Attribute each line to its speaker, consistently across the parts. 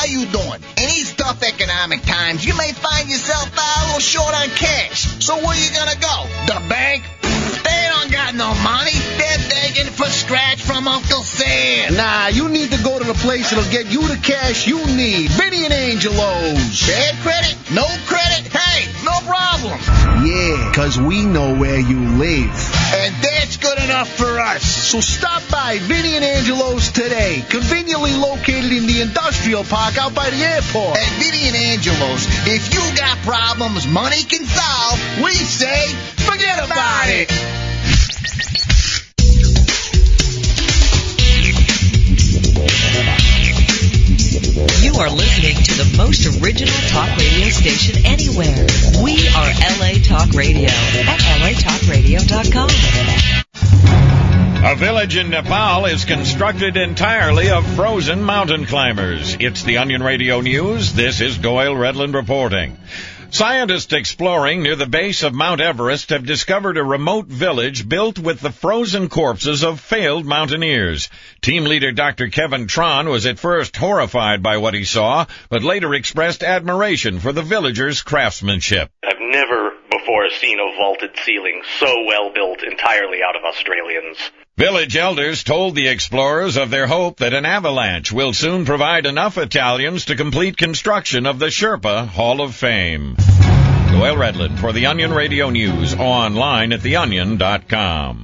Speaker 1: you doing? In these tough economic times, you may find yourself a little short on cash. So where you gonna go? The bank? They don't got no money. They're begging for scratch from Uncle Sam.
Speaker 2: Nah, you need to go to the place that'll get you the cash you need. Vinny and Angelo's.
Speaker 1: Bad credit? No credit? Hey, no problem.
Speaker 2: Yeah, 'cause we know where you live.
Speaker 1: And that's good enough for us.
Speaker 2: So stop by Vinny and Angelo's today. Conveniently located in the industrial park out by the airport.
Speaker 1: At Vinny and Angelo's, if you got problems money can solve, we say forget about it.
Speaker 3: You are listening to the most original talk radio station anywhere. We are LA Talk Radio at latalkradio.com.
Speaker 4: A village in Nepal is constructed entirely of frozen mountain climbers. It's the Onion Radio News. This is Doyle Redland reporting. Scientists exploring near the base of Mount Everest have discovered a remote village built with the frozen corpses of failed mountaineers. Team leader Dr. Kevin Tron was at first horrified by what he saw, but later expressed admiration for the villagers' craftsmanship.
Speaker 5: I've never before seen a vaulted ceiling so well built entirely out of Australians.
Speaker 4: Village elders told the explorers of their hope that an avalanche will soon provide enough Italians to complete construction of the Sherpa Hall of Fame. Doyle Redland for the Onion Radio News, online at theonion.com.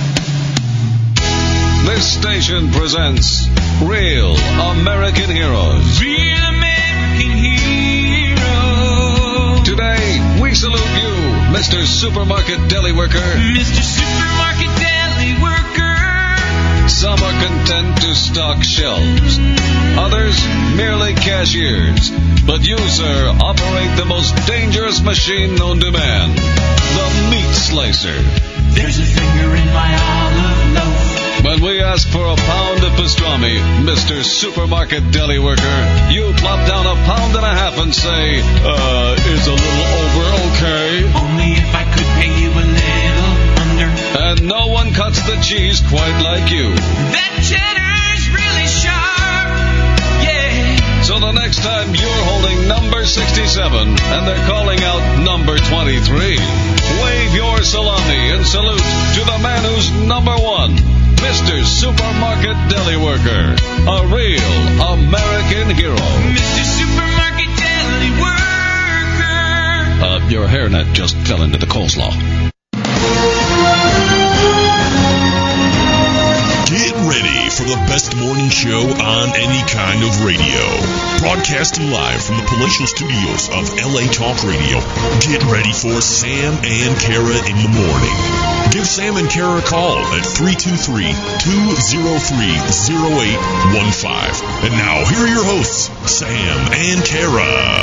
Speaker 6: This station presents Real American Heroes.
Speaker 7: Real American Heroes.
Speaker 6: Today, we salute you, Mr. Supermarket Deli Worker.
Speaker 7: Mr. Supermarket Deli Worker.
Speaker 6: Some are content to stock shelves. Others, merely cashiers. But you, sir, operate the most dangerous machine known to man, the meat slicer.
Speaker 7: There's a finger in my olive loaf.
Speaker 6: When we ask for a pound of pastrami, Mr. Supermarket Deli Worker, you plop down a pound and a half and say, is a little over okay?
Speaker 7: Only if I could pay you a little under.
Speaker 6: And no one cuts the cheese quite like you.
Speaker 7: That cheddar's really sharp, yeah.
Speaker 6: So the next time you're holding number 67 and they're calling out number 23, wave your salami in salute to the man who's number one, Mr. Supermarket Deli Worker, a real American hero.
Speaker 7: Mr. Supermarket Deli Worker.
Speaker 6: Your hairnet just fell into the coleslaw.
Speaker 8: Get ready for the best morning show on any kind of radio. Broadcasting live from the palatial studios of LA Talk Radio. Get ready for Sam and Kara in the morning. Give Sam and Kara a call at 323-203-0815. And now, here are your hosts, Sam and Kara.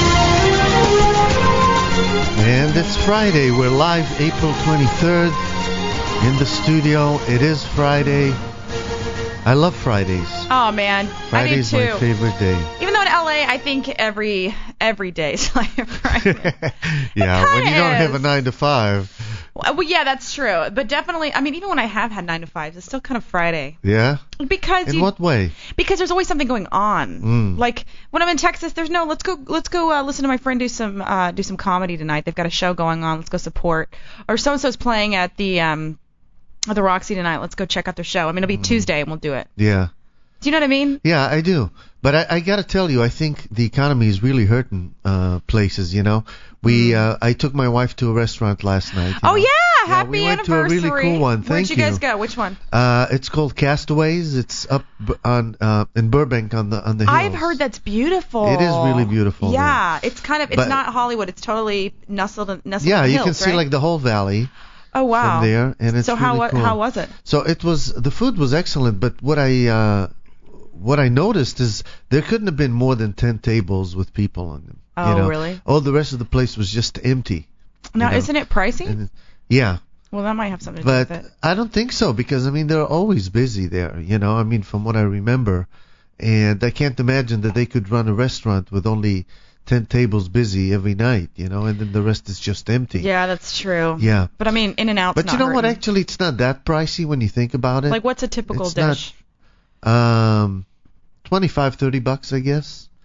Speaker 9: And it's Friday. We're live April 23rd in the studio. It is Friday. I love Fridays.
Speaker 10: Oh, man.
Speaker 9: Friday's
Speaker 10: I do too.
Speaker 9: My favorite day.
Speaker 10: Even though in LA, I think every day is like a Friday.
Speaker 9: Yeah, when you don't have a 9 to 5.
Speaker 10: Well, yeah, that's true. But definitely, I mean, even when I have had 9 to 5s, it's still kind of Friday.
Speaker 9: Yeah?
Speaker 10: Because
Speaker 9: In what way?
Speaker 10: Because there's always something going on. Like when I'm in Texas, there's no let's go listen to my friend do some comedy tonight. They've got a show going on. Let's go support. Or so and so's playing at the Roxy tonight. Let's go check out their show. I mean, it'll be Tuesday and we'll do it.
Speaker 9: Yeah.
Speaker 10: Do you know what I mean?
Speaker 9: Yeah, I do. But I got to tell you, I think the economy is really hurting places, you know. I took my wife to a restaurant last night.
Speaker 10: Oh, yeah. Happy
Speaker 9: we went
Speaker 10: anniversary.
Speaker 9: To a really cool one.
Speaker 10: Where'd you guys go? Which one?
Speaker 9: It's called Castaways. It's up on in Burbank on the hills.
Speaker 10: I've heard that's beautiful.
Speaker 9: It is really beautiful.
Speaker 10: Yeah, it's not Hollywood. It's totally nestled in the
Speaker 9: you
Speaker 10: hills,
Speaker 9: can see like the whole valley.
Speaker 10: Oh wow!
Speaker 9: From there, and it's
Speaker 10: how
Speaker 9: really cool.
Speaker 10: How was it?
Speaker 9: So the food was excellent, but what I noticed is there couldn't have been more than 10 tables with people on them.
Speaker 10: Oh,
Speaker 9: you know?
Speaker 10: Really?
Speaker 9: All the rest of the place was just empty.
Speaker 10: Now, isn't it pricey?
Speaker 9: Yeah.
Speaker 10: Well, that might have something to do with it.
Speaker 9: But I don't think so, because, I mean, they're always busy there, you know, I mean, from what I remember. And I can't imagine that they could run a restaurant with only 10 tables busy every night, you know, and then the rest is just empty.
Speaker 10: Yeah, that's true.
Speaker 9: Yeah.
Speaker 10: But, I mean, In-N-Out's
Speaker 9: But
Speaker 10: not
Speaker 9: you know what?
Speaker 10: hurting.
Speaker 9: Actually, it's not that pricey when you think about it.
Speaker 10: Like, what's a typical dish?
Speaker 9: $25-$30, I guess.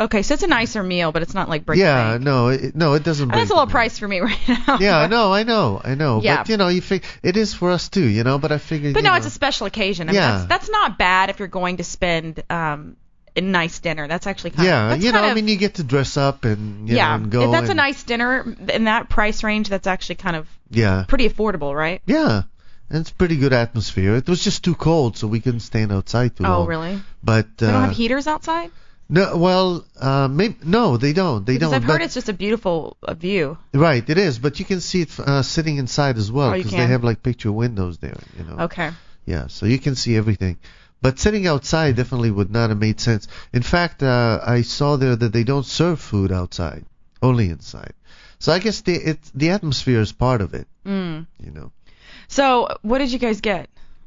Speaker 10: Okay, so it's a nicer meal, but it's not like break.
Speaker 9: Yeah, no, it doesn't.
Speaker 10: That's a little price for me right now.
Speaker 9: Yeah, I know.
Speaker 10: Yeah.
Speaker 9: But it is for us too, But I figured.
Speaker 10: But no, it's a special occasion. I mean,
Speaker 9: Yeah.
Speaker 10: that's not bad if you're going to spend a nice dinner. That's actually kind
Speaker 9: Yeah,
Speaker 10: of. Yeah,
Speaker 9: I mean, you get to dress up and and go.
Speaker 10: If that's a
Speaker 9: and,
Speaker 10: nice dinner in that price range, that's actually kind of
Speaker 9: Yeah.
Speaker 10: pretty affordable, right?
Speaker 9: Yeah. And it's pretty good atmosphere. It was just too cold, so we couldn't stand outside too long.
Speaker 10: Oh, really?
Speaker 9: But
Speaker 10: They don't have heaters outside?
Speaker 9: no, well, maybe no, they don't. They
Speaker 10: Because
Speaker 9: don't.
Speaker 10: I've heard
Speaker 9: but,
Speaker 10: it's just a beautiful view.
Speaker 9: right, it is. But you can see it sitting inside as well
Speaker 10: Oh, you
Speaker 9: because they
Speaker 10: can?
Speaker 9: have like picture windows there.
Speaker 10: Okay.
Speaker 9: Yeah, so you can see everything. But sitting outside definitely would not have made sense. In fact, I saw there that they don't serve food outside, only inside. So I guess the atmosphere is part of it.
Speaker 10: So, what did you guys get?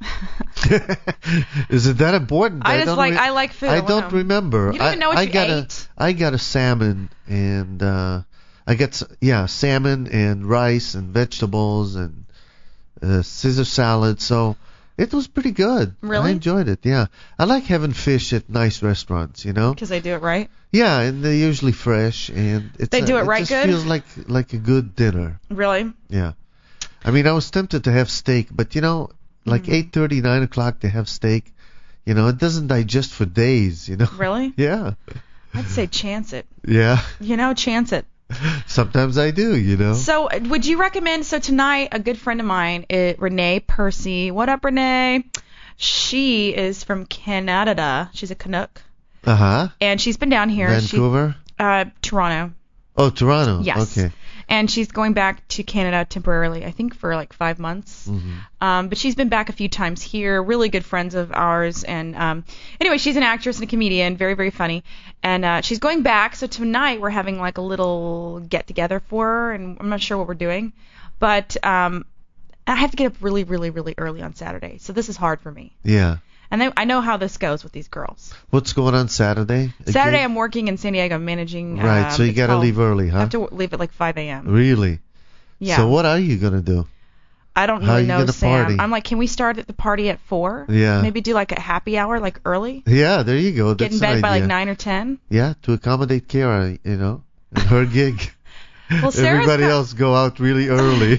Speaker 9: Is it that important?
Speaker 10: I like food.
Speaker 9: I don't remember.
Speaker 10: You don't even know what you ate.
Speaker 9: I got a salmon and I got salmon and rice and vegetables and Caesar salad. So it was pretty good.
Speaker 10: Really?
Speaker 9: I enjoyed it. Yeah, I like having fish at nice restaurants.
Speaker 10: Because they do it right.
Speaker 9: Yeah, and they're usually fresh and
Speaker 10: They do it right
Speaker 9: just
Speaker 10: good?
Speaker 9: feels like a good dinner.
Speaker 10: Really?
Speaker 9: Yeah. I mean, I was tempted to have steak, but like 8:30, 9 o'clock to have steak, it doesn't digest for days,
Speaker 10: Really?
Speaker 9: Yeah.
Speaker 10: I'd say chance it.
Speaker 9: Yeah.
Speaker 10: Chance it.
Speaker 9: Sometimes I do,
Speaker 10: So, would you recommend? So tonight, a good friend of mine, Renee Percy. What up, Renee? She is from Canada. She's a Canuck. And she's been down here.
Speaker 9: Vancouver?
Speaker 10: Toronto.
Speaker 9: Oh, Toronto.
Speaker 10: Yes.
Speaker 9: Okay.
Speaker 10: And she's going back to Canada temporarily, I think for like 5 months.
Speaker 9: Mm-hmm.
Speaker 10: But she's been back a few times here. Really good friends of ours. And anyway, she's an actress and a comedian, very, very funny. And she's going back. So tonight we're having like a little get together for her, and I'm not sure what we're doing. But I have to get up really, really, really early on Saturday. So this is hard for me.
Speaker 9: Yeah.
Speaker 10: And I know how this goes with these girls.
Speaker 9: What's going on Saturday?
Speaker 10: Saturday I'm working in San Diego. I'm managing.
Speaker 9: Right, so you got to leave early, huh?
Speaker 10: I have to leave at like 5 a.m.
Speaker 9: Really?
Speaker 10: Yeah.
Speaker 9: So what are you going to do?
Speaker 10: I don't
Speaker 9: How
Speaker 10: really
Speaker 9: are you
Speaker 10: know,
Speaker 9: gonna
Speaker 10: Sam.
Speaker 9: party?
Speaker 10: I'm like, can we start at the party at 4?
Speaker 9: Yeah.
Speaker 10: Maybe do like a happy hour, like early?
Speaker 9: Yeah, there you go.
Speaker 10: Get
Speaker 9: That's
Speaker 10: in bed
Speaker 9: an
Speaker 10: by
Speaker 9: idea.
Speaker 10: like 9 or 10?
Speaker 9: Yeah, to accommodate Kara, and her gig.
Speaker 10: Well, Sarah's
Speaker 9: Everybody else go out really early.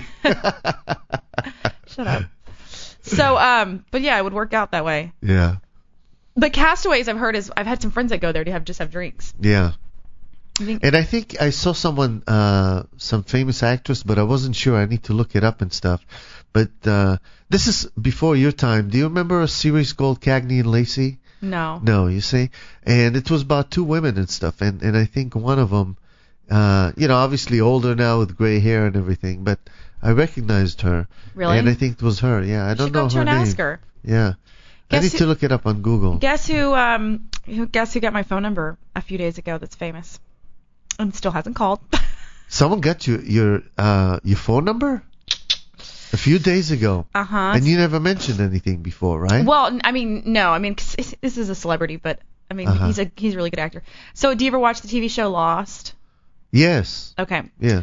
Speaker 10: Shut up. So, but yeah, it would work out that way.
Speaker 9: Yeah.
Speaker 10: But Castaways, I've had some friends that go there to have drinks.
Speaker 9: Yeah.
Speaker 10: You
Speaker 9: And I think I saw someone, some famous actress, but I wasn't sure. I need to look it up and stuff. But this is before your time. Do you remember a series called Cagney and Lacey?
Speaker 10: No.
Speaker 9: No, you see? And it was about two women and stuff. And I think one of them, obviously older now with gray hair and everything, but I recognized her.
Speaker 10: Really?
Speaker 9: And I think it was her. Yeah, I don't know her name.
Speaker 10: Ask her.
Speaker 9: Yeah. I need to look it up on Google.
Speaker 10: Guess who got my phone number a few days ago that's famous and still hasn't called?
Speaker 9: Someone got your phone number? A few days ago.
Speaker 10: Uh-huh.
Speaker 9: And you never mentioned anything before, right?
Speaker 10: Well, I mean, no. I mean, 'cause this is a celebrity, but I mean, he's a really good actor. So, do you ever watch the TV show Lost?
Speaker 9: Yes.
Speaker 10: Okay.
Speaker 9: Yes.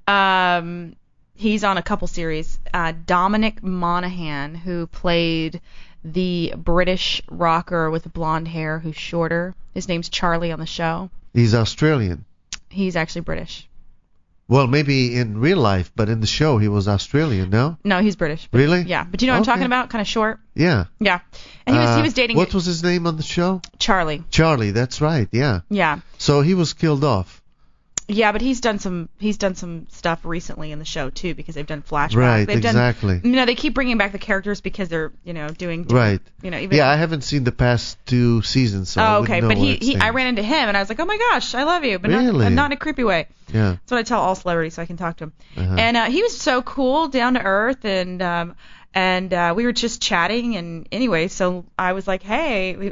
Speaker 10: He's on a couple series. Dominic Monaghan, who played the British rocker with the blonde hair who's shorter. His name's Charlie on the show.
Speaker 9: He's Australian.
Speaker 10: He's actually British.
Speaker 9: Well, maybe in real life, but in the show he was Australian, no?
Speaker 10: No, he's British.
Speaker 9: Really?
Speaker 10: Yeah. But you know what I'm talking about? Kind of short.
Speaker 9: Yeah.
Speaker 10: Yeah. And he was dating.
Speaker 9: What was his name on the show?
Speaker 10: Charlie.
Speaker 9: Charlie, that's right. Yeah.
Speaker 10: Yeah.
Speaker 9: So he was killed off.
Speaker 10: Yeah, but he's done some stuff recently in the show too, because they've done flashbacks.
Speaker 9: Right,
Speaker 10: they've
Speaker 9: exactly.
Speaker 10: They keep bringing back the characters because they're doing
Speaker 9: right.
Speaker 10: Even
Speaker 9: I haven't seen the past 2 seasons, so I
Speaker 10: okay,
Speaker 9: wouldn't know
Speaker 10: but I ran into him and I was like, oh my gosh, I love you, but
Speaker 9: really?
Speaker 10: not in a creepy way.
Speaker 9: Yeah.
Speaker 10: That's what I tell all celebrities, so I can talk to him.
Speaker 9: Uh-huh.
Speaker 10: And he was so cool, down to earth, and we were just chatting, and anyway, so I was like, hey,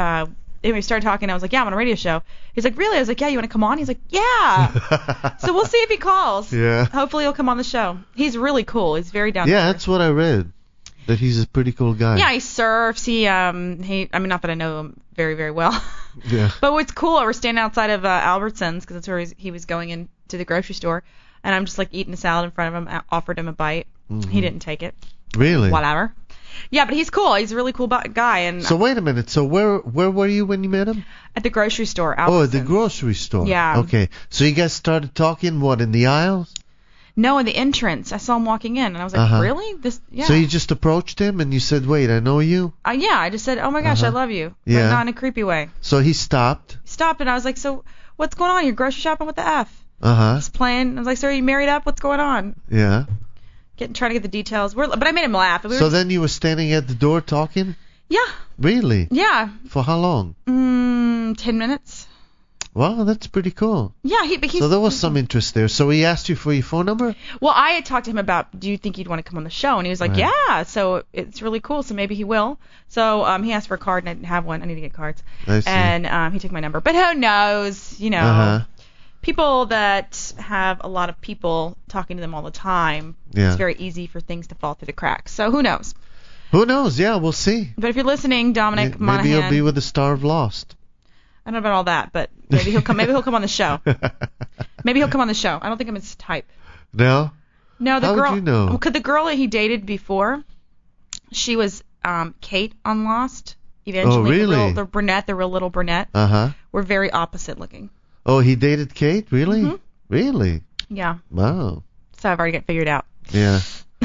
Speaker 10: we started talking. I was like, yeah, I'm on a radio show. He's like, really? I was like, yeah, you want to come on? He's like, yeah. So we'll see if he calls.
Speaker 9: Yeah.
Speaker 10: Hopefully he'll come on the show. He's really cool. He's very down to earth.
Speaker 9: Yeah, that's what I read. That he's a pretty cool guy.
Speaker 10: Yeah, he surfs. I mean, not that I know him very, very well.
Speaker 9: Yeah.
Speaker 10: But what's cool, we're standing outside of Albertsons because that's where he was going into the grocery store, and I'm just like eating a salad in front of him. I offered him a bite.
Speaker 9: Mm-hmm.
Speaker 10: He didn't take it.
Speaker 9: Really?
Speaker 10: Whatever. Yeah, but he's cool. He's a really cool guy. And
Speaker 9: So wait a minute. So where were you when you met him?
Speaker 10: At the grocery store.
Speaker 9: Oh, at the grocery store.
Speaker 10: Yeah.
Speaker 9: Okay. So you guys started talking, what, in the aisles?
Speaker 10: No, in the entrance. I saw him walking in, and I was like, really? Yeah.
Speaker 9: So you just approached him, and you said, wait, I know you?
Speaker 10: Yeah, I just said, oh my gosh, I love you.
Speaker 9: Yeah.
Speaker 10: But not in a creepy way.
Speaker 9: So he stopped?
Speaker 10: Stopped, and I was like, so what's going on? You're grocery shopping? What the F? He's playing. I was like, so are you married up? What's going on?
Speaker 9: Yeah.
Speaker 10: Trying to get the details. But I made him laugh.
Speaker 9: So then you were standing at the door talking?
Speaker 10: Yeah.
Speaker 9: Really?
Speaker 10: Yeah.
Speaker 9: For how long?
Speaker 10: 10 minutes.
Speaker 9: Wow, that's pretty cool.
Speaker 10: Yeah,
Speaker 9: so there was some interest there. So he asked you for your phone number?
Speaker 10: Well, I had talked to him about, do you think you'd want to come on the show? And he was like, yeah. So it's really cool. So maybe he will. So he asked for a card, and I didn't have one. I need to get cards.
Speaker 9: I see.
Speaker 10: And he took my number. But who knows? You know, people that have a lot of people talking to them all the time, it's very easy for things to fall through the cracks. So who knows?
Speaker 9: Who knows? Yeah, we'll see.
Speaker 10: But if you're listening, Dominic Monaghan.
Speaker 9: Maybe he'll be with the star of Lost.
Speaker 10: I don't know about all that, but maybe he'll come. Maybe he'll come on the show. Maybe he'll come on the show. I don't think I'm his type.
Speaker 9: No?
Speaker 10: No, the
Speaker 9: How
Speaker 10: girl.
Speaker 9: would you know?
Speaker 10: Well, the girl that he dated before, she was Kate on Lost. Eventually,
Speaker 9: Oh, really?
Speaker 10: The brunette, the real little brunette. Were very opposite looking.
Speaker 9: Oh, he dated Kate? Really?
Speaker 10: Mm-hmm.
Speaker 9: Really?
Speaker 10: Yeah.
Speaker 9: Wow.
Speaker 10: So I've already got figured out.
Speaker 9: Yeah.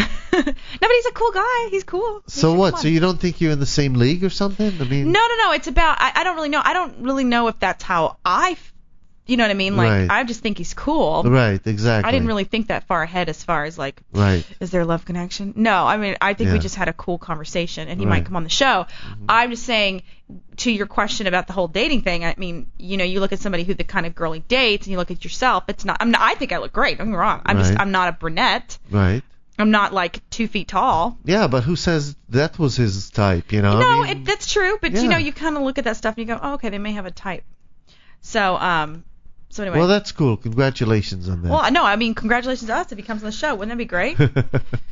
Speaker 10: No, but he's a cool guy. He's cool.
Speaker 9: So what? So you don't think you're in the same league or something? I mean.
Speaker 10: No. It's about. I don't really know. I don't really know if that's how you know what I mean? Like,
Speaker 9: Right.
Speaker 10: I just think he's cool.
Speaker 9: Right. Exactly.
Speaker 10: I didn't really think that far ahead as far as like.
Speaker 9: Right.
Speaker 10: Is there a love connection? No. I mean, I think we just had a cool conversation, and he might come on the show. I'm just saying, to your question about the whole dating thing. I mean, you know, you look at somebody who the kind of girl he dates, and you look at yourself. It's not. I think I look great. Don't get me wrong. I'm not a brunette.
Speaker 9: Right.
Speaker 10: I'm not like 2 feet tall.
Speaker 9: Yeah, but who says that was his type, you know?
Speaker 10: No,
Speaker 9: I mean,
Speaker 10: that's true, but you know, you kind of look at that stuff and you go, oh, okay, they may have a type. So anyway.
Speaker 9: Well, that's cool. Congratulations on that.
Speaker 10: Well, no, I mean, congratulations to us if he comes on the show. Wouldn't that be great? Wouldn't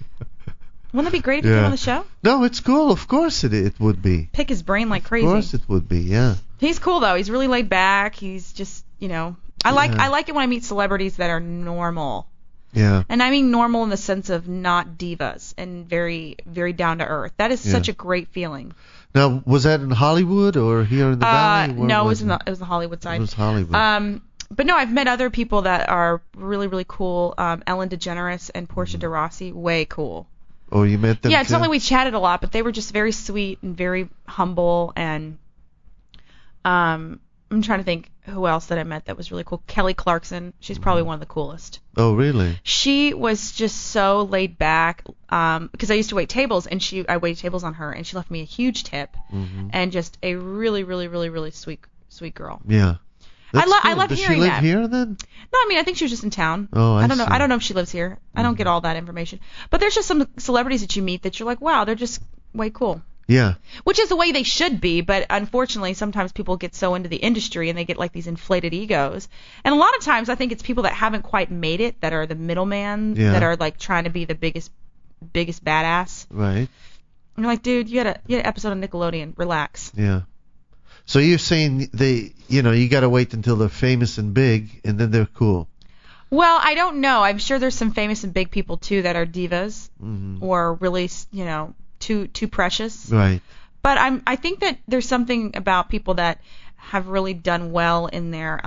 Speaker 10: that be great if he came on the show?
Speaker 9: No, it's cool. Of course it would be.
Speaker 10: Pick his brain like crazy.
Speaker 9: Of course it would be, yeah.
Speaker 10: He's cool though. He's really laid back. He's just, you know, I like it when I meet celebrities that are normal.
Speaker 9: Yeah.
Speaker 10: And I mean normal in the sense of not divas and very, very down to earth. That is such a great feeling. Now,
Speaker 9: was that in Hollywood or here in the Valley?
Speaker 10: No, it was the Hollywood side.
Speaker 9: It was Hollywood.
Speaker 10: But no, I've met other people that are really, really cool. Ellen DeGeneres and Portia de Rossi, way cool.
Speaker 9: Oh, you met them?
Speaker 10: Yeah, it's
Speaker 9: too?
Speaker 10: not like we chatted a lot, but they were just very sweet and very humble. And I'm trying to think who else that I met that was really cool. Kelly Clarkson, she's probably one of the coolest.
Speaker 9: Oh, really?
Speaker 10: She was just so laid back because I used to wait tables, and I waited tables on her, and she left me a huge tip, and just a really, really, really, really sweet girl.
Speaker 9: Yeah.
Speaker 10: I love
Speaker 9: Does
Speaker 10: hearing that.
Speaker 9: Does she live here then?
Speaker 10: No, I mean, I think she was just in town.
Speaker 9: Oh, I
Speaker 10: don't know.
Speaker 9: see.
Speaker 10: I don't know if she lives here. I don't get all that information. But there's just some celebrities that you meet that you're like, wow, they're just way cool.
Speaker 9: Yeah.
Speaker 10: Which is the way they should be, but unfortunately sometimes people get so into the industry and they get like these inflated egos. And a lot of times I think it's people that haven't quite made it that are the middleman, that are like trying to be the biggest badass.
Speaker 9: Right.
Speaker 10: And you're like, dude, you had an episode of Nickelodeon. Relax.
Speaker 9: Yeah. So you're saying you got to wait until they're famous and big and then they're cool.
Speaker 10: Well, I don't know. I'm sure there's some famous and big people too that are divas or really, too precious.
Speaker 9: Right.
Speaker 10: But I think that there's something about people that have really done well in their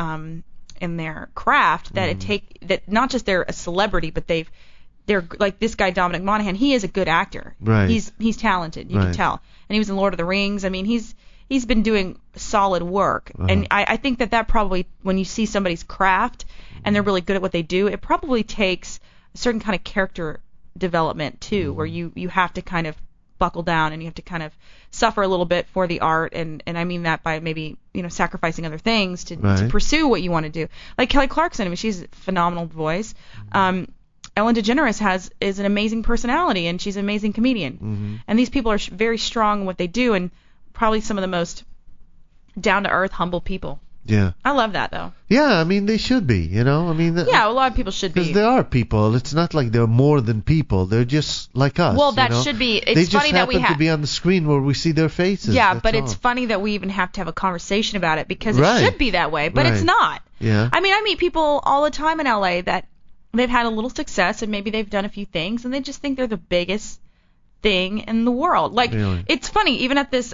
Speaker 10: craft that that not just they're a celebrity, but they're like this guy Dominic Monaghan. He is a good actor.
Speaker 9: Right.
Speaker 10: He's talented. You can tell. And he was in Lord of the Rings. I mean, he's been doing solid work. And I think that probably when you see somebody's craft and they're really good at what they do, it probably takes a certain kind of character development too, where you have to kind of buckle down and you have to kind of suffer a little bit for the art, and I mean that by maybe sacrificing other things to pursue what you want to do. Like Kelly Clarkson, I mean, she's a phenomenal voice. Ellen DeGeneres is an amazing personality, and she's an amazing comedian. And these people are very strong in what they do, and probably some of the most down to earth, humble people.
Speaker 9: Yeah.
Speaker 10: I love that though.
Speaker 9: Yeah, I mean they should be, I mean.
Speaker 10: Yeah, a lot of people should be.
Speaker 9: Because they are people. It's not like they're more than people. They're just like us.
Speaker 10: Well, that should be. It's
Speaker 9: they
Speaker 10: funny
Speaker 9: just
Speaker 10: that we
Speaker 9: happen to be on the screen where we see their faces.
Speaker 10: Yeah,
Speaker 9: that's
Speaker 10: but
Speaker 9: all.
Speaker 10: it's funny that we even have to have a conversation about it because it should be that way, but it's not.
Speaker 9: Yeah.
Speaker 10: I mean, I meet people all the time in LA that they've had a little success and maybe they've done a few things and they just think they're the biggest thing in the world. Like,
Speaker 9: Really?
Speaker 10: it's funny, even at this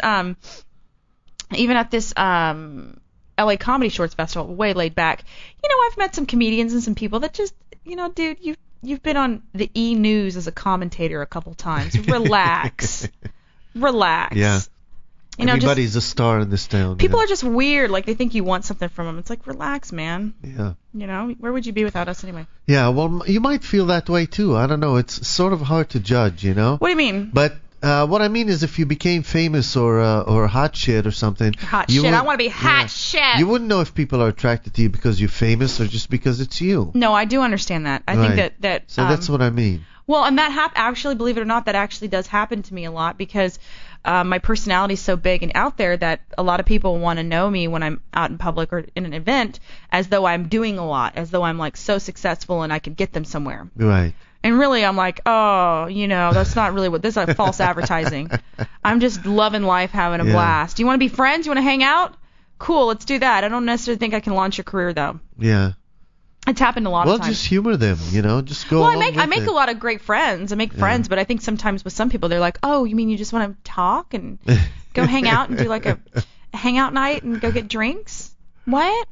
Speaker 10: LA Comedy Shorts Festival, way laid back. You know, I've met some comedians and some people that just, you know, dude, you've been on the E! News as a commentator a couple times. Relax. Relax.
Speaker 9: Yeah.
Speaker 10: You know,
Speaker 9: everybody's a star in this town.
Speaker 10: People are just weird. Like, they think you want something from them. It's like, relax, man.
Speaker 9: Yeah.
Speaker 10: You know, where would you be without us anyway?
Speaker 9: Yeah, well, you might feel that way too. I don't know. It's sort of hard to judge, you know?
Speaker 10: What do you mean?
Speaker 9: But what I mean is, if you became famous or hot shit or something,
Speaker 10: Hot shit. I want to be hot shit.
Speaker 9: You wouldn't know if people are attracted to you because you're famous or just because it's you.
Speaker 10: No, I do understand that. I think that.
Speaker 9: So that's what I mean.
Speaker 10: Well, and that actually, believe it or not, that actually does happen to me a lot because my personality is so big and out there that a lot of people want to know me when I'm out in public or in an event, as though I'm doing a lot, as though I'm like so successful and I could get them somewhere.
Speaker 9: Right.
Speaker 10: And really, I'm like, oh, you know, that's not really what this is. False advertising. I'm just loving life, having a blast. Do you want to be friends? You want to hang out? Cool, let's do that. I don't necessarily think I can launch your career though.
Speaker 9: Yeah.
Speaker 10: It's happened a lot of times.
Speaker 9: Well, just humor them, you know. Just go.
Speaker 10: Well,
Speaker 9: along
Speaker 10: I make
Speaker 9: with
Speaker 10: a lot of great friends. I make friends, but I think sometimes with some people they're like, oh, you mean you just want to talk and go hang out and do like a hangout night and go get drinks? What?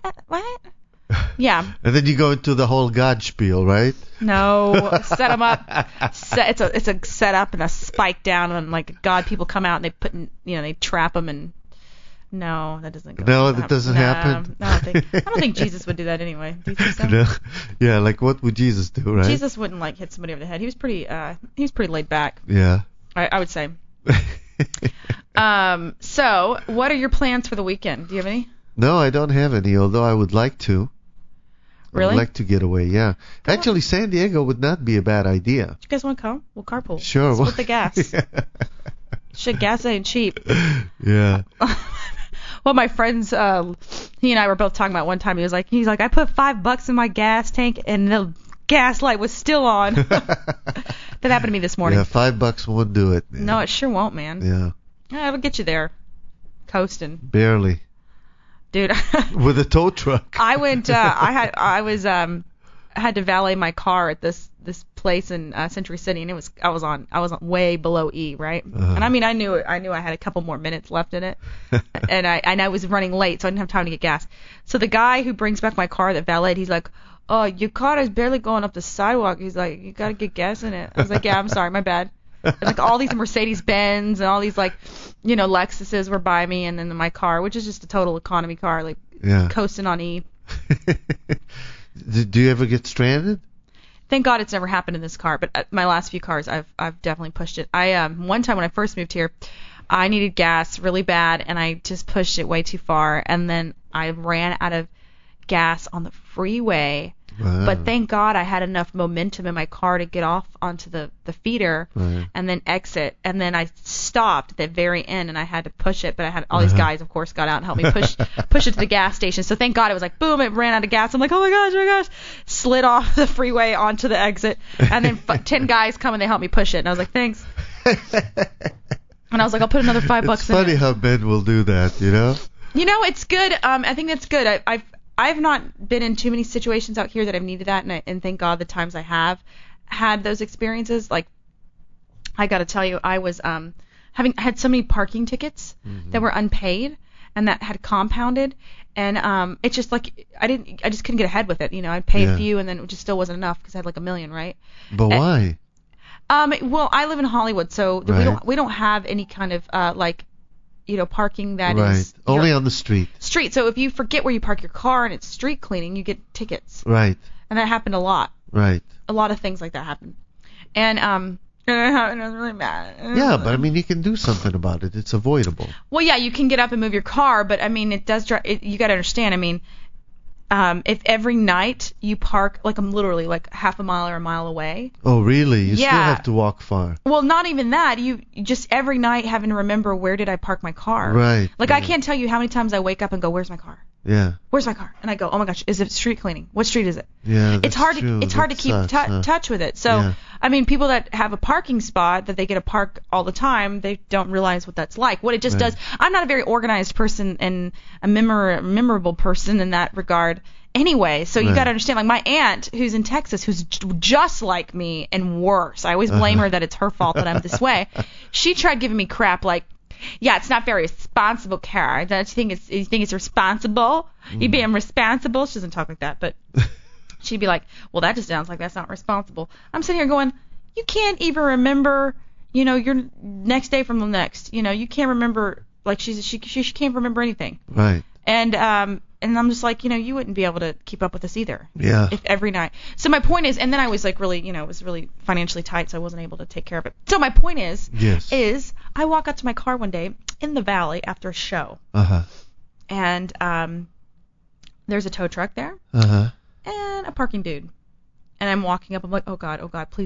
Speaker 10: Yeah.
Speaker 9: And then you go into the whole God spiel, right?
Speaker 10: No, set them up. It's a setup and a spike down, and like God, people come out and they trap them and. No, that doesn't go.
Speaker 9: No, that doesn't happen.
Speaker 10: No, I don't think Jesus would do that anyway. Do you think so?
Speaker 9: No. Yeah, like what would Jesus do, right?
Speaker 10: Jesus wouldn't like hit somebody over the head. He was pretty laid back.
Speaker 9: Yeah.
Speaker 10: I would say. So, what are your plans for the weekend? Do you have any?
Speaker 9: No, I don't have any, although I would like to.
Speaker 10: Really?
Speaker 9: I would like to get away, yeah. Actually, San Diego would not be a bad idea.
Speaker 10: Do you guys want to come? We'll carpool.
Speaker 9: Sure.
Speaker 10: Split the gas. Yeah. Shit, gas ain't cheap.
Speaker 9: Yeah.
Speaker 10: Well, my friends, he and I were both talking about one time. He's like, I put $5 in my gas tank and the gas light was still on. That happened to me this morning.
Speaker 9: Yeah, $5 won't do it, man.
Speaker 10: No, it sure won't, man.
Speaker 9: Yeah.
Speaker 10: It'll get you there, coasting.
Speaker 9: Barely.
Speaker 10: Dude.
Speaker 9: With a tow truck.
Speaker 10: I went. I had to valet my car at this place in Century City, and I was on way below E, right?
Speaker 9: Uh-huh.
Speaker 10: And I mean, I knew I had a couple more minutes left in it, and I was running late, so I didn't have time to get gas. So the guy who brings back my car that valeted, he's like, "Oh, your car is barely going up the sidewalk." He's like, "You gotta get gas in it." I was like, "Yeah, I'm sorry, my bad." And like all these Mercedes-Benz and all these like, you know, Lexuses were by me, and then my car, which is just a total economy car, like coasting on E.
Speaker 9: Do you ever get stranded?
Speaker 10: Thank God it's never happened in this car, but my last few cars, I've definitely pushed it. One time when I first moved here, I needed gas really bad, and I just pushed it way too far, and then I ran out of gas on the freeway.
Speaker 9: Wow.
Speaker 10: But thank God I had enough momentum in my car to get off onto the feeder and then exit, and then I stopped at the very end, and I had to push it, but I had all these guys, of course, got out and helped me push it to the gas station. So thank God it was like, boom, it ran out of gas. I'm like, oh my gosh, slid off the freeway onto the exit, and then 10 guys come and they helped me push it, and I was like, thanks. And I was like, I'll put another $5 in it.
Speaker 9: It's funny how Ben will do that, you know?
Speaker 10: You know, it's good. I think that's good. I've not been in too many situations out here that I've needed that, and thank God the times I have had those experiences. Like, I got to tell you, I was had so many parking tickets that were unpaid and that had compounded, and it's just like I just couldn't get ahead with it. You know, I'd pay a few, and then it just still wasn't enough because I had like $1 million, right?
Speaker 9: But why?
Speaker 10: Well, I live in Hollywood, so we don't have any kind of like, you know, parking that is
Speaker 9: only on the street.
Speaker 10: So if you forget where you park your car and it's street cleaning, you get tickets.
Speaker 9: Right.
Speaker 10: And that happened a lot.
Speaker 9: Right.
Speaker 10: A lot of things like that happen. And it was really bad.
Speaker 9: Yeah, but I mean, you can do something about it. It's avoidable.
Speaker 10: Well, yeah, you can get up and move your car, but I mean, it does. You got to understand. I mean, if every night you park like I'm literally like half a mile or a mile away.
Speaker 9: Oh, really? You still have to walk far.
Speaker 10: Well, not even that. You just every night having to remember where did I park my car.
Speaker 9: Right.
Speaker 10: Like I can't tell you how many times I wake up and go, where's my car?
Speaker 9: Yeah.
Speaker 10: Where's my car? And I go, oh my gosh, is it street cleaning? What street is it?
Speaker 9: Yeah,
Speaker 10: it's hard to keep touch with it. So I mean, people that have a parking spot that they get to park all the time, they don't realize what that's like. What it just does. I'm not a very organized person and a memorable person in that regard. Anyway, so you got to understand, like my aunt who's in Texas, who's just like me and worse. I always blame her that it's her fault that I'm this way. She tried giving me crap like, yeah, it's not very responsible, Kara. Don't you think it's responsible? You're being responsible. She doesn't talk like that, but she'd be like, well, that just sounds like that's not responsible. I'm sitting here going, you can't even remember, your next day from the next. You can't remember, like she can't remember anything.
Speaker 9: Right.
Speaker 10: And I'm just like, you wouldn't be able to keep up with this either.
Speaker 9: Yeah.
Speaker 10: If every night. So my point is, and then I was like really, it was really financially tight, so I wasn't able to take care of it. So my point is, is I walk out to my car one day in the valley after a show. And there's a tow truck there. And a parking dude. And I'm walking up. I'm like, oh God, please.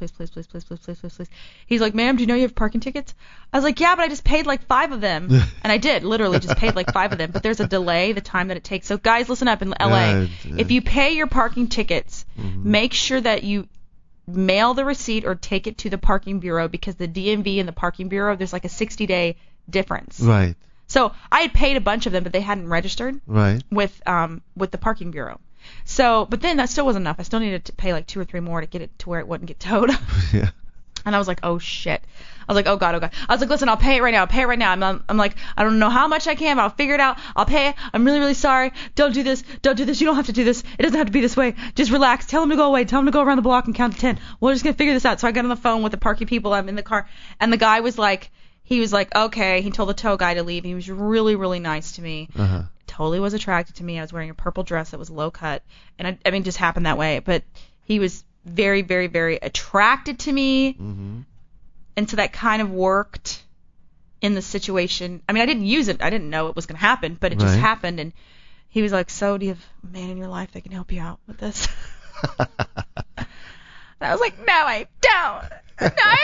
Speaker 10: He's like, ma'am, do you know you have parking tickets? I was like, yeah, but I just paid like 5 of them. And I did, literally just paid like 5 of them. But there's a delay, the time that it takes. So guys, listen up in LA. If you pay your parking tickets, make sure that you mail the receipt or take it to the parking bureau, because the DMV and the parking bureau, there's like a 60-day difference.
Speaker 9: Right.
Speaker 10: So I had paid a bunch of them, but they hadn't registered.
Speaker 9: Right.
Speaker 10: With the parking bureau. So, but then that still wasn't enough. I still needed to pay like 2 or 3 more to get it to where it wouldn't get towed.
Speaker 9: Yeah.
Speaker 10: And I was like, oh shit. I was like, oh God. I was like, listen, I'll pay it right now. I'm like, I don't know how much I can, but I'll figure it out. I'll pay it. I'm really, really sorry. Don't do this. You don't have to do this. It doesn't have to be this way. Just relax. Tell him to go away. Tell him to go around the block and count to 10. We're just going to figure this out. So I got on the phone with the parking people. I'm in the car. And the guy was like, okay. He told the tow guy to leave. He was really, really nice to me. Totally was attracted to me. I was wearing a purple dress that was low cut, and I mean, just happened that way. But he was very, very, very attracted to me, and so that kind of worked in the situation. I mean, I didn't use it. I didn't know it was going to happen, but it just happened. And he was like, "So, do you have a man in your life that can help you out with this?" And I was like, "No, I don't. No, I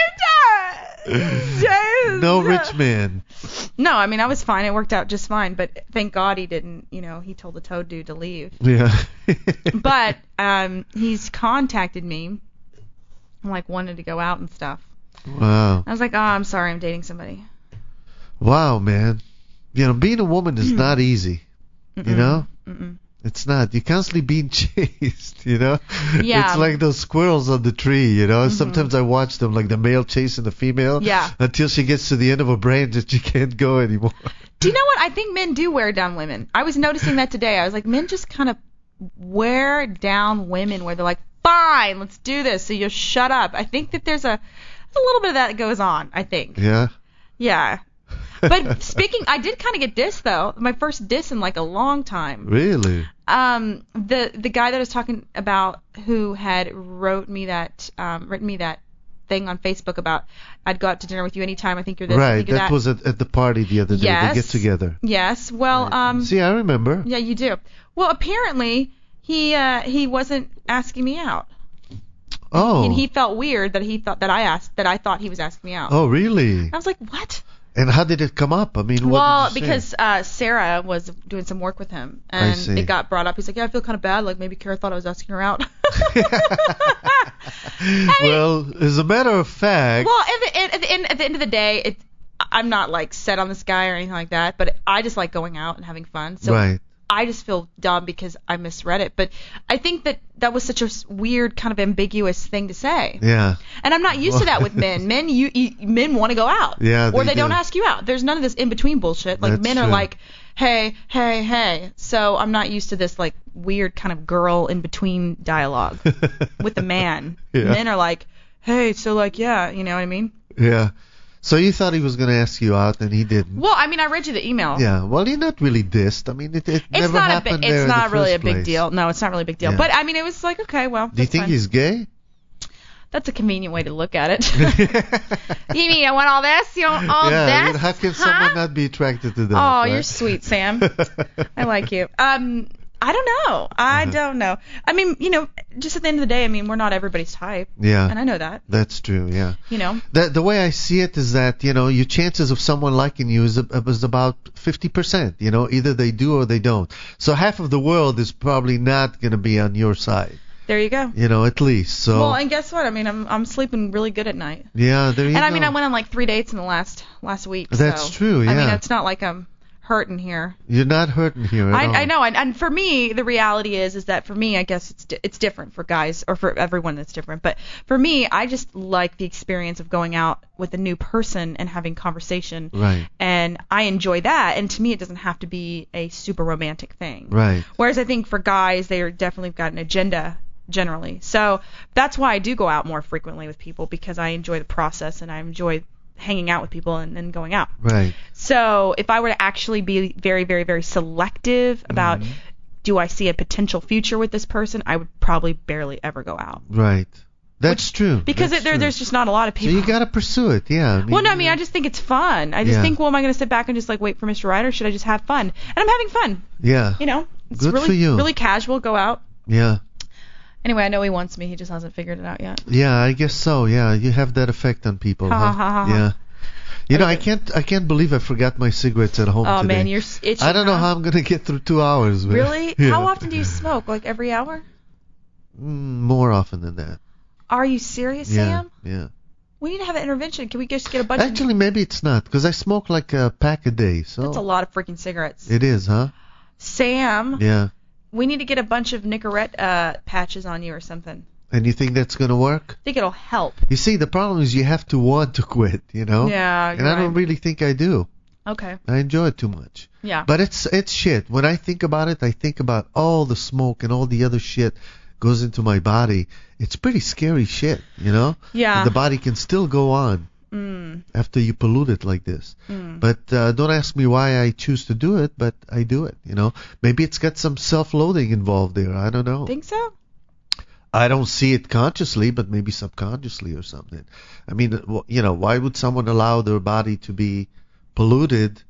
Speaker 10: don't.
Speaker 9: No rich man."
Speaker 10: No, I mean, I was fine. It worked out just fine. But thank God he didn't, he told the tow dude to leave.
Speaker 9: Yeah.
Speaker 10: But he's contacted me, like, wanted to go out and stuff.
Speaker 9: Wow.
Speaker 10: I was like, oh, I'm sorry, I'm dating somebody.
Speaker 9: Wow, man. Being a woman is not easy. It's not. You're constantly being chased, Yeah. It's like those squirrels on the tree, Sometimes I watch them, like the male chasing the female.
Speaker 10: Yeah.
Speaker 9: Until she gets to the end of a branch that she can't go anymore.
Speaker 10: Do you know what? I think men do wear down women. I was noticing that today. I was like, men just kind of wear down women where they're like, fine, let's do this, so you shut up. I think that there's a little bit of that goes on, I think.
Speaker 9: Yeah?
Speaker 10: Yeah. But speaking, I did kind of get dissed, though. My first diss in like a long time.
Speaker 9: Really?
Speaker 10: The guy that I was talking about who had written me that thing on Facebook about I'd go out to dinner with you anytime. I think you're this.
Speaker 9: Right.
Speaker 10: I think you're
Speaker 9: that was at the party the other day.
Speaker 10: Yes.
Speaker 9: They get together.
Speaker 10: Yes. Well.
Speaker 9: See, I remember.
Speaker 10: Yeah, you do. Well, apparently he wasn't asking me out.
Speaker 9: Oh.
Speaker 10: And he felt weird that he thought that I thought he was asking me out.
Speaker 9: Oh, really?
Speaker 10: I was like, what?
Speaker 9: And how did it come up? I mean, what did you say?
Speaker 10: Because Sarah was doing some work with him, and it got brought up. He's like, yeah, I feel kind of bad. Like, maybe Kara thought I was asking her out.
Speaker 9: Well, as a matter of fact...
Speaker 10: Well, at the end of the day, I'm not, like, set on this guy or anything like that, but I just like going out and having fun. So
Speaker 9: right.
Speaker 10: I just feel dumb because I misread it. But I think that was such a weird, kind of ambiguous thing to say.
Speaker 9: Yeah.
Speaker 10: And I'm not used to that with men. Men want to go out.
Speaker 9: Yeah,
Speaker 10: or they don't ask you out. There's none of this in-between bullshit. Like, men are like, hey. So I'm not used to this, like, weird kind of girl in-between dialogue with a man. Yeah. Men are like, hey, so, like, yeah, you know what I mean?
Speaker 9: Yeah. So you thought he was going to ask you out, and he didn't.
Speaker 10: Well, I mean, I read you the email.
Speaker 9: Yeah. Well, you're not really dissed. I mean, it never happened there.
Speaker 10: It's not really a big deal. No, it's not really a big deal. Yeah. But I mean, it was like, okay, well.
Speaker 9: Do you think he's gay?
Speaker 10: That's a convenient way to look at it. You mean I want all this? You want all this?
Speaker 9: Yeah. How can someone not be attracted to that?
Speaker 10: Oh,
Speaker 9: right?
Speaker 10: You're sweet, Sam. I like you. I don't know. I don't know. I mean, just at the end of the day, I mean, we're not everybody's type.
Speaker 9: Yeah.
Speaker 10: And I know that.
Speaker 9: That's true, yeah. The way I see it is that, your chances of someone liking you is about 50%. Either they do or they don't. So half of the world is probably not going to be on your side.
Speaker 10: There you go.
Speaker 9: You know, at least. So.
Speaker 10: Well, and guess what? I mean, I'm sleeping really good at night.
Speaker 9: Yeah, there you go.
Speaker 10: And I mean, I went on like 3 dates in the last week.
Speaker 9: That's true. Yeah.
Speaker 10: I mean, it's not like I'm hurting here.
Speaker 9: You're not hurting here at all.
Speaker 10: I know, and for me, the reality is that for me, I guess it's different for guys, or for everyone that's different. But for me, I just like the experience of going out with a new person and having conversation.
Speaker 9: Right.
Speaker 10: And I enjoy that. And to me, it doesn't have to be a super romantic thing.
Speaker 9: Right.
Speaker 10: Whereas I think for guys, they are definitely got an agenda generally. So that's why I do go out more frequently with people, because I enjoy the process and I enjoy hanging out with people and then going out.
Speaker 9: Right.
Speaker 10: So if I were to actually be very, very, very selective about do I see a potential future with this person, I would probably barely ever go out.
Speaker 9: Right. That's true.
Speaker 10: Because there's just not a lot of people.
Speaker 9: So you got to pursue it, yeah. I mean,
Speaker 10: I just think it's fun. I just think, well, am I going to sit back and just like wait for Mr. Right, or should I just have fun? And I'm having fun.
Speaker 9: Yeah.
Speaker 10: You know, it's
Speaker 9: Good
Speaker 10: really,
Speaker 9: for you.
Speaker 10: really casual, go out.
Speaker 9: Yeah.
Speaker 10: Anyway, I know he wants me. He just hasn't figured it out yet.
Speaker 9: Yeah, I guess so. Yeah, you have that effect on people. Yeah. You know, I can't believe I forgot my cigarettes at home today.
Speaker 10: Oh man, you're itchy.
Speaker 9: I don't know how I'm gonna get through 2 hours. Man.
Speaker 10: Really?
Speaker 9: Yeah.
Speaker 10: How often do you smoke? Like every hour?
Speaker 9: More often than that.
Speaker 10: Are you serious, Sam?
Speaker 9: Yeah.
Speaker 10: We need to have an intervention. Can we just get a bunch
Speaker 9: Actually, maybe it's not, because I smoke like a pack a day. So
Speaker 10: That's a lot of freaking cigarettes.
Speaker 9: It is, huh?
Speaker 10: Sam.
Speaker 9: Yeah.
Speaker 10: We need to get a bunch of Nicorette patches on you or something.
Speaker 9: And you think that's going to work?
Speaker 10: I think it'll help.
Speaker 9: You see, the problem is you have to want to quit, you know?
Speaker 10: Yeah,
Speaker 9: And I don't really think I do.
Speaker 10: Okay.
Speaker 9: I enjoy it too much.
Speaker 10: Yeah.
Speaker 9: But it's shit. When I think about it, I think about all the smoke and all the other shit goes into my body. It's pretty scary shit, you know?
Speaker 10: Yeah.
Speaker 9: And the body can still go on after you pollute it like this. But don't ask me why I choose to do it, but I do it, you know? Maybe it's got some self-loathing involved there. I don't know.
Speaker 10: Think so?
Speaker 9: I don't see it consciously, but maybe subconsciously or something. I mean, you know, why would someone allow their body to be polluted?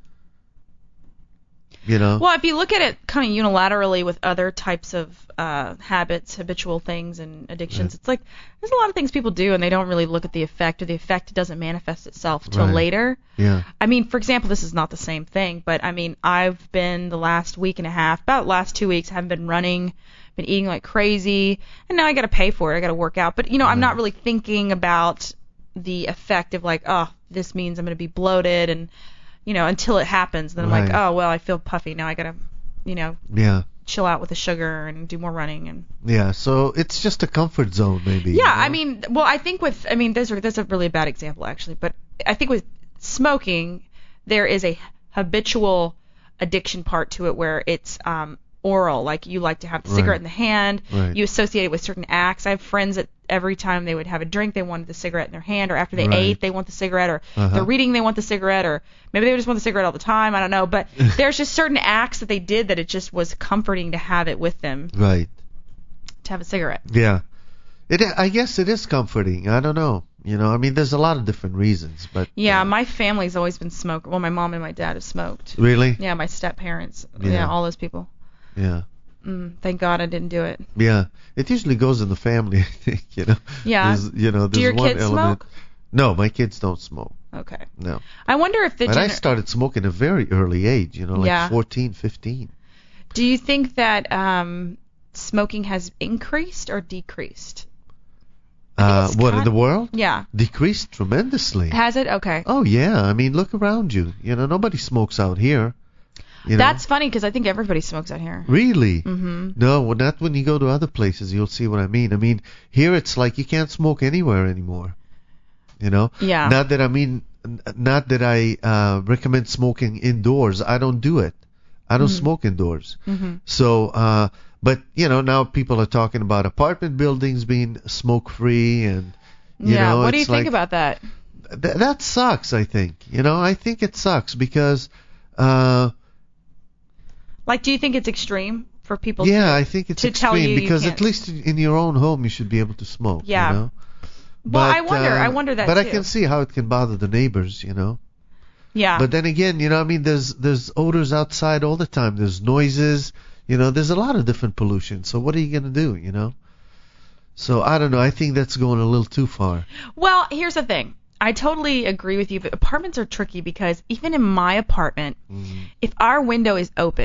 Speaker 9: You know?
Speaker 10: Well, if you look at it kind of unilaterally with other types of habits, habitual things, and addictions, it's like there's a lot of things people do and they don't really look at the effect, or the effect doesn't manifest itself till later.
Speaker 9: Yeah.
Speaker 10: I mean, for example, this is not the same thing, but I mean, I've been the last week and a half, about the last 2 weeks, haven't been running, been eating like crazy, and now I got to pay for it. I got to work out. But, you know, I'm not really thinking about the effect of like, oh, this means I'm going to be bloated, and, you know, until it happens. Then I'm like, oh, well, I feel puffy. Now I got to, you know, chill out with the sugar and do more running. And
Speaker 9: yeah, so it's just a comfort zone maybe.
Speaker 10: Yeah,
Speaker 9: you know?
Speaker 10: I mean, well, I think with, I mean, there's a really bad example actually, but I think with smoking, there is a habitual addiction part to it where it's oral, like you like to have the cigarette in the hand, you associate it with certain acts. I have friends that every time they would have a drink, they wanted the cigarette in their hand, or after they ate, they want the cigarette, or they're reading, they want the cigarette, or maybe they just want the cigarette all the time, I don't know, but there's just certain acts that they did that it just was comforting to have it with them.
Speaker 9: Right.
Speaker 10: To have a cigarette.
Speaker 9: Yeah. I guess it is comforting. I don't know. You know, I mean, there's a lot of different reasons, but
Speaker 10: yeah, my family's always been smokers. Well, my mom and my dad have smoked.
Speaker 9: Really?
Speaker 10: Yeah, my step parents. Yeah, all those people.
Speaker 9: Yeah.
Speaker 10: Thank God I didn't do it.
Speaker 9: Yeah, it usually goes in the family, I think. You know.
Speaker 10: Yeah.
Speaker 9: There's
Speaker 10: do your
Speaker 9: one
Speaker 10: kids
Speaker 9: element.
Speaker 10: smoke?
Speaker 9: No, my kids don't smoke.
Speaker 10: Okay.
Speaker 9: No.
Speaker 10: I wonder if
Speaker 9: But I started smoking at a very early age. You know, like 14, 15.
Speaker 10: Do you think that smoking has increased or decreased?
Speaker 9: What, in the world?
Speaker 10: Yeah.
Speaker 9: Decreased tremendously.
Speaker 10: Has it? Okay.
Speaker 9: Oh, yeah. I mean, look around you. You know, nobody smokes out here. You know?
Speaker 10: That's funny because I think everybody smokes out here.
Speaker 9: Really?
Speaker 10: Mm-hmm.
Speaker 9: No, well, not when you go to other places. You'll see what I mean. I mean, here it's like you can't smoke anywhere anymore. You know?
Speaker 10: Yeah.
Speaker 9: Not that I recommend smoking indoors. I don't do it. I don't smoke indoors.
Speaker 10: Mm-hmm.
Speaker 9: So, but, you know, now people are talking about apartment buildings being smoke-free and, you know.
Speaker 10: What do you think about that?
Speaker 9: That sucks, I think. You know, I think it sucks because...
Speaker 10: like, do you think it's extreme for people
Speaker 9: I think it's extreme because
Speaker 10: can't.
Speaker 9: At least in your own home you should be able to smoke, you know?
Speaker 10: Well, I wonder that
Speaker 9: but
Speaker 10: too.
Speaker 9: I can see how it can bother the neighbors, you know?
Speaker 10: Yeah.
Speaker 9: But then again, you know, I mean, there's odors outside all the time. There's noises, you know, there's a lot of different pollution. So what are you going to do, you know? So I don't know. I think that's going a little too far.
Speaker 10: Well, here's the thing. I totally agree with you, but apartments are tricky because even in my apartment, if our window is open,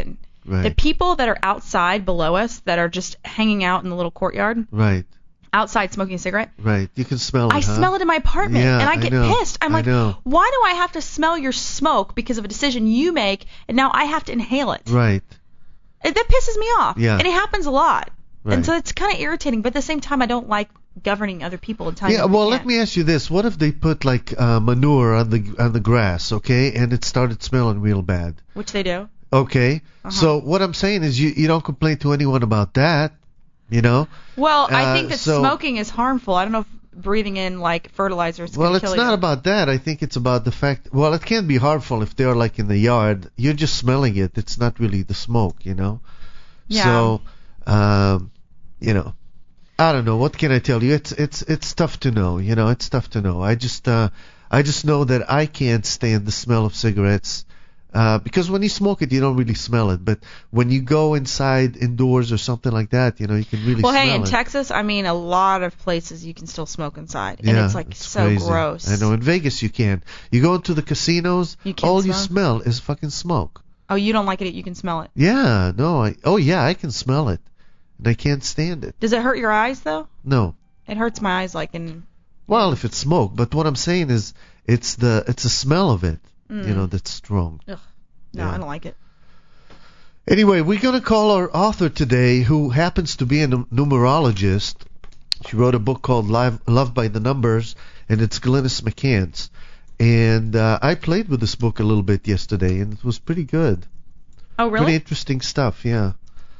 Speaker 10: The people that are outside below us that are just hanging out in the little courtyard.
Speaker 9: Right.
Speaker 10: Outside smoking a cigarette.
Speaker 9: Right. You can smell it.
Speaker 10: I smell it in my apartment,
Speaker 9: Yeah,
Speaker 10: and I get pissed. I'm like,
Speaker 9: know.
Speaker 10: why do I have to smell your smoke because of a decision you make, and now I have to inhale it?
Speaker 9: Right.
Speaker 10: That pisses me off.
Speaker 9: Yeah.
Speaker 10: And it happens a lot.
Speaker 9: Right.
Speaker 10: And so it's kind of irritating, but at the same time, I don't like governing other people and telling
Speaker 9: Yeah,
Speaker 10: them
Speaker 9: well,
Speaker 10: they
Speaker 9: let me ask you this: what if they put like manure on the grass, okay, and it started smelling real bad?
Speaker 10: Which they do.
Speaker 9: Okay. So what I'm saying is, you don't complain to anyone about that, you know?
Speaker 10: Well, I think that smoking is harmful. I don't know if breathing in like fertilizer is going to kill you.
Speaker 9: Well, it's not about that. I think it's about the fact. Well, it can be harmful if they're like in the yard. You're just smelling it. It's not really the smoke, you know.
Speaker 10: Yeah.
Speaker 9: So, you know, I don't know. What can I tell you? It's tough to know. You know, it's tough to know. I just know that I can't stand the smell of cigarettes. Because when you smoke it, you don't really smell it. But when you go inside, indoors, or something like that, you know, you can really smell it.
Speaker 10: Well, hey, in Texas, I mean, a lot of places you can still smoke inside. And
Speaker 9: Yeah,
Speaker 10: it's like
Speaker 9: it's
Speaker 10: so
Speaker 9: crazy.
Speaker 10: gross.
Speaker 9: I know. In Vegas, you can. You go into the casinos,
Speaker 10: You can't
Speaker 9: all you
Speaker 10: smoke?
Speaker 9: smell is fucking smoke.
Speaker 10: Oh, you don't like it? You can smell it.
Speaker 9: Yeah, no. I can smell it. And I can't stand it.
Speaker 10: Does it hurt your eyes, though?
Speaker 9: No.
Speaker 10: It hurts my eyes like in...
Speaker 9: Well, if it's smoke. But what I'm saying is, it's the smell of it,
Speaker 10: Mm.
Speaker 9: you know, that's strong.
Speaker 10: Ugh. No,
Speaker 9: Yeah.
Speaker 10: I don't like it.
Speaker 9: Anyway, we're going to call our author today, who happens to be a numerologist. She wrote a book called Love by the Numbers, and it's Glynis McCants. And I played with this book a little bit yesterday, and it was pretty good.
Speaker 10: Oh, really?
Speaker 9: Pretty interesting stuff, yeah.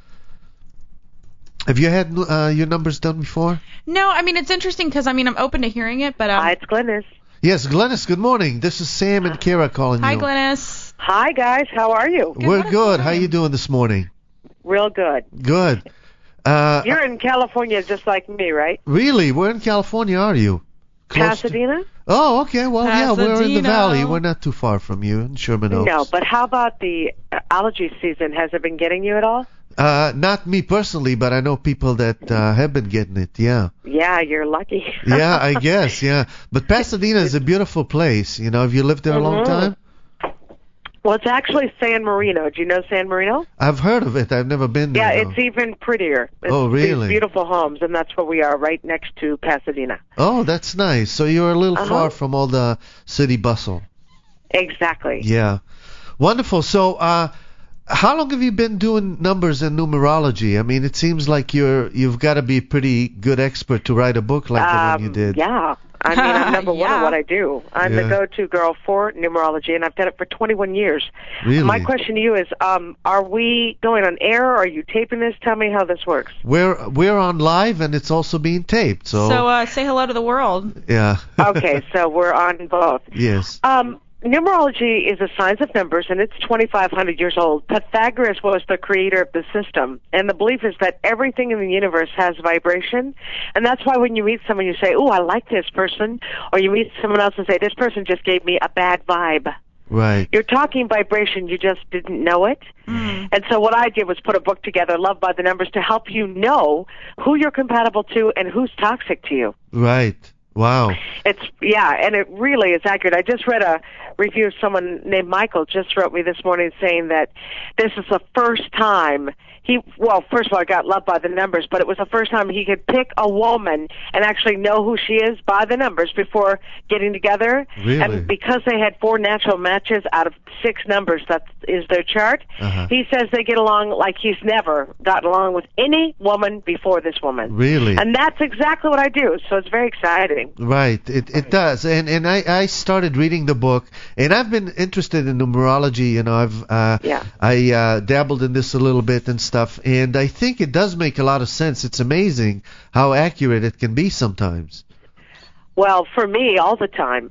Speaker 9: Have you had your numbers done before?
Speaker 10: No, I mean, it's interesting because, I mean, I'm open to hearing it, but...
Speaker 11: Hi, it's Glynis.
Speaker 9: Yes, Glynis, good morning. This is Sam and Kara calling
Speaker 10: Hi,
Speaker 9: you.
Speaker 10: Glynis.
Speaker 11: Hi, guys. How are you?
Speaker 9: We're good. How you doing this morning?
Speaker 11: Real good.
Speaker 9: Good.
Speaker 11: You're in California just like me, right?
Speaker 9: Really? Where in California are you? Close to-
Speaker 11: Pasadena?
Speaker 9: Oh, okay. Well, yeah, we're in the
Speaker 10: Pasadena.
Speaker 9: valley. We're not too far from you in Sherman Oaks.
Speaker 11: No, but how about the allergy season? Has it been getting you at all?
Speaker 9: Not me personally, but I know people that have been getting it, yeah.
Speaker 11: Yeah, you're lucky.
Speaker 9: Yeah, I guess, yeah. But Pasadena is a beautiful place. You know, have you lived there a long time?
Speaker 11: Well, it's actually San Marino. Do you know San Marino?
Speaker 9: I've heard of it. I've never been there.
Speaker 11: Yeah,
Speaker 9: though.
Speaker 11: it's even prettier. It's
Speaker 9: Oh, really?
Speaker 11: These beautiful homes, and that's where we are, right next to Pasadena.
Speaker 9: Oh, that's nice. So you're a little
Speaker 11: Uh-huh.
Speaker 9: far from all the city bustle.
Speaker 11: Exactly.
Speaker 9: Yeah. Wonderful. So, how long have you been doing numbers and numerology? I mean, it seems like you've got to be a pretty good expert to write a book like the one you did.
Speaker 11: Yeah. I mean, I'm number one
Speaker 10: Yeah.
Speaker 11: at what I do. I'm the go-to girl for numerology, and I've done it for 21 years.
Speaker 9: Really?
Speaker 11: My question to you is, are we going on air, or are you taping this? Tell me how this works.
Speaker 9: We're on live, and it's also being taped. So,
Speaker 10: say hello to the world.
Speaker 9: yeah.
Speaker 11: Okay, so we're on both.
Speaker 9: Yes.
Speaker 11: Numerology is a science of numbers, and it's 2,500 years old. Pythagoras was the creator of the system, and the belief is that everything in the universe has vibration, and that's why when you meet someone, you say, "Oh, I like this person," or you meet someone else and say, "This person just gave me a bad vibe."
Speaker 9: Right.
Speaker 11: You're talking vibration, you just didn't know it. And so what I did was put a book together, Love by the Numbers, to help you know who you're compatible to and who's toxic to you.
Speaker 9: Right. Wow.
Speaker 11: And it really is accurate. I just read a review. Someone named Michael just wrote me this morning saying that this is the first time first of all, I got loved by the numbers, but it was the first time he could pick a woman and actually know who she is by the numbers before getting together.
Speaker 9: Really?
Speaker 11: And because they had 4 natural matches out of 6 numbers, that is their chart, he says they get along like he's never gotten along with any woman before this woman.
Speaker 9: Really?
Speaker 11: And that's exactly what I do, so it's very exciting.
Speaker 9: Right, it does, and I started reading the book, and I've been interested in numerology. You know, I dabbled in this a little bit and stuff, and I think it does make a lot of sense. It's amazing how accurate it can be sometimes.
Speaker 11: Well, for me, all the time.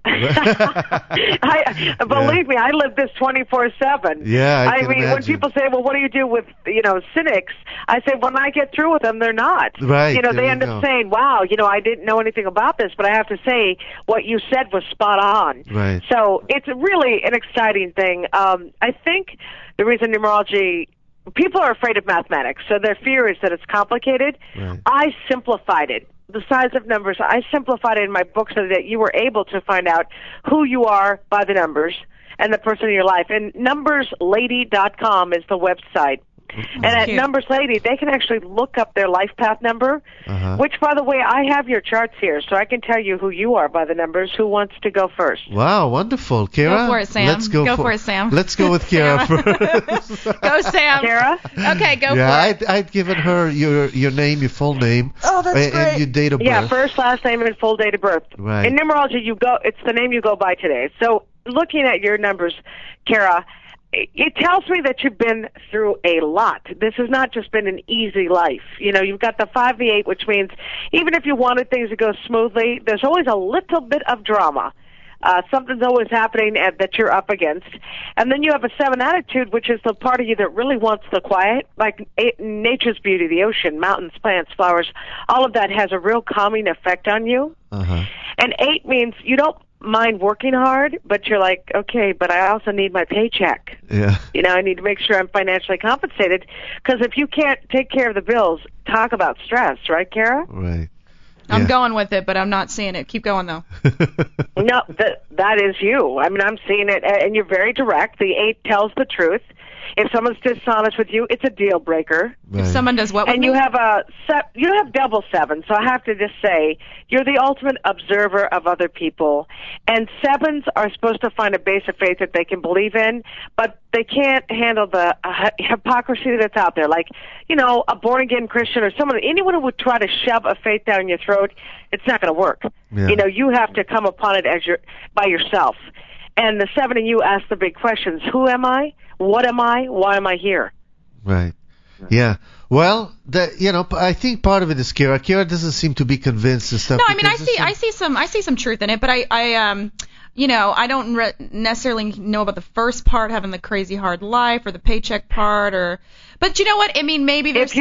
Speaker 11: Believe me, I live this 24/7.
Speaker 9: Yeah, I can
Speaker 11: mean, when
Speaker 9: imagine.
Speaker 11: people say, "Well, what do you do with cynics?" I say, when I get through with them, they're not.
Speaker 9: Right.
Speaker 11: They
Speaker 9: there
Speaker 11: end
Speaker 9: you
Speaker 11: up
Speaker 9: go.
Speaker 11: saying, "Wow, I didn't know anything about this, but I have to say, what you said was spot on."
Speaker 9: Right.
Speaker 11: So it's really an exciting thing. I think the reason numerology. People are afraid of mathematics, so their fear is that it's complicated.
Speaker 9: Right.
Speaker 11: I simplified it. The size of numbers, I simplified it in my book so that you were able to find out who you are by the numbers and the person in your life. And numberslady.com is the website. And at Numbers Lady, they can actually look up their life path number, which, by the way, I have your charts here, so I can tell you who you are by the numbers. Who wants to go first?
Speaker 9: Wow, wonderful. Kara?
Speaker 10: Go for it, Sam.
Speaker 9: Let's go
Speaker 10: for it, Sam.
Speaker 9: Let's go with Kara first.
Speaker 10: Go, Sam.
Speaker 11: Kara?
Speaker 10: Okay, go for
Speaker 9: it. I'd given her your name, your full name.
Speaker 10: Oh, that's great.
Speaker 9: And your date of birth.
Speaker 11: Yeah, first, last name, and full date of birth.
Speaker 9: Right.
Speaker 11: In numerology, it's the name you go by today. So looking at your numbers, Kara, it tells me that you've been through a lot. This has not just been an easy life. You've got the 5, the 8, which means even if you wanted things to go smoothly, there's always a little bit of drama. Something's always happening that you're up against. And then you have a 7 attitude, which is the part of you that really wants the quiet, like nature's beauty, the ocean, mountains, plants, flowers. All of that has a real calming effect on you. And 8 means you don't mind working hard, but you're like, okay, but I also need my paycheck.
Speaker 9: Yeah.
Speaker 11: I need to make sure I'm financially compensated, because if you can't take care of the bills, talk about stress, right, Kara?
Speaker 9: Right.
Speaker 10: I'm going with it, but I'm not seeing it. Keep going, though.
Speaker 11: No, that is you. I mean, I'm seeing it, and you're very direct. The 8 tells the truth. If someone's dishonest with you, it's a deal breaker.
Speaker 10: Right. If someone does what with
Speaker 11: and
Speaker 10: me?
Speaker 11: you have double 7, so I have to just say you're the ultimate observer of other people. And 7s are supposed to find a base of faith that they can believe in, but they can't handle the hypocrisy that's out there. Like, a born-again Christian or anyone who would try to shove a faith down your throat, it's not going to work.
Speaker 9: Yeah.
Speaker 11: You have to come upon it by yourself. And the 7 in you ask the big questions. Who am I? What am I? Why am I here?
Speaker 9: Right. Yeah. Well, I think part of it is Kara. Kara doesn't seem to be convinced and stuff.
Speaker 10: No, I mean, I see some truth in it, but I don't necessarily know about the first part, having the crazy hard life, or the paycheck part, but you know what? I mean, maybe there's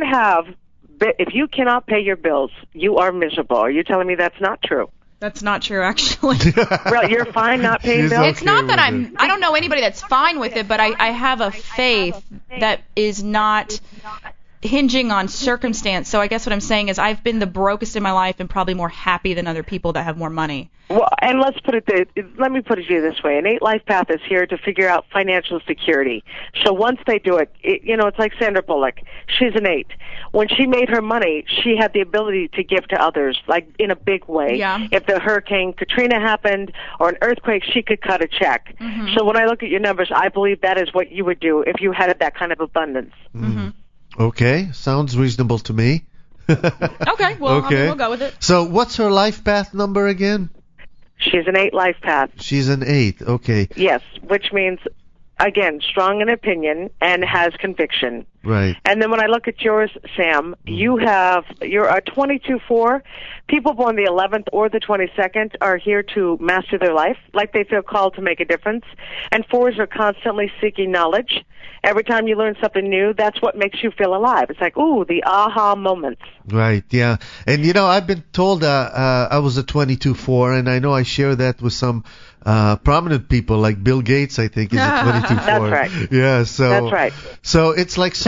Speaker 11: if you cannot pay your bills, you are miserable. Are you telling me that's not true?
Speaker 10: That's not true, actually.
Speaker 11: Well, you're fine not paying bills?
Speaker 10: It's not that I don't know anybody that's fine with it, but I have a faith that is not hinging on circumstance. So I guess what I'm saying is I've been the brokest in my life and probably more happy than other people that have more money.
Speaker 11: Well, and let me put it to you this way. An 8 life path is here to figure out financial security. So once they do it, it's like Sandra Bullock. She's an 8. When she made her money, she had the ability to give to others, like in a big way.
Speaker 10: Yeah.
Speaker 11: If the Hurricane Katrina happened or an earthquake, she could cut a check.
Speaker 10: Mm-hmm.
Speaker 11: So when I look at your numbers, I believe that is what you would do if you had that kind of abundance.
Speaker 10: Mm-hmm.
Speaker 9: Okay, sounds reasonable to me.
Speaker 10: Okay, well,
Speaker 9: okay.
Speaker 10: We'll go with it.
Speaker 9: So what's her life path number again?
Speaker 11: She's an 8 life path.
Speaker 9: She's an 8, okay.
Speaker 11: Yes, which means, again, strong in opinion and has conviction.
Speaker 9: Right.
Speaker 11: And then when I look at yours, Sam, you're a 22-4. People born the 11th or the 22nd are here to master their life, like they feel called to make a difference. And 4s are constantly seeking knowledge. Every time you learn something new, that's what makes you feel alive. It's like, ooh, the aha moments.
Speaker 9: Right, yeah. And, I've been told I was a 22-4, and I know I share that with some prominent people, like Bill Gates, I think, is a 22-4.
Speaker 11: That's right.
Speaker 9: Yeah, so.
Speaker 11: That's right.
Speaker 9: So it's like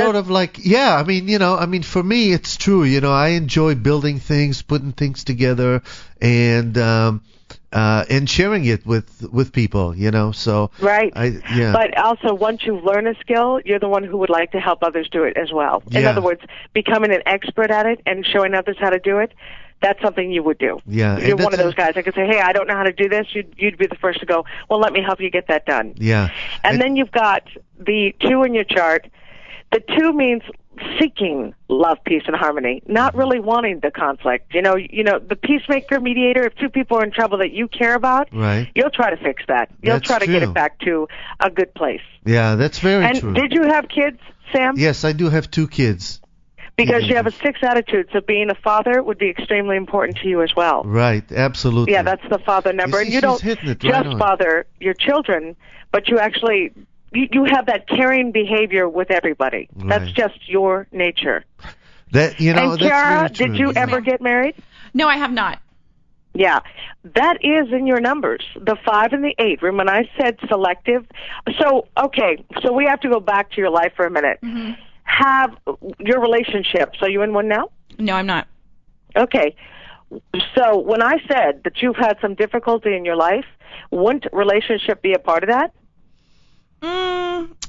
Speaker 9: for me, it's true. I enjoy building things, putting things together, and sharing it with people, so.
Speaker 11: Right. But also, once you learn a skill, you're the one who would like to help others do it as well. In other words, becoming an expert at it and showing others how to do it, that's something you would do.
Speaker 9: Yeah.
Speaker 11: You're one of those guys. I could say, hey, I don't know how to do this. You'd be the first to go, well, let me help you get that done.
Speaker 9: Yeah.
Speaker 11: And then you've got the 2 in your chart. The 2 means seeking love, peace, and harmony, not really wanting the conflict. The peacemaker, mediator, if 2 people are in trouble that you care about,
Speaker 9: right,
Speaker 11: you'll try to fix that. You'll try to get it back to a good place.
Speaker 9: Yeah, that's very true.
Speaker 11: And did you have kids, Sam?
Speaker 9: Yes, I do have 2 kids.
Speaker 11: Because you have a 6 attitude, so being a father would be extremely important to you as well.
Speaker 9: Right, absolutely.
Speaker 11: Yeah, that's the father number. And you don't just father your children, but you actually... You have that caring behavior with everybody.
Speaker 9: Right.
Speaker 11: That's just your nature.
Speaker 9: And
Speaker 11: Kara, did you ever get married?
Speaker 10: No, I have not.
Speaker 11: Yeah, that is in your numbers, the 5 and the 8. Remember when I said selective? So we have to go back to your life for a minute.
Speaker 10: Mm-hmm.
Speaker 11: Have your relationships. Are you in one now?
Speaker 10: No, I'm not.
Speaker 11: Okay. So when I said that you've had some difficulty in your life, wouldn't relationship be a part of that?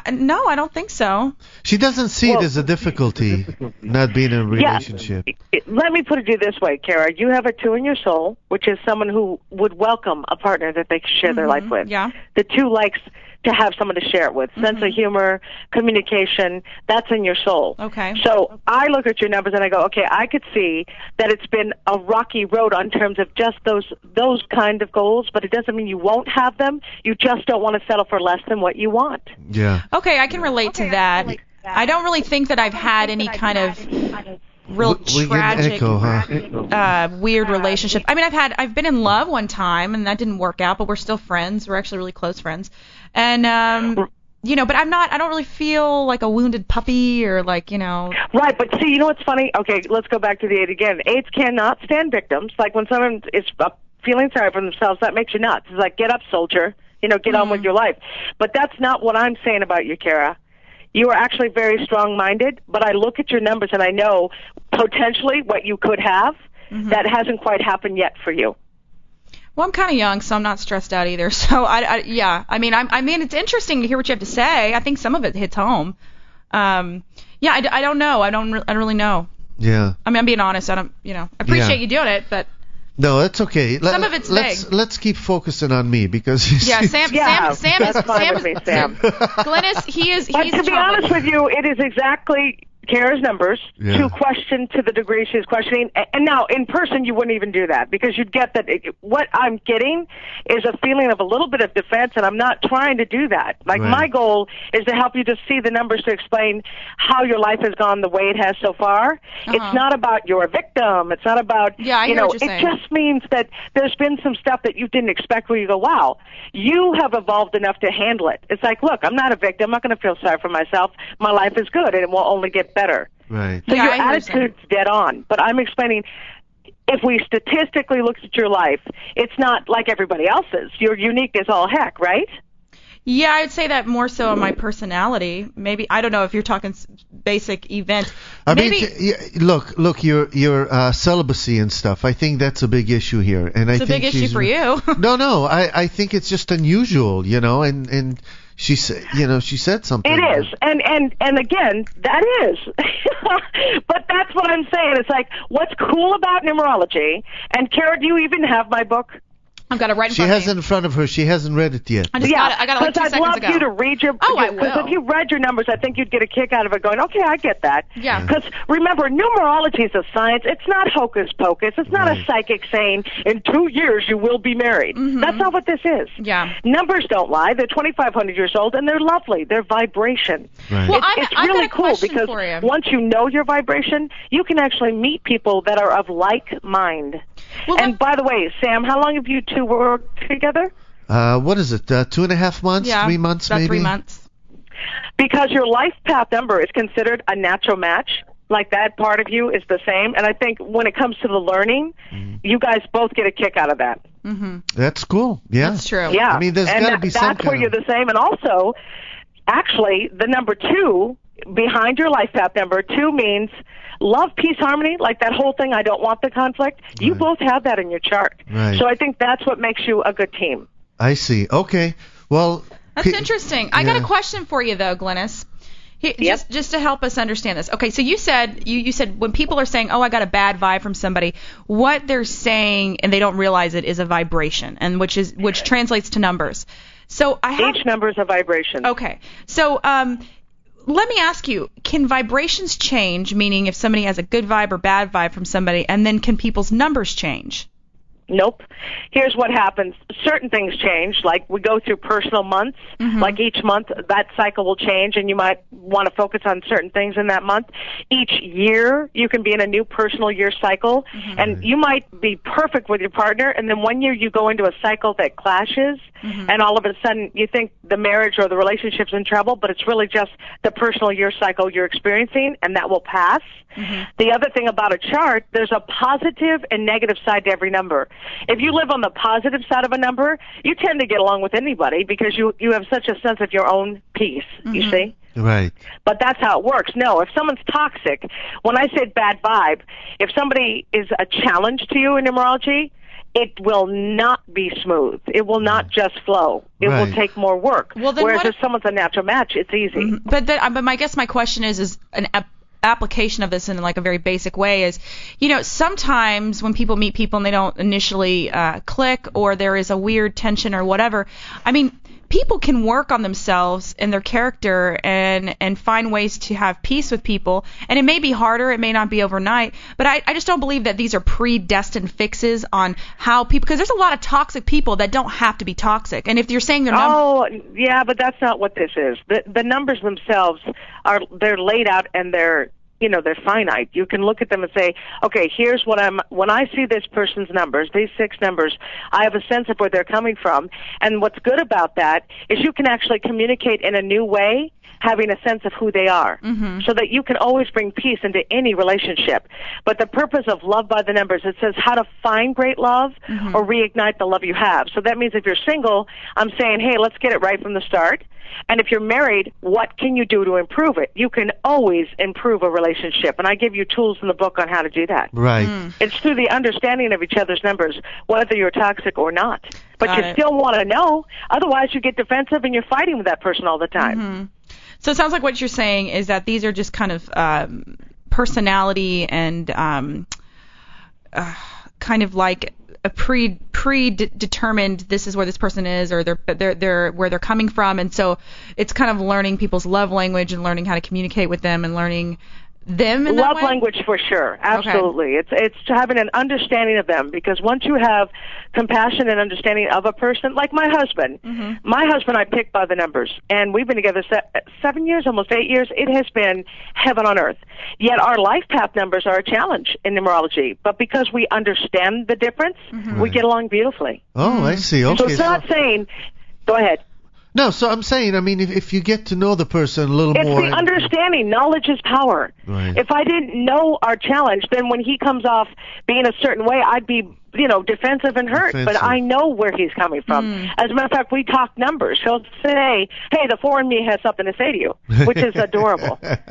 Speaker 10: No, I don't think so.
Speaker 9: She doesn't see it as a difficulty not being in a relationship.
Speaker 11: Let me put it to you this way, Kara. You have a 2 in your soul, which is someone who would welcome a partner that they can share their life with.
Speaker 10: Yeah.
Speaker 11: The 2 likes to have someone to share it with. Sense of humor, communication, that's in your soul.
Speaker 10: Okay.
Speaker 11: So I look at your numbers and I go, okay, I could see that it's been a rocky road on terms of just those kind of goals, but it doesn't mean you won't have them. You just don't want to settle for less than what you want.
Speaker 9: Yeah.
Speaker 10: Okay, I can relate to that. I don't really think that I've had any kind of real tragic, weird relationship. I mean, I've been in love one time, and that didn't work out, but we're still friends. We're actually really close friends. And, but I don't really feel like a wounded puppy or like,
Speaker 11: Right, but see, you know what's funny? Okay, let's go back to the 8 again. 8s cannot stand victims. Like when someone is feeling sorry for themselves, that makes you nuts. It's like, get up, soldier. Get on with your life. But that's not what I'm saying about you, Kara. You are actually very strong-minded, but I look at your numbers and I know potentially what you could have that hasn't quite happened yet for you.
Speaker 10: Well, I'm kind of young, so I'm not stressed out either. So I mean, it's interesting to hear what you have to say. I think some of it hits home. I don't know. I don't really know.
Speaker 9: Yeah.
Speaker 10: I mean, I'm being honest. I appreciate you doing it, but.
Speaker 9: No, it's okay.
Speaker 10: Some of it's vague.
Speaker 9: Let's keep focusing on me because
Speaker 10: Sam is
Speaker 11: fine with me, Sam.
Speaker 10: Glennis, he's
Speaker 11: to be honest with you, it is exactly Kara's numbers to question to the degree she's questioning. And now, in person, you wouldn't even do that because you'd get that what I'm getting is a feeling of a little bit of defense, and I'm not trying to do that. Like, my goal is to help you to see the numbers to explain how your life has gone the way it has so far. It's not about you're a victim. It's not about, it just means that there's been some stuff that you didn't expect where you go, wow, you have evolved enough to handle it. It's like, look, I'm not a victim. I'm not going to feel sorry for myself. My life is good, and it will only get better.
Speaker 9: Right.
Speaker 11: So your attitude's dead on. But I'm explaining, if we statistically look at your life, it's not like everybody else's. You're unique as all heck, right?
Speaker 10: Yeah, I'd say that more so on my personality. Maybe, I don't know if you're talking basic event.
Speaker 9: Look, your celibacy and stuff. I think that's a big issue here, and
Speaker 10: it's a big issue for you.
Speaker 9: No, I think it's just unusual, and she said, she said something.
Speaker 11: It is, and again, that is. But that's what I'm saying. It's like, what's cool about numerology? And Kara, do you even have my book?
Speaker 10: I've got it right in front
Speaker 9: of me. She has
Speaker 10: me.
Speaker 9: it in front of her. She hasn't read it yet.
Speaker 10: I got it like 2 seconds ago.
Speaker 11: I'd love you to read your...
Speaker 10: Oh, I will.
Speaker 11: Because if you read your numbers, I think you'd get a kick out of it going, okay, I get that.
Speaker 10: Yeah.
Speaker 11: Because remember, numerology is a science. It's not hocus pocus. It's not a psychic saying, in 2 years you will be married. That's not what this is.
Speaker 10: Yeah.
Speaker 11: Numbers don't lie. They're 2,500 years old, and they're lovely. They're vibration.
Speaker 9: Right.
Speaker 10: Well,
Speaker 11: it's really cool because once you know your vibration, you can actually meet people that are of like mind. Well, and by the way, Sam, how long have you two worked together?
Speaker 9: What is it? 2.5 months?
Speaker 10: Yeah,
Speaker 9: 3 months,
Speaker 10: about
Speaker 9: maybe?
Speaker 10: 3 months.
Speaker 11: Because your life path number is considered a natural match. Like that part of you is the same. And I think when it comes to the learning, you guys both get a kick out of that.
Speaker 9: That's cool. Yeah.
Speaker 10: That's true.
Speaker 11: Yeah.
Speaker 9: I mean, there's got to be some
Speaker 11: that's where you're the same. And also, actually, the number 2 behind your life path number 2 means love, peace, harmony, like that whole thing, I don't want the conflict. You both have that in your chart.
Speaker 9: Right.
Speaker 11: So I think that's what makes you a good team.
Speaker 9: I see. Okay. Well,
Speaker 10: that's interesting. I got a question for you, though, Glennis. Just to help us understand this. Okay, so you said when people are saying, "Oh, I got a bad vibe from somebody," what they're saying and they don't realize it is a vibration, and which translates to numbers. So
Speaker 11: each number is a vibration.
Speaker 10: Okay. So let me ask you, can vibrations change, meaning if somebody has a good vibe or bad vibe from somebody, and then can people's numbers change?
Speaker 11: Nope. Here's what happens. Certain things change, like we go through personal months. Like each month, that cycle will change, and you might want to focus on certain things in that month. Each year, you can be in a new personal year cycle, and you might be perfect with your partner, and then 1 year you go into a cycle that clashes, and all of a sudden you think the marriage or the relationship's in trouble, but it's really just the personal year cycle you're experiencing, and that will pass. The other thing about a chart, there's a positive and negative side to every number. If you live on the positive side of a number, you tend to get along with anybody because you have such a sense of your own peace, you see?
Speaker 9: Right.
Speaker 11: But that's how it works. No, if someone's toxic, when I said bad vibe, if somebody is a challenge to you in numerology, it will not be smooth. It will not just flow. It will take more work.
Speaker 10: Well, then
Speaker 11: whereas if someone's a natural match, it's easy.
Speaker 10: But I guess my question is an application of this in like a very basic way is, sometimes when people meet people and they don't initially click, or there is a weird tension or whatever, I mean, people can work on themselves and their character and find ways to have peace with people. And it may be harder, it may not be overnight, but I just don't believe that these are predestined fixes on how people, because there's a lot of toxic people that don't have to be toxic. And if you're saying they're
Speaker 11: yeah, but that's not what this is. The numbers themselves they're laid out, and they're finite. You can look at them and say, okay, here's when I see this person's numbers, these 6 numbers, I have a sense of where they're coming from. And what's good about that is you can actually communicate in a new way, having a sense of who they are, so that you can always bring peace into any relationship. But the purpose of Love by the Numbers, it says how to find great love or reignite the love you have. So that means if you're single, I'm saying, hey, let's get it right from the start. And if you're married, what can you do to improve it? You can always improve a relationship, and I give you tools in the book on how to do that.
Speaker 9: Right.
Speaker 11: It's through the understanding of each other's numbers, whether you're toxic or not. But you still want to know, otherwise you get defensive and you're fighting with that person all the time.
Speaker 10: So it sounds like what you're saying is that these are just kind of personality and kind of like a predetermined, this is where this person is, or they're where they're coming from, and so it's kind of learning people's love language and learning how to communicate with them and learning them in that way?
Speaker 11: Language for sure, absolutely. Okay. It's having an understanding of them, because once you have compassion and understanding of a person, like my husband, I picked by the numbers, and we've been together 7 years, almost 8 years. It has been heaven on earth. Yet our life path numbers are a challenge in numerology, but because we understand the difference, we get along beautifully.
Speaker 9: Oh, I see. Okay.
Speaker 11: So it's not saying, go ahead.
Speaker 9: No, so I'm saying, I mean, if you get to know the person a little more...
Speaker 11: It's the understanding. Knowledge is power.
Speaker 9: Right.
Speaker 11: If I didn't know our challenge, then when he comes off being a certain way, I'd be, defensive and hurt. But I know where he's coming from. As a matter of fact, we talk numbers. He'll say, hey, the 4 in me has something to say to you, which is adorable. You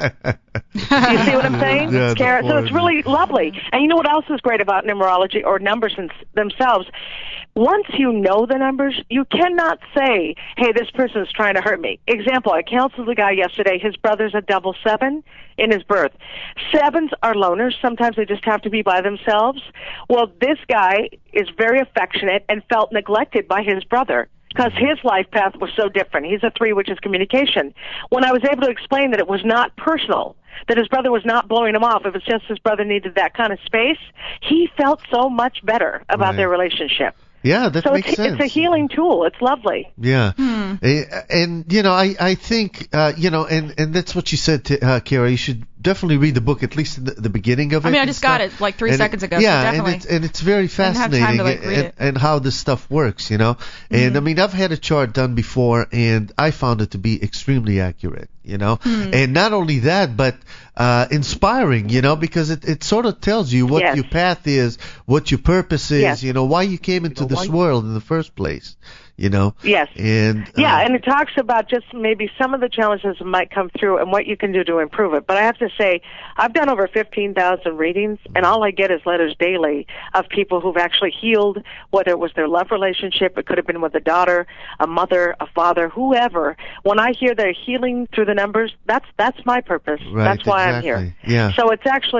Speaker 11: see what I'm saying?
Speaker 9: Yeah,
Speaker 11: So it's really lovely. And you know what else is great about numerology or numbers themselves? Once you know the numbers, you cannot say, hey, this person is trying to hurt me. Example, I counseled a guy yesterday. His brother's a double 7 in his birth. 7s are loners. Sometimes they just have to be by themselves. Well, this guy is very affectionate and felt neglected by his brother, because his life path was so different. He's a 3, which is communication. When I was able to explain that it was not personal, that his brother was not blowing him off, it was just his brother needed that kind of space, he felt so much better about their relationship.
Speaker 9: Yeah, that makes sense.
Speaker 11: It's a healing tool. It's lovely.
Speaker 9: Yeah. And, I think, and that's what you said, Kara. You should definitely read the book, at least in the beginning of it.
Speaker 10: I mean, I just got it like 3 seconds ago.
Speaker 9: Yeah,
Speaker 10: so definitely.
Speaker 9: and it's very fascinating and how this stuff works, And I mean, I've had a chart done before, and I found it to be extremely accurate, And not only that, but inspiring, because it sort of tells you what your path is, what your purpose is, why you came into this world in the first place.
Speaker 11: Yes.
Speaker 9: And
Speaker 11: and it talks about just maybe some of the challenges that might come through and what you can do to improve it. But I have to say, I've done over 15,000 readings, and all I get is letters daily of people who've actually healed, whether it was their love relationship, it could have been with a daughter, a mother, a father, whoever. When I hear they're healing through the numbers, that's my purpose.
Speaker 9: Right,
Speaker 11: that's why
Speaker 9: exactly.
Speaker 11: I'm here.
Speaker 9: Yeah.
Speaker 11: So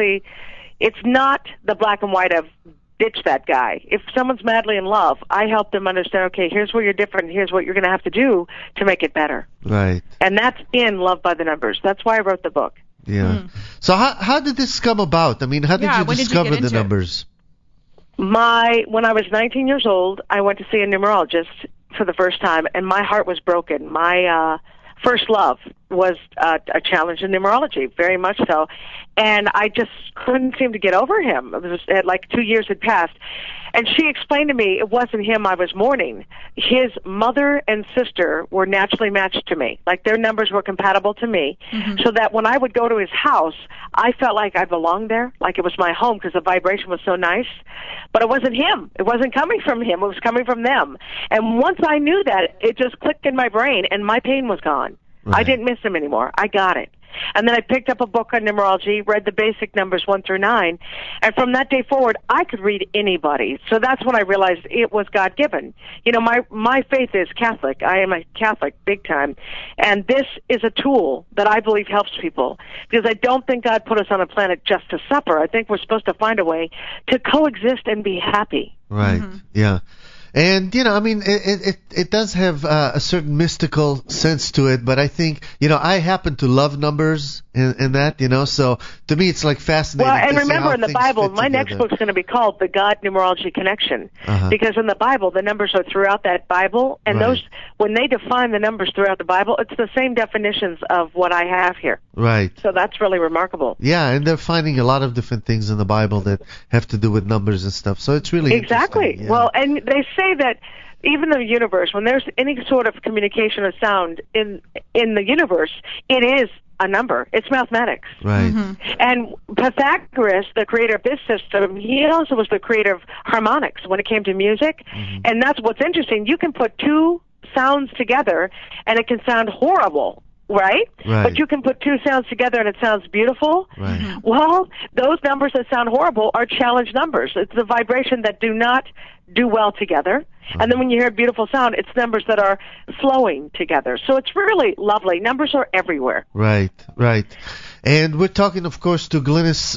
Speaker 11: it's not the black and white of ditch that guy. If someone's madly in love, I help them understand, okay, here's where you're different, here's what you're going to have to do to make it better.
Speaker 9: Right.
Speaker 11: And that's in Love by the Numbers. That's why I wrote the book.
Speaker 9: Yeah. So how did this come about? I mean, how did you discover the numbers?
Speaker 11: When I was 19 years old, I went to see a numerologist for the first time, and my heart was broken. My first love was a challenge in numerology, very much so. And I just couldn't seem to get over him. It was like 2 years had passed. And she explained to me it wasn't him I was mourning. His mother and sister were naturally matched to me. Like their numbers were compatible to me. So that when I would go to his house, I felt like I belonged there, like it was my home because the vibration was so nice. But it wasn't him. It wasn't coming from him. It was coming from them. And once I knew that, it just clicked in my brain and my pain was gone. Right. I didn't miss him anymore. I got it. And then I picked up a book on numerology, read the basic numbers 1 through 9, and from that day forward, I could read anybody. So that's when I realized it was God-given. You know, my faith is Catholic. I am a Catholic big time, and this is a tool that I believe helps people, because I don't think God put us on a planet just to suffer. I think we're supposed to find a way to coexist and be happy.
Speaker 9: Right. Yeah. And, you know, I mean, it does have a certain mystical sense to it, but I think, you know, I happen to love numbers in that, you know, so to me it's like fascinating.
Speaker 11: Well, and
Speaker 9: to see
Speaker 11: remember
Speaker 9: how
Speaker 11: in the
Speaker 9: things
Speaker 11: Bible,
Speaker 9: fit
Speaker 11: my
Speaker 9: together.
Speaker 11: next book's going to be called The God Numerology Connection, because in the Bible, the numbers are throughout that Bible, and those, when they define the numbers throughout the Bible, it's the same definitions of what I have here.
Speaker 9: Right.
Speaker 11: So that's really remarkable.
Speaker 9: Yeah, and they're finding a lot of different things in the Bible that have to do with numbers and stuff, so it's really
Speaker 11: Exactly.
Speaker 9: interesting. Yeah.
Speaker 11: Well, and they say that even the universe, when there's any sort of communication of sound in the universe, it is a number. It's mathematics.
Speaker 9: Right.
Speaker 11: And Pythagoras, the creator of this system, he also was the creator of harmonics when it came to music. And that's what's interesting. You can put two sounds together and it can sound horrible. Right? But you can put two sounds together and it sounds beautiful.
Speaker 9: Right.
Speaker 11: Well, those numbers that sound horrible are challenge numbers. It's the vibration that do not do well together. And then when you hear a beautiful sound, it's numbers that are flowing together. So it's really lovely. Numbers are everywhere.
Speaker 9: Right, right. And we're talking, of course, to Glynis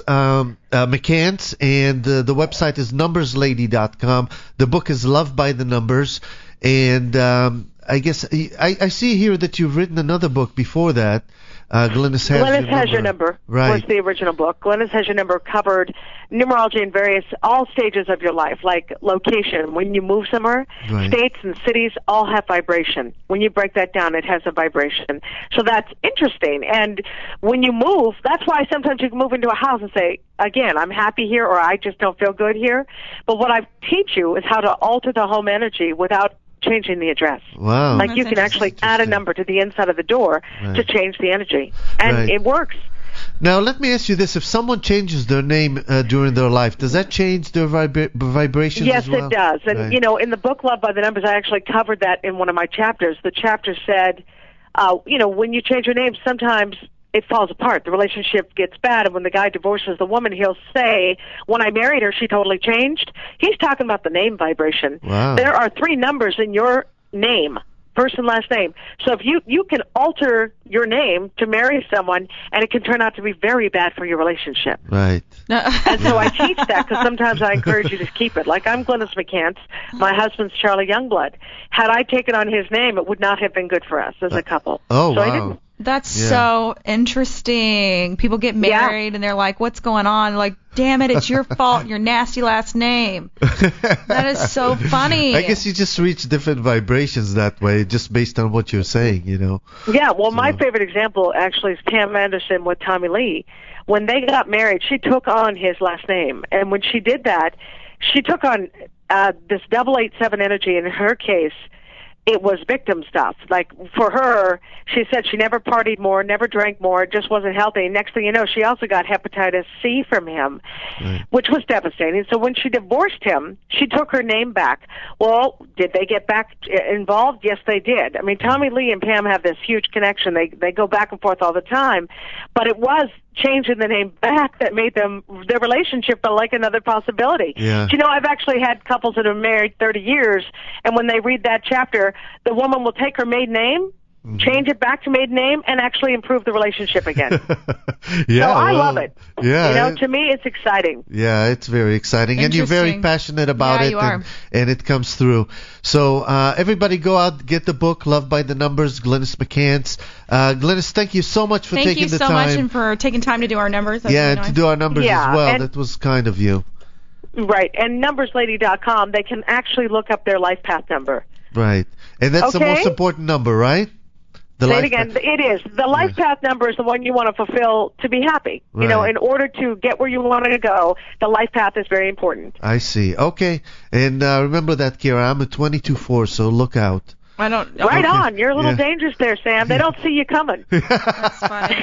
Speaker 9: McCants, and the website is numberslady.com. The book is Love by the Numbers. And I guess I see here that you've written another book before that. Glynis Has Your Number
Speaker 11: was the original book. Glynis Has Your Number covered numerology in all stages of your life, like location. When you move somewhere, states and cities all have vibration. When you break that down, it has a vibration. So that's interesting. And when you move, that's why sometimes you can move into a house and say, again, I'm happy here, or I just don't feel good here. But what I teach you is how to alter the home energy without changing the address.
Speaker 9: Wow.
Speaker 11: Like you can actually add a number to the inside of the door to change the energy. And it works.
Speaker 9: Now, let me ask you this. If someone changes their name during their life, does that change their vibrations
Speaker 11: Yes,
Speaker 9: as well?
Speaker 11: it does. And, you know, in the book Love by the Numbers, I actually covered that in one of my chapters. The chapter said, you know, when you change your name, sometimes it falls apart. The relationship gets bad, and when the guy divorces the woman, he'll say, when I married her, she totally changed. He's talking about the name vibration.
Speaker 9: Wow.
Speaker 11: There are 3 numbers in your name, first and last name. So if you can alter your name to marry someone, and it can turn out to be very bad for your relationship.
Speaker 9: Right.
Speaker 11: And so I teach that, because sometimes I encourage you to keep it. Like, I'm Glynis McCants. My husband's Charlie Youngblood. Had I taken on his name, it would not have been good for us as a couple.
Speaker 9: Oh,
Speaker 11: so
Speaker 9: wow.
Speaker 11: I didn't.
Speaker 10: That's so interesting. People get married and they're like, what's going on? Like, damn it, it's your fault, your nasty last name. That is so funny.
Speaker 9: I guess you just reach different vibrations that way, just based on what you're saying, you know.
Speaker 11: Yeah, well, my favorite example actually is Pam Anderson with Tommy Lee. When they got married, she took on his last name. And when she did that, she took on this 887 energy. In her case, it was victim stuff. Like, for her, she said she never partied more, never drank more, just wasn't healthy. Next thing you know, she also got hepatitis C from him, which was devastating. So when she divorced him, she took her name back. Well, did they get back involved? Yes, they did. I mean, Tommy Lee and Pam have this huge connection. They go back and forth all the time. But it was changing the name back that made their relationship feel like another possibility.
Speaker 9: Yeah.
Speaker 11: You know, I've actually had couples that have been married 30 years, and when they read that chapter, the woman will take her maiden name, change it back to maiden name, and actually improve the relationship again.
Speaker 9: Yeah,
Speaker 11: so I love it.
Speaker 9: Yeah.
Speaker 11: You know, to me, it's exciting.
Speaker 9: Yeah, it's very exciting. And you're very passionate about it, and it comes through. So everybody go out, get the book, Love by the Numbers, Glynis McCants. Glynis, thank you so much for taking the time.
Speaker 10: Thank you so much, and for taking time to do our numbers. That's really nice.
Speaker 9: To do our numbers as well. That was kind of you.
Speaker 11: Right, and numberslady.com, they can actually look up their life path number.
Speaker 9: Right, and that's the most important number, right?
Speaker 11: Say it again. It is. The life path number is the one you want to fulfill to be happy. Right. You know, in order to get where you want to go, the life path is very important.
Speaker 9: I see. Okay. And remember that, Kira. I'm a 22-4, so look out.
Speaker 10: I don't.
Speaker 11: Right on. You're a little dangerous there, Sam. They don't see you coming.
Speaker 10: That's funny.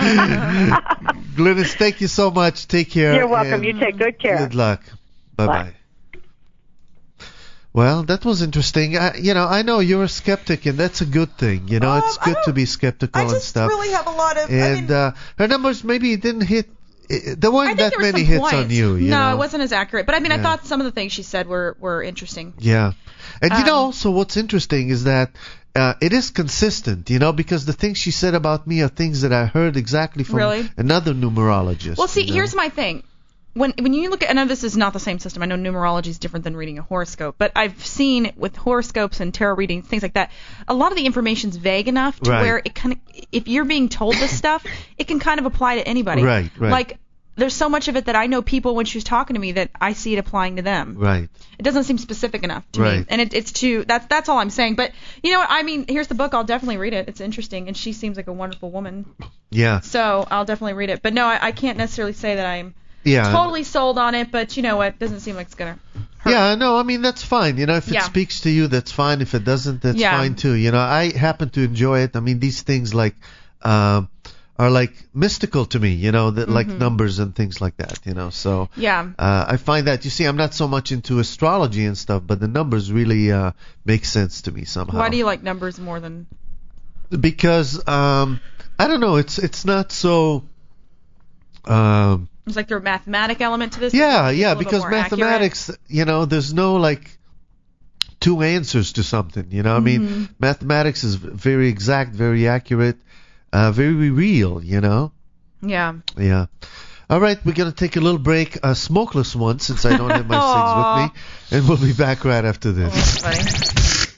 Speaker 9: Glynis, thank you so much. Take care.
Speaker 11: You're welcome. You take good care.
Speaker 9: Good luck. Bye-bye. Well, that was interesting. I know you're a skeptic, and that's a good thing. It's good to be skeptical and stuff.
Speaker 10: I just really have a lot of.
Speaker 9: And her numbers maybe didn't hit. There weren't that many hits on you.
Speaker 10: No, it wasn't as accurate. But I thought some of the things she said were interesting.
Speaker 9: Yeah, and also what's interesting is that it is consistent. Because the things she said about me are things that I heard exactly from another numerologist.
Speaker 10: Well, see, here's my thing. When you look at, I know this is not the same system. I know numerology is different than reading a horoscope, but I've seen with horoscopes and tarot readings, things like that, a lot of the information's vague enough to where it kind of, if you're being told this stuff, it can kind of apply to anybody.
Speaker 9: Right.
Speaker 10: Like, there's so much of it that I know people when she was talking to me that I see it applying to them.
Speaker 9: Right.
Speaker 10: It doesn't seem specific enough to me, and it's too. That's all I'm saying. But you know what? I mean, here's the book. I'll definitely read it. It's interesting, and she seems like a wonderful woman.
Speaker 9: Yeah.
Speaker 10: So I'll definitely read it. But no, I can't necessarily say that I'm.
Speaker 9: Yeah.
Speaker 10: Totally sold on it, but you know what? Doesn't seem like it's gonna hurt.
Speaker 9: Yeah, no, I mean that's fine. If it speaks to you, that's fine. If it doesn't, that's fine too. I happen to enjoy it. I mean, these things are like mystical to me. That like numbers and things like that. So I find that. You see, I'm not so much into astrology and stuff, but the numbers really make sense to me somehow.
Speaker 10: Why do you like numbers more than?
Speaker 9: Because I don't know. It's not so.
Speaker 10: It's like there's a mathematic element to this.
Speaker 9: Yeah, because mathematics, there's no two answers to something. I mean, mathematics is very exact, very accurate, very real.
Speaker 10: Yeah.
Speaker 9: Yeah. All right, we're gonna take a little break, a smokeless one, since I don't have my cigs with me, and we'll be back right after this.
Speaker 10: That's funny.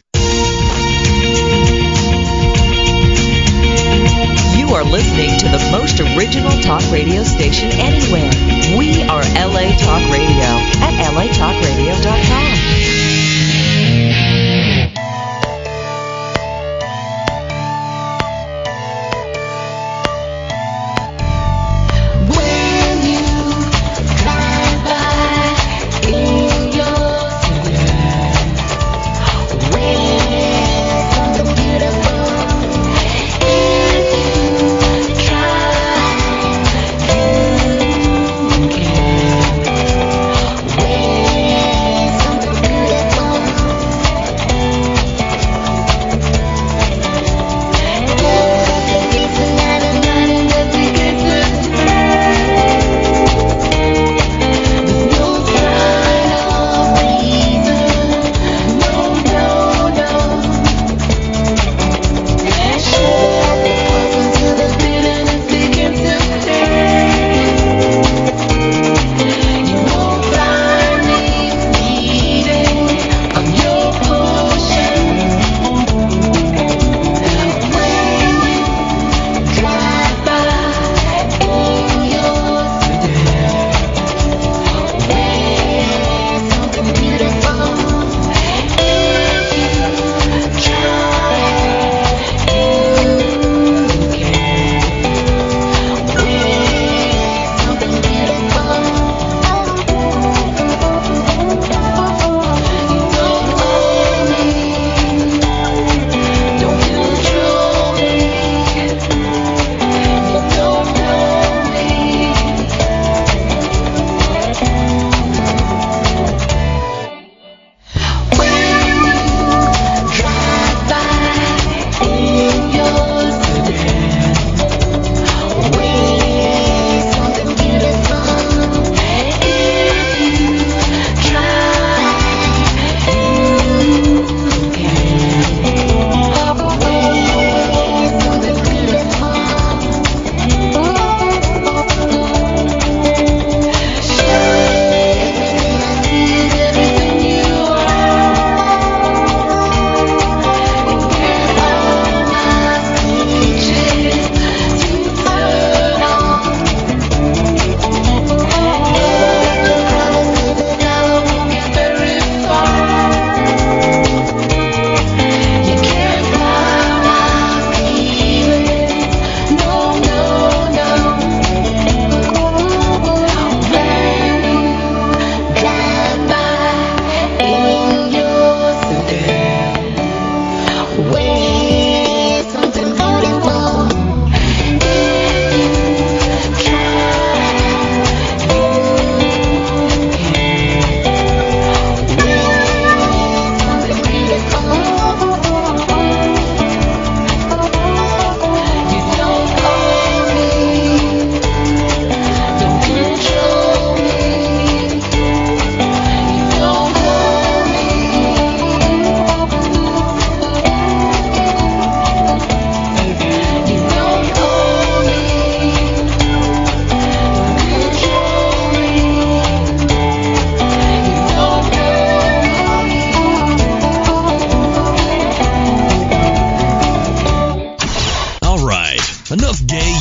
Speaker 3: You are listening to the most original talk radio station anywhere. We are LA Talk Radio at latalkradio.com.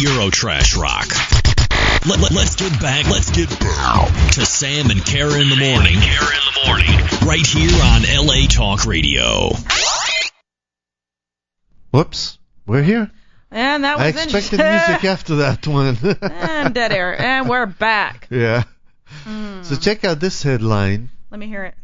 Speaker 8: Eurotrash rock. Let's get back to Sam and Kara in the morning. Right here on LA Talk Radio.
Speaker 9: Whoops, we're here.
Speaker 10: And that was
Speaker 9: I expected music after that one.
Speaker 10: And dead air. And we're back.
Speaker 9: Yeah. So check out this headline.
Speaker 10: Let me hear it.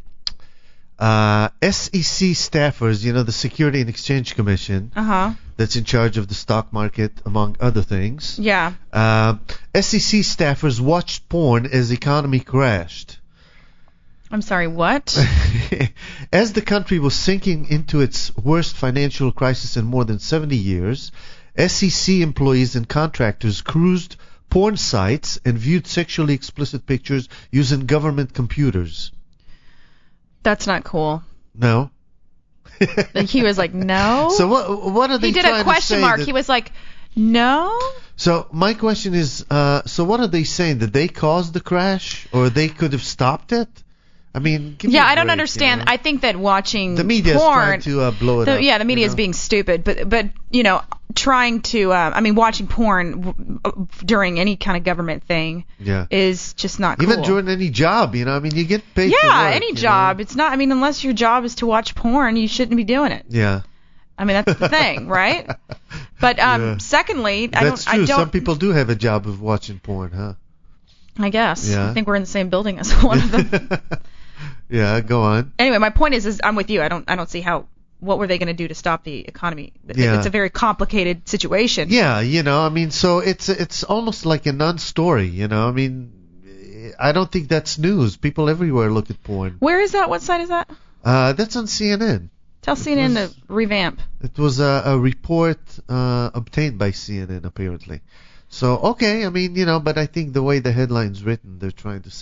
Speaker 9: SEC staffers, the Security and Exchange Commission, that's in charge of the stock market, among other things.
Speaker 10: Yeah.
Speaker 9: SEC staffers watched porn as economy crashed.
Speaker 10: I'm sorry, what?
Speaker 9: As the country was sinking into its worst financial crisis in more than 70 years, SEC employees and contractors cruised porn sites and viewed sexually explicit pictures using government computers.
Speaker 10: That's not cool.
Speaker 9: No.
Speaker 10: He was like, no?
Speaker 9: So what are they trying to say?
Speaker 10: He did a question mark. He was like, no?
Speaker 9: So my question is, so what are they saying? That they caused the crash? Or they could have stopped it? I mean, give me a
Speaker 10: I don't
Speaker 9: break,
Speaker 10: understand. I think that watching
Speaker 9: the media is trying to blow it up.
Speaker 10: Yeah, the media is being stupid, but trying to watching porn during any kind of government thing is just not cool.
Speaker 9: Even during any job, you get paid for work,
Speaker 10: any job. It's not. Unless your job is to watch porn, you shouldn't be doing it.
Speaker 9: Yeah.
Speaker 10: That's the thing, right? But secondly,
Speaker 9: That's true. Some people do have a job of watching porn, huh?
Speaker 10: I guess.
Speaker 9: Yeah.
Speaker 10: I think we're in the same building as one of them.
Speaker 9: Yeah, go on.
Speaker 10: Anyway, my point is I'm with you. I don't see what were they going to do to stop the economy? It's a very complicated situation.
Speaker 9: Yeah, so it's almost like a non-story, I don't think that's news. People everywhere look at porn.
Speaker 10: Where is that? What site is that?
Speaker 9: That's on CNN.
Speaker 10: Tell CNN to revamp.
Speaker 9: It was a report obtained by CNN, apparently. So, okay, but I think the way the headline's written, they're trying to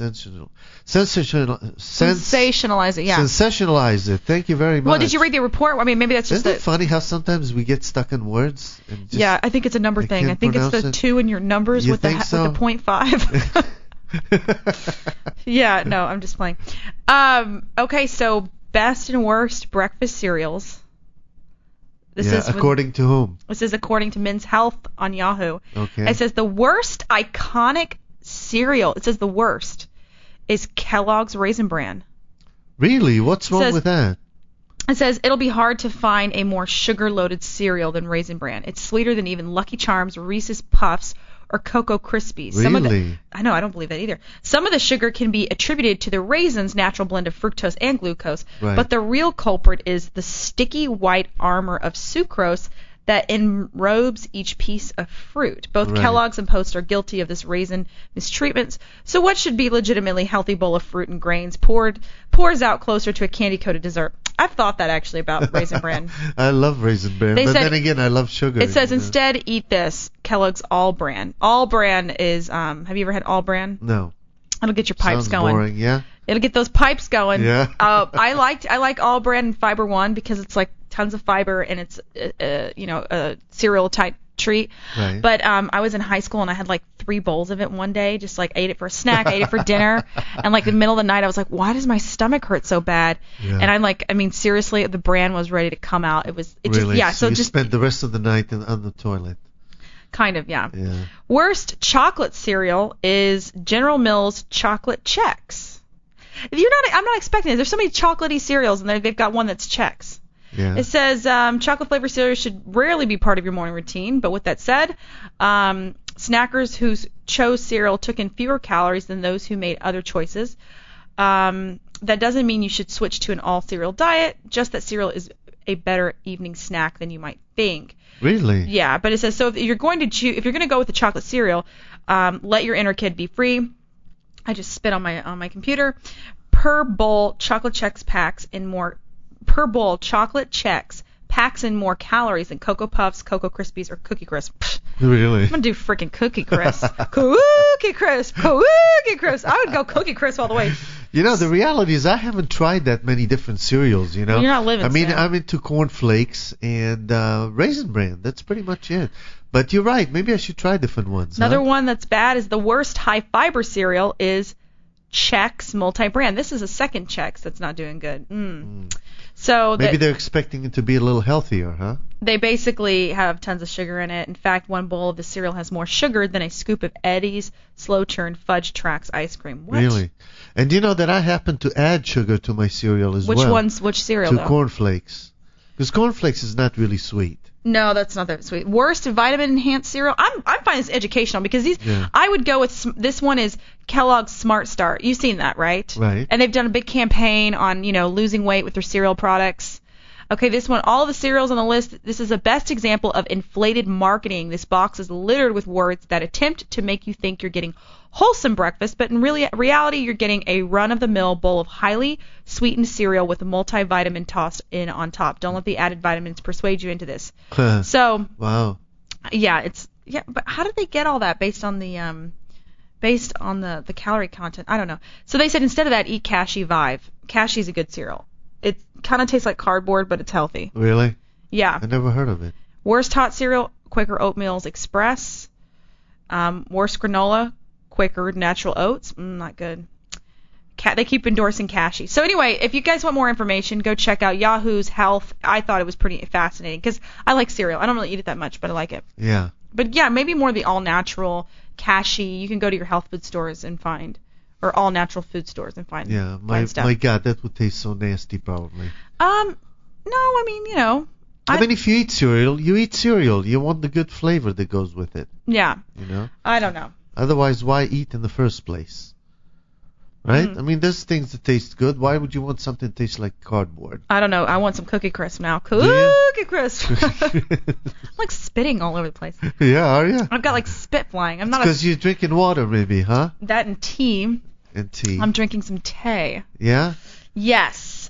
Speaker 9: sensationalize
Speaker 10: it, yeah.
Speaker 9: Sensationalize it. Thank you very much.
Speaker 10: Well, did you read the report? Maybe that's just
Speaker 9: Isn't it funny how sometimes we get stuck in words? And just,
Speaker 10: I think it's a number thing. I think it's the 2 in your numbers with the 0.5. Yeah, no, I'm just playing. Okay, so best and worst breakfast cereals. This is
Speaker 9: according to whom?
Speaker 10: This is according to Men's Health on Yahoo.
Speaker 9: Okay.
Speaker 10: It says the worst iconic cereal. It says the worst is Kellogg's Raisin Bran.
Speaker 9: Really? What's wrong with that?
Speaker 10: It says it'll be hard to find a more sugar-loaded cereal than Raisin Bran. It's sweeter than even Lucky Charms, Reese's Puffs, or Cocoa Krispies.
Speaker 9: Really?
Speaker 10: I know, I don't believe that either. Some of the sugar can be attributed to the raisin's natural blend of fructose and glucose, but the real culprit is the sticky white armor of sucrose that enrobes each piece of fruit. Both Kellogg's and Post are guilty of this raisin mistreatment. So what should be legitimately healthy bowl of fruit and grains pours out closer to a candy-coated dessert. I've thought that actually about Raisin Bran.
Speaker 9: I love Raisin Bran, then again, I love sugar.
Speaker 10: It says instead eat this, Kellogg's All Bran. All Bran is, have you ever had All Bran?
Speaker 9: No.
Speaker 10: It'll get your pipes
Speaker 9: Sounds
Speaker 10: going.
Speaker 9: Boring, yeah.
Speaker 10: It'll get those pipes going.
Speaker 9: Yeah.
Speaker 10: I like All Bran and Fiber One because it's like tons of fiber and it's a cereal type treat.
Speaker 9: Right.
Speaker 10: But I was in high school and I had like 3 bowls of it one day, just like ate it for a snack, ate it for dinner, and like in the middle of the night I was like, why does my stomach hurt so bad?
Speaker 9: Yeah.
Speaker 10: And I'm like, seriously, the bran was ready to come out.
Speaker 9: Really?
Speaker 10: So
Speaker 9: you
Speaker 10: just
Speaker 9: spent the rest of the night on the toilet.
Speaker 10: Kind of, yeah. Worst chocolate cereal is General Mills Chocolate Chex. I'm not expecting it. There's so many chocolatey cereals and they've got one that's Chex.
Speaker 9: Yeah.
Speaker 10: It says chocolate flavored cereal should rarely be part of your morning routine. But with that said, snackers who chose cereal took in fewer calories than those who made other choices. That doesn't mean you should switch to an all cereal diet. Just that cereal is a better evening snack than you might think.
Speaker 9: Really?
Speaker 10: Yeah, but it says so if you're going to go with the chocolate cereal, let your inner kid be free. I just spit on my computer. Per bowl, chocolate Chex packs in more calories than Cocoa Puffs, Cocoa Krispies, or Cookie Crisp.
Speaker 9: Really?
Speaker 10: I'm gonna do freaking Cookie Crisp. Cookie Crisp. I would go Cookie Crisp all the way.
Speaker 9: The reality is I haven't tried that many different cereals,
Speaker 10: You're not living, Sam.
Speaker 9: I'm into Corn Flakes and Raisin Bran. That's pretty much it. But you're right. Maybe I should try different ones.
Speaker 10: Another one that's bad is the worst high-fiber cereal is Chex Multi-Brand. This is a second Chex that's not doing good. So
Speaker 9: maybe they're expecting it to be a little healthier, huh?
Speaker 10: They basically have tons of sugar in it. In fact, one bowl of the cereal has more sugar than a scoop of Eddie's slow churn Fudge Tracks ice cream. What?
Speaker 9: Really? And you know that I happen to add sugar to my cereal as well.
Speaker 10: Which cereal?
Speaker 9: To cornflakes. Because cornflakes is not really sweet.
Speaker 10: No, that's not that sweet. Worst vitamin enhanced cereal. I'm finding this educational because these. Yeah. I would go with this one is Kellogg's Smart Start. You've seen that, right?
Speaker 9: Right.
Speaker 10: And they've done a big campaign on losing weight with their cereal products. Okay, this one, all the cereals on the list, this is the best example of inflated marketing. This box is littered with words that attempt to make you think you're getting wholesome breakfast, but in reality, you're getting a run-of-the-mill bowl of highly sweetened cereal with a multivitamin tossed in on top. Don't let the added vitamins persuade you into this. So,
Speaker 9: wow.
Speaker 10: Yeah, but how did they get all that based on the calorie content? I don't know. So they said instead of that, eat Cashy Vive. Cashy's a good cereal. It kind of tastes like cardboard, but it's healthy.
Speaker 9: Really?
Speaker 10: Yeah.
Speaker 9: I never heard of it.
Speaker 10: Worst hot cereal, Quaker Oatmeal's Express. Worst granola, Quaker Natural Oats. Not good. They keep endorsing Cashy. So anyway, if you guys want more information, go check out Yahoo's Health. I thought it was pretty fascinating because I like cereal. I don't really eat it that much, but I like it.
Speaker 9: Yeah.
Speaker 10: But yeah, maybe more the all-natural Cashy. You can go to your health food stores and find. Or all natural food stores and find stuff.
Speaker 9: My God, that would taste so nasty probably.
Speaker 10: No, I mean,
Speaker 9: I mean, if you eat cereal, you eat cereal. You want the good flavor that goes with it.
Speaker 10: Yeah. I don't know.
Speaker 9: Otherwise, why eat in the first place? Right? I mean, there's things that taste good. Why would you want something that tastes like cardboard?
Speaker 10: I don't know. I want some Cookie Crisp now. Cookie Crisp. I'm like spitting all over the place.
Speaker 9: Yeah, are you?
Speaker 10: I've got like spit flying. I'm not.
Speaker 9: Because you're drinking water, maybe, huh?
Speaker 10: That and tea.
Speaker 9: And tea.
Speaker 10: I'm drinking some tea.
Speaker 9: Yeah?
Speaker 10: Yes.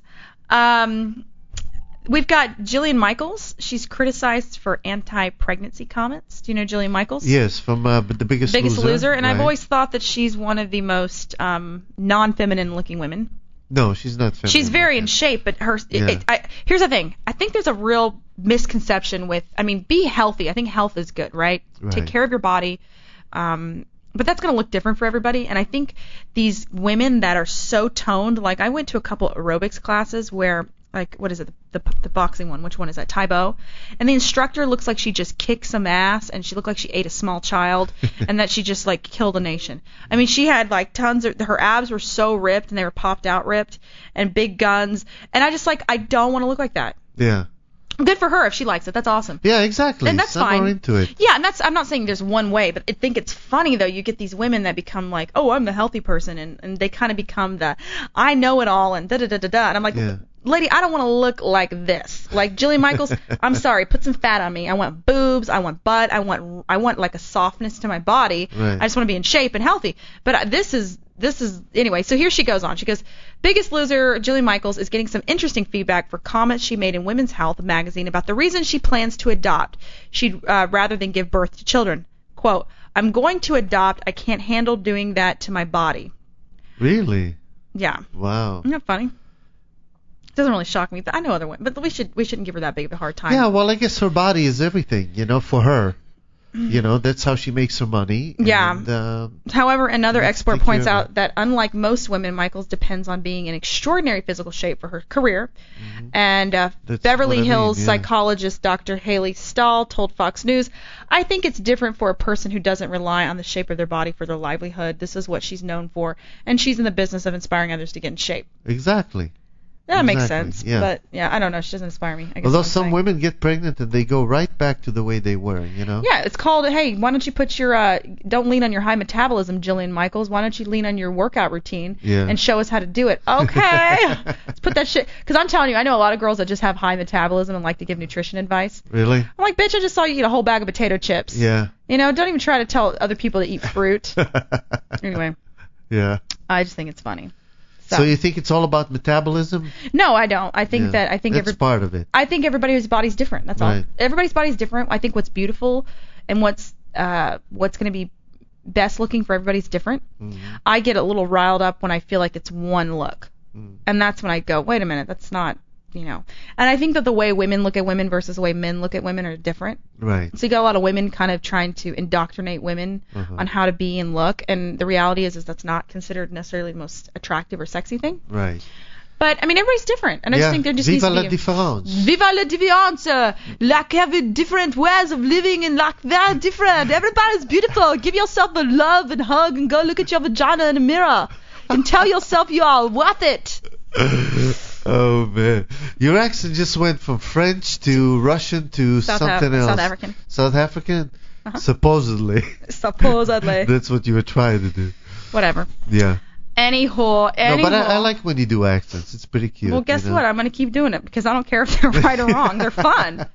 Speaker 10: We've got Jillian Michaels. She's criticized for anti-pregnancy comments. Do you know Jillian Michaels?
Speaker 9: Yes, from The Biggest Loser.
Speaker 10: And right. I've always thought that she's one of the most non-feminine looking women.
Speaker 9: No, she's not feminine.
Speaker 10: She's very in shape, but here's the thing. I think there's a real misconception with, be healthy. I think health is good, right? Take care of your body. But that's going to look different for everybody. And I think these women that are so toned, like I went to a couple aerobics classes where, like, what is it, the boxing one, which one is that, Taibo? And the instructor looks like she just kicked some ass, and she looked like she ate a small child, and that she just, like, killed a nation. I mean, she had, like, her abs were so ripped, and they were popped out ripped, and big guns, and I don't want to look like that.
Speaker 9: Yeah.
Speaker 10: Good for her if she likes it. That's awesome.
Speaker 9: Yeah, exactly.
Speaker 10: And that's
Speaker 9: Some
Speaker 10: fine.
Speaker 9: are into it.
Speaker 10: Yeah, and I'm not saying there's one way, but I think it's funny though. You get these women that become like, oh, I'm the healthy person, and they kind of become the I know it all and da da da da da. And I'm like, lady, I don't want to look like this. Like Jillian Michaels, I'm sorry, put some fat on me. I want boobs, I want butt, I want like a softness to my body.
Speaker 9: Right.
Speaker 10: I just want to be in shape and healthy. But this is anyway. So here she goes on. She goes, Biggest Loser, Jillian Michaels is getting some interesting feedback for comments she made in Women's Health magazine about the reason she plans to adopt. She'd rather than give birth to children. Quote, I'm going to adopt. I can't handle doing that to my body.
Speaker 9: Really?
Speaker 10: Yeah.
Speaker 9: Wow.
Speaker 10: Isn't that funny? Doesn't really shock me. I know other women, but we shouldn't give her that big of a hard time.
Speaker 9: Yeah, well, I guess her body is everything, for her. That's how she makes her money.
Speaker 10: Yeah.
Speaker 9: And,
Speaker 10: however, another expert points out that unlike most women, Michaels depends on being in extraordinary physical shape for her career. Mm-hmm. And Beverly Hills psychologist Dr. Haley Stahl told Fox News, I think it's different for a person who doesn't rely on the shape of their body for their livelihood. This is what she's known for, and she's in the business of inspiring others to get in shape.
Speaker 9: Exactly.
Speaker 10: That makes sense. Yeah. But, I don't know. She doesn't inspire me. I guess
Speaker 9: although some women get pregnant and they go right back to the way they were,
Speaker 10: Yeah, it's called, hey, why don't you put your, don't lean on your high metabolism, Jillian Michaels. Why don't you lean on your workout routine and show us how to do it? Okay. Let's put that shit. Because I'm telling you, I know a lot of girls that just have high metabolism and like to give nutrition advice.
Speaker 9: Really?
Speaker 10: I'm like, bitch, I just saw you eat a whole bag of potato chips.
Speaker 9: Yeah.
Speaker 10: Don't even try to tell other people to eat fruit. Anyway.
Speaker 9: Yeah.
Speaker 10: I just think it's funny.
Speaker 9: So you think it's all about metabolism?
Speaker 10: No, I don't. I think
Speaker 9: that's part of it.
Speaker 10: I think everybody's body's different. That's all. Everybody's body's different. I think what's beautiful and what's going to be best looking for everybody's different. Mm-hmm. I get a little riled up when I feel like it's one look, and that's when I go, wait a minute, that's not. And I think that the way women look at women versus the way men look at women are different.
Speaker 9: Right.
Speaker 10: So you got a lot of women kind of trying to indoctrinate women on how to be and look, and the reality is that's not considered necessarily the most attractive or sexy thing.
Speaker 9: Right.
Speaker 10: But, I mean, everybody's different. And I just think there just
Speaker 9: Viva
Speaker 10: needs
Speaker 9: la
Speaker 10: to be...
Speaker 9: différence.
Speaker 10: Viva la différence. Like, having different ways of living and, like, they're different. Everybody's beautiful. Give yourself a love and hug and go look at your vagina in a mirror. And tell yourself you are worth it.
Speaker 9: Oh, man. Your accent just went from French to Russian to something else.
Speaker 10: South African.
Speaker 9: South African?
Speaker 10: Uh-huh.
Speaker 9: Supposedly.
Speaker 10: Supposedly.
Speaker 9: That's what you were trying to do.
Speaker 10: Whatever.
Speaker 9: Yeah.
Speaker 10: Anyhow.
Speaker 9: No, but I like when you do accents. It's pretty cute.
Speaker 10: Well, guess what? I'm going to keep doing it because I don't care if they're right or wrong. They're fun.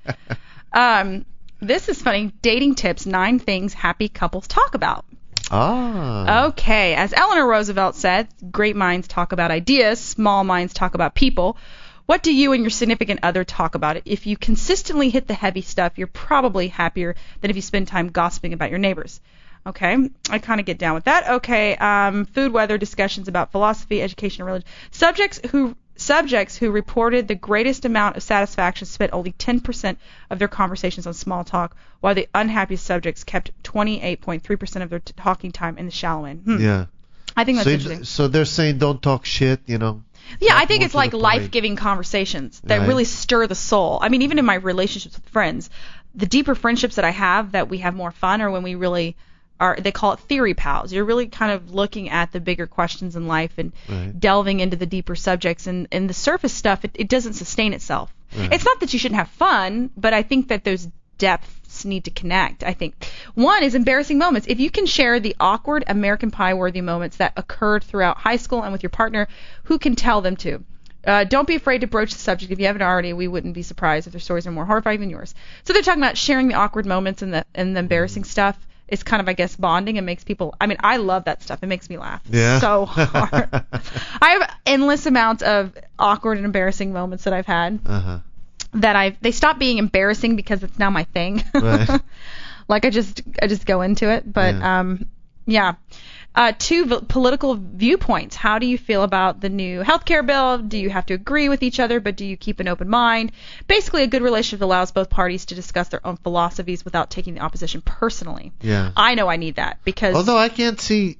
Speaker 10: This is funny. Dating tips, 9 things happy couples talk about.
Speaker 9: Ah.
Speaker 10: Okay. As Eleanor Roosevelt said, great minds talk about ideas, small minds talk about people. What do you and your significant other talk about? If you consistently hit the heavy stuff, you're probably happier than if you spend time gossiping about your neighbors. Okay, I kind of get down with that. Okay, food, weather, discussions about philosophy, education, and religion. Subjects who reported the greatest amount of satisfaction spent only 10% of their conversations on small talk, while the unhappiest subjects kept 28.3% of their talking time in the shallow end.
Speaker 9: Yeah.
Speaker 10: I think that's interesting.
Speaker 9: So they're saying don't talk shit, you know.
Speaker 10: Yeah, I think it's like life-giving conversations that really stir the soul. I mean, even in my relationships with friends, the deeper friendships that I have, that we have more fun, or when we really are, they call it theory pals. You're really kind of looking at the bigger questions in life and delving into the deeper subjects. And the surface stuff, it doesn't sustain itself. Right. It's not that you shouldn't have fun, but I think that those depths need to connect. I think one is embarrassing moments. If you can share the awkward American Pie worthy moments that occurred throughout high school and with your partner, who can tell them to? Don't be afraid to broach the subject. If you haven't already, we wouldn't be surprised if their stories are more horrifying than yours. So they're talking about sharing the awkward moments and the embarrassing stuff. It's kind of, I guess, bonding and makes people... I mean, I love that stuff. It makes me laugh so hard. I have endless amounts of awkward and embarrassing moments that I've had. That they stop being embarrassing because it's now my thing. Right. Like I just go into it. But yeah. 2 political viewpoints. How do you feel about the new healthcare bill? Do you have to agree with each other, but do you keep an open mind? Basically, a good relationship allows both parties to discuss their own philosophies without taking the opposition personally.
Speaker 9: Yeah.
Speaker 10: I know I need that because...
Speaker 9: Although I can't see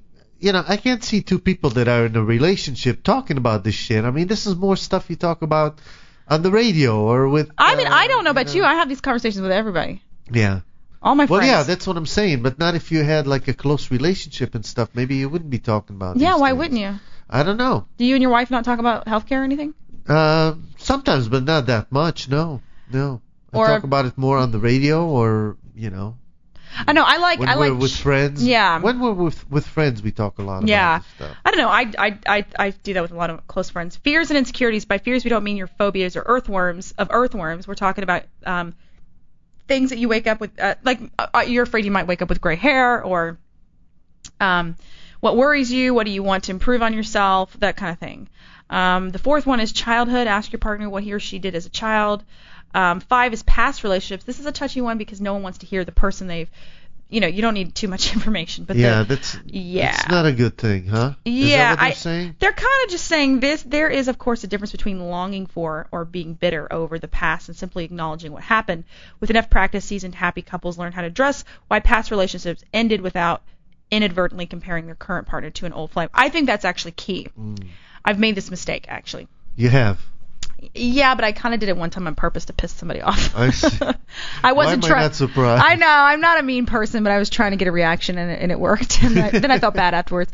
Speaker 9: 2 people that are in a relationship talking about this shit. I mean, this is more stuff you talk about on the radio or with...
Speaker 10: I mean, I don't know about you. I have these conversations with everybody.
Speaker 9: Yeah.
Speaker 10: All my friends.
Speaker 9: Well, yeah, that's what I'm saying, but not if you had like a close relationship and stuff. Maybe you wouldn't be talking about
Speaker 10: Yeah, why
Speaker 9: things.
Speaker 10: wouldn't you?
Speaker 9: I don't know.
Speaker 10: Do you and your wife not talk about healthcare or anything?
Speaker 9: Sometimes, but not that much, no. I talk about it more on the radio or, you know.
Speaker 10: I know, I like...
Speaker 9: we're with friends.
Speaker 10: Yeah.
Speaker 9: When we're with friends, we talk a lot about this stuff.
Speaker 10: I don't know, I do that with a lot of close friends. Fears and insecurities. By fears, we don't mean your phobias or earthworms. We're talking about... things that you wake up with, you're afraid you might wake up with gray hair, or what worries you, what do you want to improve on yourself, that kind of thing. The 4th one is childhood. Ask your partner what he or she did as a child. 5 is past relationships. This is a touchy one because no one wants to hear the person they've... You know, you don't need too much information, but
Speaker 9: that's not a good thing, huh?
Speaker 10: Yeah,
Speaker 9: is that what they're saying?
Speaker 10: They're kind of just saying this. There is, of course, a difference between longing for or being bitter over the past and simply acknowledging what happened. With enough practice, seasoned, happy couples learn how to address why past relationships ended without inadvertently comparing their current partner to an old flame. I think that's actually key. I've made this mistake, actually.
Speaker 9: You have?
Speaker 10: Yeah, but I kind of did it one time on purpose to piss somebody off.
Speaker 9: I see.
Speaker 10: I wasn't trying.
Speaker 9: I'm not surprised.
Speaker 10: I know, I'm not a mean person, but I was trying to get a reaction and it worked. And then I felt bad afterwards.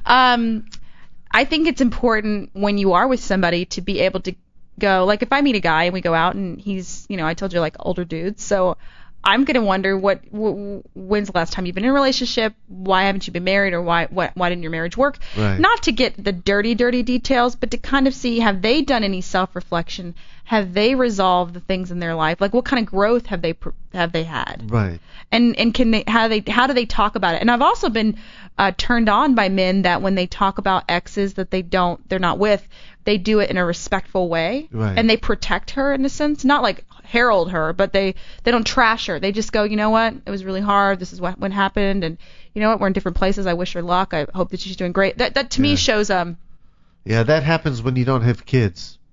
Speaker 10: I think it's important when you are with somebody to be able to go, like if I meet a guy and we go out and he's, you know, I told you like older dudes, so I'm going to wonder when's the last time you've been in a relationship? Why haven't you been married? Or why didn't your marriage work?
Speaker 9: Right.
Speaker 10: Not to get the dirty details, but to kind of see, have they done any self-reflection? Have they resolved the things in their life? Like what kind of growth have they had?
Speaker 9: Right.
Speaker 10: And can they how do they talk about it? And I've also been turned on by men that when they talk about exes that they're not with, they do it in a respectful way.
Speaker 9: Right.
Speaker 10: And they protect her in a sense, not like herald her, but they don't trash her. They just go, you know what, it was really hard. This is what happened, and you know what, we're in different places. I wish her luck. I hope that she's doing great. That to me shows
Speaker 9: Yeah, that happens when you don't have kids.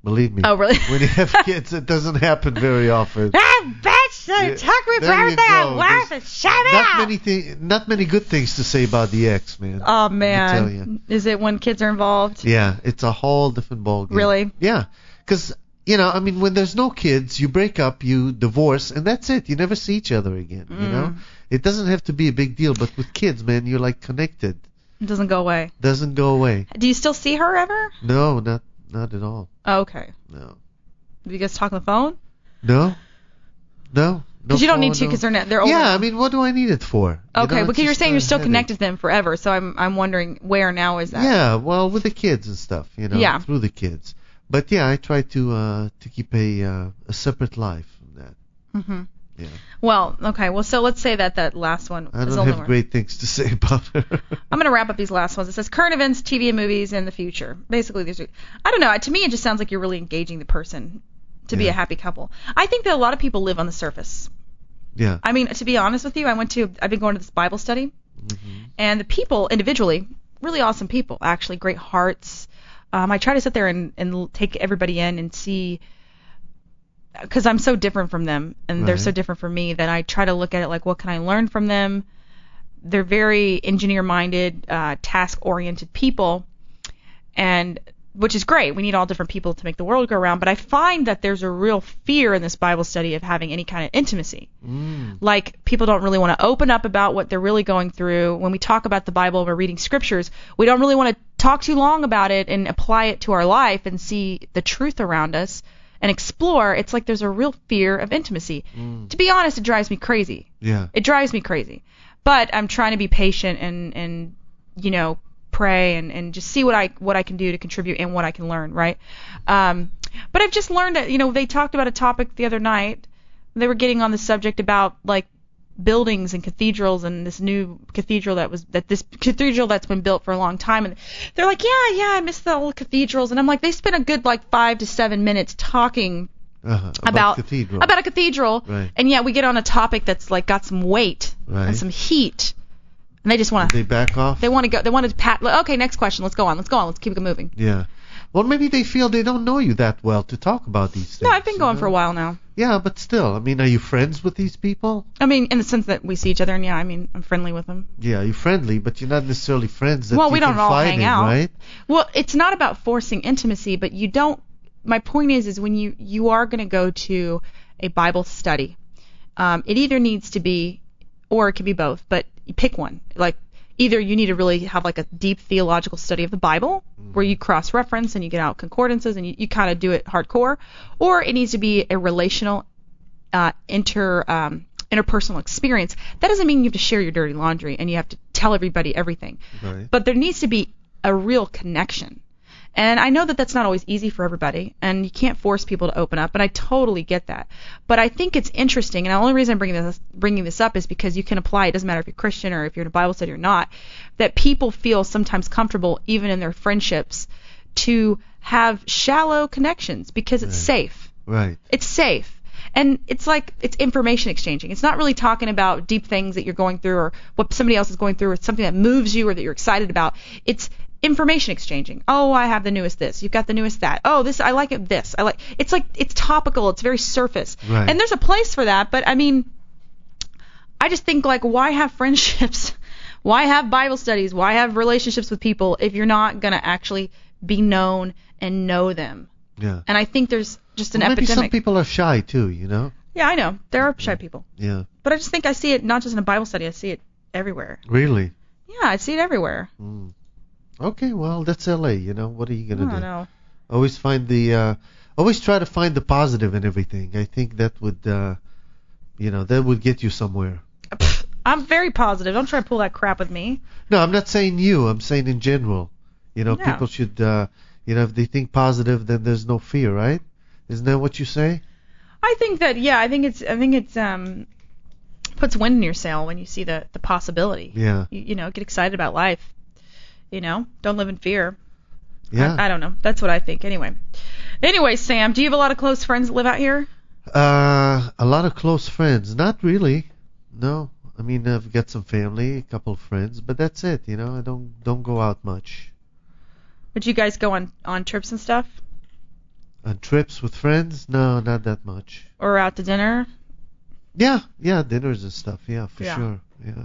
Speaker 9: Believe me.
Speaker 10: Oh, really?
Speaker 9: When you have kids, it doesn't happen very often.
Speaker 10: Bitch, took me for everything I'm worth and shut up.
Speaker 9: Not many good things to say about the ex, man.
Speaker 10: Oh, man.
Speaker 9: Let me tell you.
Speaker 10: Is it when kids are involved?
Speaker 9: Yeah, it's a whole different ballgame.
Speaker 10: Really?
Speaker 9: Yeah. Because, when there's no kids, you break up, you divorce, and that's it. You never see each other again, you know? It doesn't have to be a big deal, but with kids, man, you're like connected.
Speaker 10: It doesn't go away.
Speaker 9: Doesn't go away.
Speaker 10: Do you still see her ever?
Speaker 9: No, not at all.
Speaker 10: Oh, okay.
Speaker 9: No.
Speaker 10: Do you guys talk on the phone?
Speaker 9: No.
Speaker 10: Because you don't need to, because they're older.
Speaker 9: Yeah, I mean, what do I need it for?
Speaker 10: Okay, because you're saying you're still connected to them forever, so I'm wondering where now is that?
Speaker 9: Yeah, well, with the kids and stuff,
Speaker 10: Yeah.
Speaker 9: through the kids. But yeah, I try to keep a separate life from that.
Speaker 10: Mm-hmm.
Speaker 9: Yeah.
Speaker 10: Well, okay. Well, so let's say that last one.
Speaker 9: I don't have great things to say about her.
Speaker 10: I'm going to wrap up these last ones. It says current events, TV and movies, and the future. Basically, I don't know. To me, it just sounds like you're really engaging the person to be a happy couple. I think that a lot of people live on the surface.
Speaker 9: Yeah.
Speaker 10: I mean, to be honest with you, I've been going to this Bible study, and the people individually, really awesome people, actually, great hearts. I try to sit there and take everybody in and see, because I'm so different from them, and they're so different from me, that I try to look at it like, what can I learn from them? They're very engineer-minded, task-oriented people, and which is great. We need all different people to make the world go around, but I find that there's a real fear in this Bible study of having any kind of intimacy. Like, people don't really want to open up about what they're really going through. When we talk about the Bible, we're reading scriptures, we don't really want to talk too long about it and apply it to our life and see the truth around us and explore. It's like there's a real fear of intimacy. To be honest, it drives me crazy.
Speaker 9: Yeah.
Speaker 10: It drives me crazy. But I'm trying to be patient and pray and just see what I can do to contribute and what I can learn, right? But I've just learned that, they talked about a topic the other night. They were getting on the subject about, like, buildings and cathedrals and this new cathedral this cathedral that's been built for a long time, and they're like, yeah, I miss the old cathedrals, and I'm like, they spent a good 5 to 7 minutes talking about a cathedral,
Speaker 9: right.
Speaker 10: And yet we get on a topic that's like got some weight and some heat, and they just want to.
Speaker 9: They back off.
Speaker 10: They want to go. They want to pat. Okay, next question. Let's go on. Let's keep it moving.
Speaker 9: Yeah. Well, maybe they feel they don't know you that well to talk about these things.
Speaker 10: No, I've been going for a while now.
Speaker 9: Yeah, but still, I mean, are you friends with these people?
Speaker 10: I mean, in the sense that we see each other, and yeah, I mean, I'm friendly with them.
Speaker 9: Yeah, you're friendly, but you're not necessarily friends that
Speaker 10: we don't all hang out,
Speaker 9: right?
Speaker 10: Well, it's not about forcing intimacy, but you don't. My point is when you are going to go to a Bible study, it either needs to be, or it can be both, but you pick one. Like, either you need to really have like a deep theological study of the Bible, where you cross-reference and you get out concordances and you kind of do it hardcore, or it needs to be a relational, interpersonal experience. That doesn't mean you have to share your dirty laundry and you have to tell everybody everything.
Speaker 9: Right.
Speaker 10: But there needs to be a real connection. And I know that that's not always easy for everybody, and you can't force people to open up, and I totally get that. But I think it's interesting, and the only reason I'm bringing this up is because you can apply, it doesn't matter if you're Christian or if you're in a Bible study or not, that people feel sometimes comfortable, even in their friendships, to have shallow connections because it's safe.
Speaker 9: Right.
Speaker 10: It's safe. And it's like, it's information exchanging. It's not really talking about deep things that you're going through or what somebody else is going through or something that moves you or that you're excited about. It's information exchanging. Oh, I have the newest this. You've got the newest that. Oh, this, I like it this. It's like, it's topical. It's very surface.
Speaker 9: Right.
Speaker 10: And there's a place for that, but I mean, I just think, like, why have friendships? Why have Bible studies? Why have relationships with people if you're not going to actually be known and know them?
Speaker 9: Yeah.
Speaker 10: And I think there's just an
Speaker 9: maybe
Speaker 10: epidemic.
Speaker 9: Some people are shy too, you know?
Speaker 10: Yeah, I know. There are shy people.
Speaker 9: Yeah.
Speaker 10: But I just think I see it not just in a Bible study. I see it everywhere.
Speaker 9: Really?
Speaker 10: Yeah, I see it everywhere.
Speaker 9: Okay, well, that's LA, you know. What are you going to do?
Speaker 10: I know.
Speaker 9: Always try to find the positive in everything. I think that would, that would get you somewhere.
Speaker 10: I'm very positive. Don't try to pull that crap with me.
Speaker 9: No, I'm not saying you. I'm saying in general. People should, if they think positive, then there's no fear, right? Isn't that what you say?
Speaker 10: I think that, yeah. I think it's puts wind in your sail when you see the possibility.
Speaker 9: Yeah.
Speaker 10: Get excited about life. Don't live in fear.
Speaker 9: Yeah.
Speaker 10: I don't know. That's what I think. Anyway, Sam, do you have a lot of close friends that live out here?
Speaker 9: A lot of close friends. Not really. No. I mean, I've got some family, a couple of friends, but that's it. I don't go out much.
Speaker 10: But you guys go on trips and stuff?
Speaker 9: Trips with friends? No, not that much.
Speaker 10: Or out to dinner?
Speaker 9: Yeah, dinners and stuff. Yeah, for sure.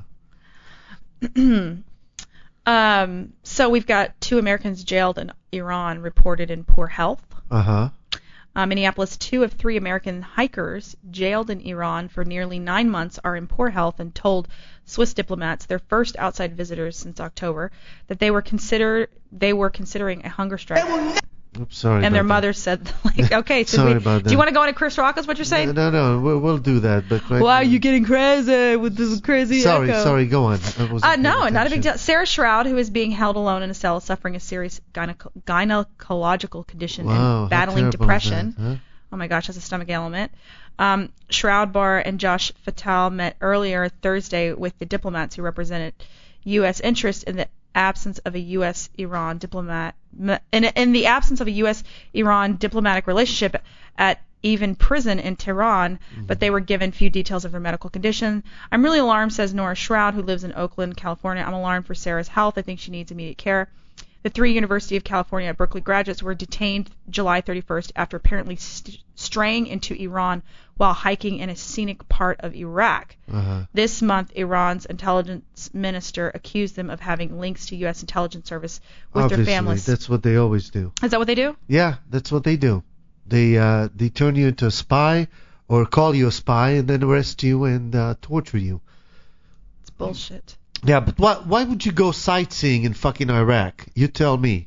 Speaker 9: Yeah.
Speaker 10: So we've got 2 Americans jailed in Iran reported in poor health. Minneapolis, 2 of 3 American hikers jailed in Iran for nearly 9 months are in poor health and told Swiss diplomats, their first outside visitors since October, that they were considering a hunger strike.
Speaker 9: Oops, sorry.
Speaker 10: And their mother said, like, okay, so
Speaker 9: sorry about that.
Speaker 10: Do you want to go into Chris Rock? Is what you're saying?
Speaker 9: No, we'll do that. But
Speaker 10: why are you getting crazy with this crazy echo?
Speaker 9: Sorry, go on.
Speaker 10: No, not a big deal. Sarah Shroud, who is being held alone in a cell, suffering a serious gynecological condition and battling depression.
Speaker 9: Huh?
Speaker 10: Oh my gosh, that's a stomach ailment. Shroud Barr and Josh Fatal met earlier Thursday with the diplomats who represented U.S. interests in the absence of a U.S.-Iran diplomat in the absence of a U.S.-Iran diplomatic relationship at Evin prison in Tehran, but they were given few details of their medical condition. I'm really alarmed, says Nora Shroud, who lives in Oakland, California. I'm alarmed for Sarah's health. I think she needs immediate care. The 3 University of California at Berkeley graduates were detained July 31st after apparently straying into Iran while hiking in a scenic part of Iraq. This month, Iran's intelligence minister accused them of having links to U.S. intelligence service with
Speaker 9: Obviously,
Speaker 10: their families.
Speaker 9: That's what they always do.
Speaker 10: Is that what they do?
Speaker 9: Yeah, that's what they do. They turn you into a spy or call you a spy and then arrest you and torture you.
Speaker 10: It's bullshit.
Speaker 9: Yeah, but why would you go sightseeing in fucking Iraq? You tell me.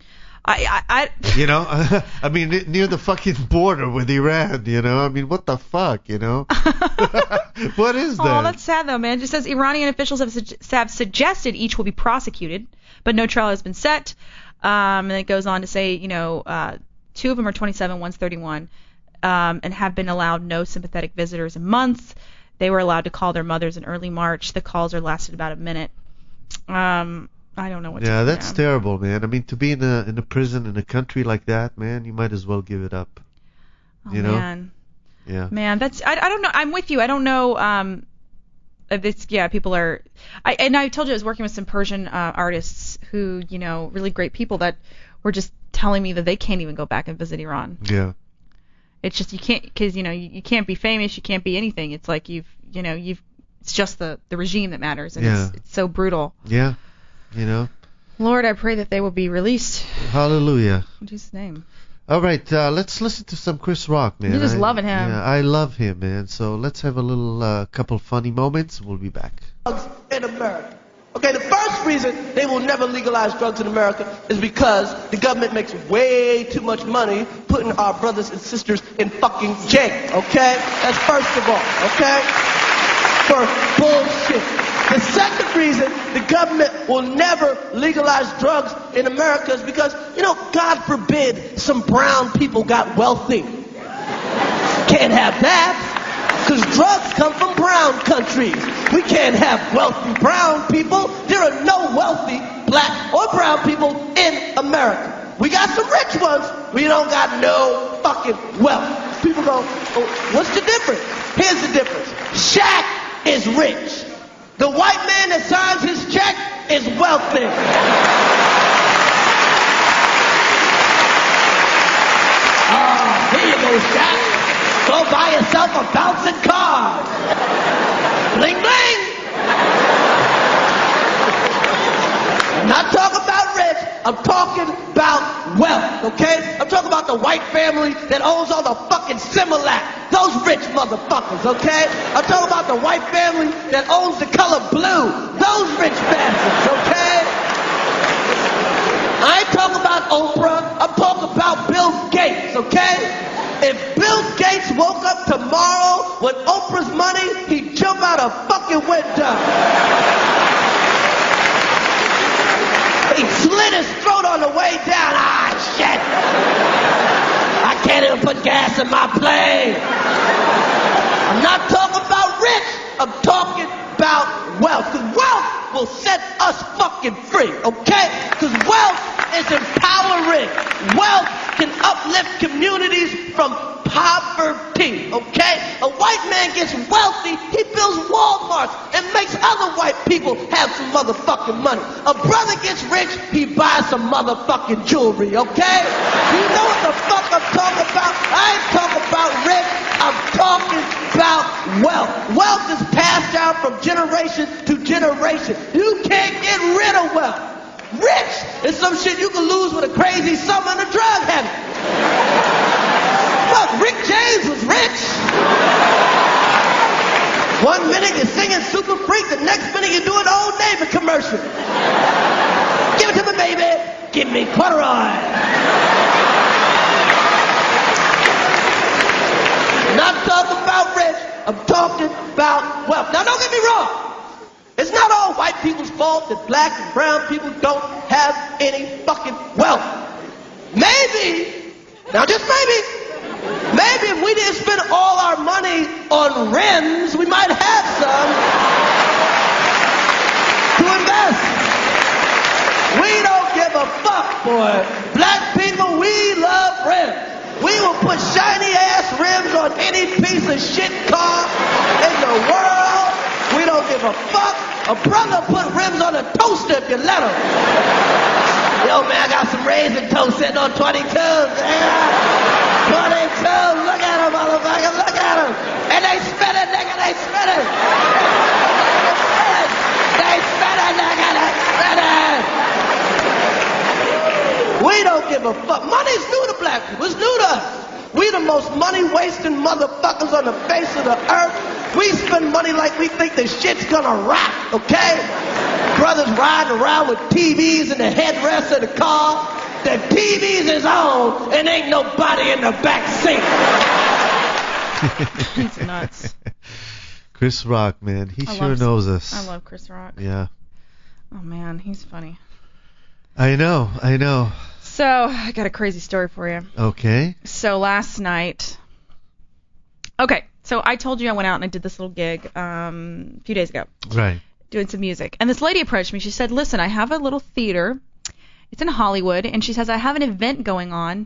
Speaker 9: You know, I mean, near the fucking border with Iran, you know? I mean, what the fuck, you know? What is that?
Speaker 10: Oh, that's sad, though, man. It just says Iranian officials have suggested each will be prosecuted, but no trial has been set. And it goes on to say, 2 of them are 27, one's 31, and have been allowed no sympathetic visitors in months. They were allowed to call their mothers in early March. The calls lasted about a minute. I don't know what to do.
Speaker 9: Yeah, that's terrible, man. I mean, to be in a prison in a country like that, man, you might as well give it up.
Speaker 10: Oh,
Speaker 9: you know?
Speaker 10: Man.
Speaker 9: Yeah.
Speaker 10: Man, that's I don't know. I'm with you. I don't know. People are. I told you I was working with some Persian artists who, really great people that were just telling me that they can't even go back and visit Iran.
Speaker 9: Yeah.
Speaker 10: It's just you can't, because you can't be famous, you can't be anything. It's like it's just the regime that matters, and it's so brutal.
Speaker 9: Yeah,
Speaker 10: Lord, I pray that they will be released.
Speaker 9: Hallelujah.
Speaker 10: In Jesus' name.
Speaker 9: All right, let's listen to some Chris Rock, man.
Speaker 10: You're just loving him.
Speaker 9: Yeah, I love him, man. So let's have a little couple funny moments. We'll be back.
Speaker 12: In America. Okay, the first reason they will never legalize drugs in America is because the government makes way too much money putting our brothers and sisters in fucking jail, okay? That's first of all, okay? For bullshit. The second reason the government will never legalize drugs in America is because, God forbid some brown people got wealthy. Can't have that. Because drugs come from brown countries. We can't have wealthy brown people. There are no wealthy black or brown people in America. We got some rich ones. We don't got no fucking wealth. People go, what's the difference? Here's the difference. Shaq is rich. The white man that signs his check is wealthy. Here you go, Shaq. Go buy yourself a bouncing card. Bling, bling. I'm not talking about rich. I'm talking about wealth, okay? I'm talking about the white family that owns all the fucking Similac. Those rich motherfuckers, okay? I'm talking about the white family that owns the color blue. Those rich bastards, okay? I ain't talking about Oprah. I'm talking about Bill Gates, okay? If Bill Gates woke up tomorrow with Oprah's money, he'd jump out a fucking window. He'd slit his throat on the way down. Ah, shit. I can't even put gas in my plane. I'm not talking about rich. I'm talking about wealth. Because wealth will set us fucking free, okay? Because wealth is empowering. Wealth can uplift communities from poverty, okay? A white man gets wealthy, he builds Walmarts and makes other white people have some motherfucking money. A brother gets rich, he buys some motherfucking jewelry, okay? You know what the fuck I'm talking I ain't talking about rich. I'm talking about wealth. Wealth is passed down from generation to generation. You can't get rid of wealth. Rich is some shit you can lose with a crazy summer and a drug habit. Look, Rick James was rich. One minute you're singing Super Freak, the next minute you're doing Old Navy commercial. Give it to me, baby. Give me corduroy. Not talking about rich, I'm talking about wealth. Now don't get me wrong. It's not all white people's fault that black and brown people don't have any fucking wealth. Maybe, now just maybe if we didn't spend all our money on rims, we might have some to invest. We don't give a fuck, boy. Black people, we love rims. We will put shiny ass rims on any piece of shit car in the world. We don't give a fuck. A brother put rims on a toaster if you let him. Yo, man, I got some raisin toast sitting on 22s. 22, look at them, motherfucker, look at them. And they spin it, nigga, they spin it. They spin it, nigga, they spin it. We don't give a fuck. Money's new to black people. It's new to us. We the most money-wasting motherfuckers on the face of the earth. We spend money like we think the shit's gonna rock, okay? Brothers riding around with TVs in the headrest of the car. The TVs is on and ain't nobody in the back seat.
Speaker 10: It's nuts.
Speaker 9: Chris Rock, man. He sure knows us.
Speaker 10: I love Chris Rock.
Speaker 9: Yeah.
Speaker 10: Oh, man, he's funny.
Speaker 9: I know.
Speaker 10: So, I got a crazy story for you.
Speaker 9: Okay.
Speaker 10: So, last night... Okay, so I told you I went out and I did this little gig a few days ago.
Speaker 9: Right.
Speaker 10: Doing some music. And this lady approached me. She said, listen, I have a little theater. It's in Hollywood. And she says, I have an event going on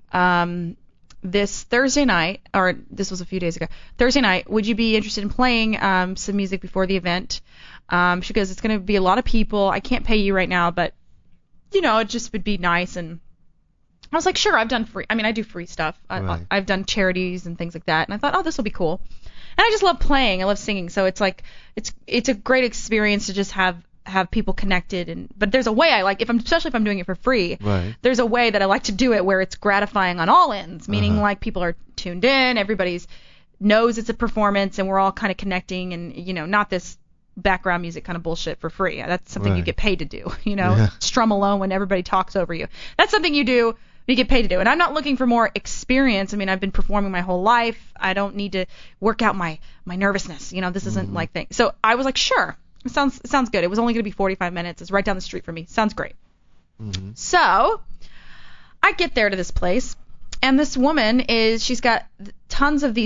Speaker 10: this Thursday night, or this was a few days ago. Thursday night, would you be interested in playing some music before the event? She goes, it's going to be a lot of people. I can't pay you right now, but, you know, it just would be nice. And I was like, sure, I've done free. I mean, I do free stuff.
Speaker 9: Right.
Speaker 10: I've done charities and things like that. And I thought, oh, this will be cool. And I just love playing. I love singing. So it's like, it's a great experience to just have people connected. But there's a way I like, especially if I'm doing it for free.
Speaker 9: Right.
Speaker 10: There's a way that I like to do it where it's gratifying on all ends, meaning like people are tuned in, everybody's knows it's a performance, and we're all kind of connecting, and you know, not this background music kind of bullshit for free. That's something you get paid to do. You know, strum alone when everybody talks over you. That's something you do. You get paid to do. And I'm not looking for more experience. I mean, I've been performing my whole life. I don't need to work out my nervousness. You know, this isn't like thing. So I was like, sure. It sounds good. It was only going to be 45 minutes. It's right down the street from me. Sounds great. Mm-hmm. So I get there to this place, and this woman she's got tons of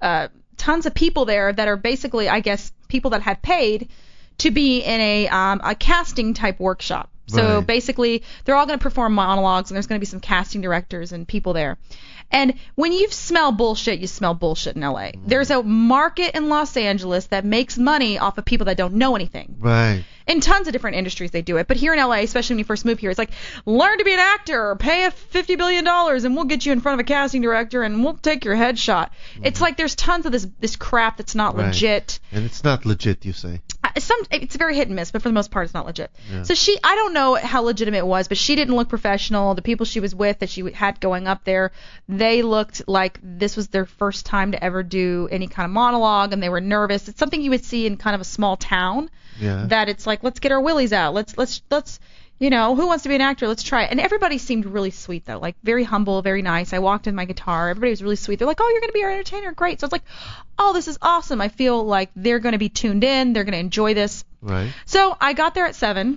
Speaker 10: people there that are basically, I guess, people that have paid to be in a casting type workshop. So basically, they're all going to perform monologues, and there's going to be some casting directors and people there. And when you smell bullshit, you smell bullshit in L.A. There's a market in Los Angeles that makes money off of people that don't know anything.
Speaker 9: Right.
Speaker 10: In tons of different industries they do it. But here in L.A., especially when you first move here, it's like, learn to be an actor, or pay $50 billion, and we'll get you in front of a casting director, and we'll take your headshot. It's like there's tons of this crap that's not legit.
Speaker 9: And it's not legit, you say?
Speaker 10: It's very hit and miss, but for the most part, it's not legit.
Speaker 9: Yeah.
Speaker 10: So I don't know how legitimate it was, but she didn't look professional. The people she was with that she had going up there, they looked like this was their first time to ever do any kind of monologue, and they were nervous. It's something you would see in kind of a small town.
Speaker 9: Yeah.
Speaker 10: That it's like, let's get our willies out. Let's you know, who wants to be an actor? Let's try it. And everybody seemed really sweet, though, like very humble, very nice. I walked in my guitar. Everybody was really sweet. They're like, oh, you're going to be our entertainer. Great. So it's like, oh, this is awesome. I feel like they're going to be tuned in. They're going to enjoy this.
Speaker 9: Right.
Speaker 10: So I got there at 7.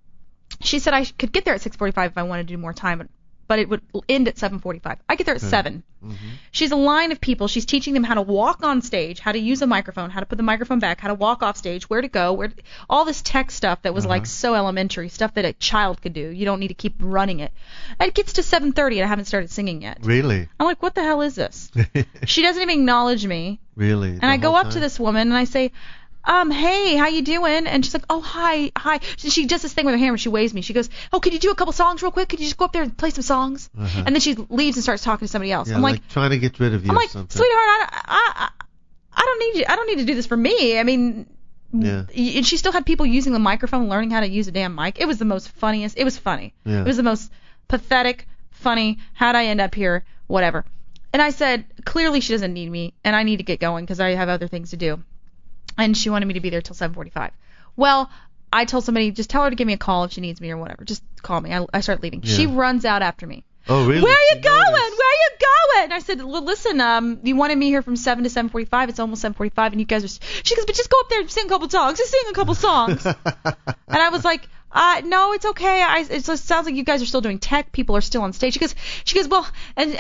Speaker 10: She said I could get there at 6:45 if I wanted to do more time, but it would end at 7:45. I get there at 7. Mm-hmm. She's a line of people. She's teaching them how to walk on stage, how to use a microphone, how to put the microphone back, how to walk off stage, where to go, all this tech stuff that was like so elementary, stuff that a child could do. You don't need to keep running it. And it gets to 7:30 and I haven't started singing yet.
Speaker 9: Really?
Speaker 10: I'm like, what the hell is this? She doesn't even acknowledge me.
Speaker 9: Really?
Speaker 10: And I go up to this woman and I say, hey, how you doing? And she's like, oh, hi. She does this thing with her hand where she waves me. She goes, oh, could you do a couple songs real quick? Could you just go up there and play some songs?
Speaker 9: Uh-huh.
Speaker 10: And then she leaves and starts talking to somebody else.
Speaker 9: Yeah,
Speaker 10: I'm like,
Speaker 9: trying to get rid of you.
Speaker 10: I'm
Speaker 9: or
Speaker 10: like,
Speaker 9: something.
Speaker 10: sweetheart, I don't need you. I don't need to do this for me. I mean,
Speaker 9: yeah.
Speaker 10: And she still had people using the microphone, learning how to use a damn mic. It was the most funniest. It was funny.
Speaker 9: Yeah.
Speaker 10: It was the most pathetic, funny. How'd I end up here? Whatever. And I said, clearly she doesn't need me, and I need to get going because I have other things to do. And she wanted me to be there till 7:45. Well, I told somebody, just tell her to give me a call if she needs me or whatever. Just call me. I start leaving.
Speaker 9: Yeah.
Speaker 10: She runs out after me.
Speaker 9: Oh, really?
Speaker 10: Where are you going? Where are you going? And I said, well, listen, you wanted me here from 7 to 7:45. It's almost 7:45, and you guys are. She goes, but just go up there and sing a couple songs. Just sing a couple songs. And I was like, no, it's okay. It just sounds like you guys are still doing tech. People are still on stage. She goes, well,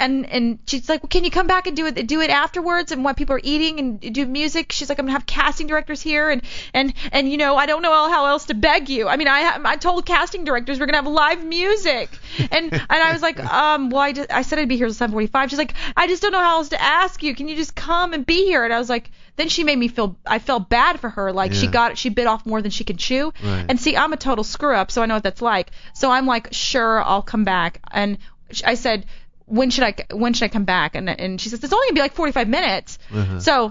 Speaker 10: and she's like, well, can you come back and do it afterwards? And while people are eating and do music, she's like, I'm gonna have casting directors here, and you know, I don't know how else to beg you. I mean, I told casting directors we're gonna have live music, and I was like, well, I said I'd be here till 7:45. She's like, I just don't know how else to ask you. Can you just come and be here? And I was like. Then she made me I felt bad for her, like she bit off more than she could chew.
Speaker 9: Right.
Speaker 10: And see, I'm a total screw up, so I know what that's like. So I'm like, sure, I'll come back. And I said, when should I come back? And she says, it's only gonna be like 45 minutes.
Speaker 9: Uh-huh.
Speaker 10: So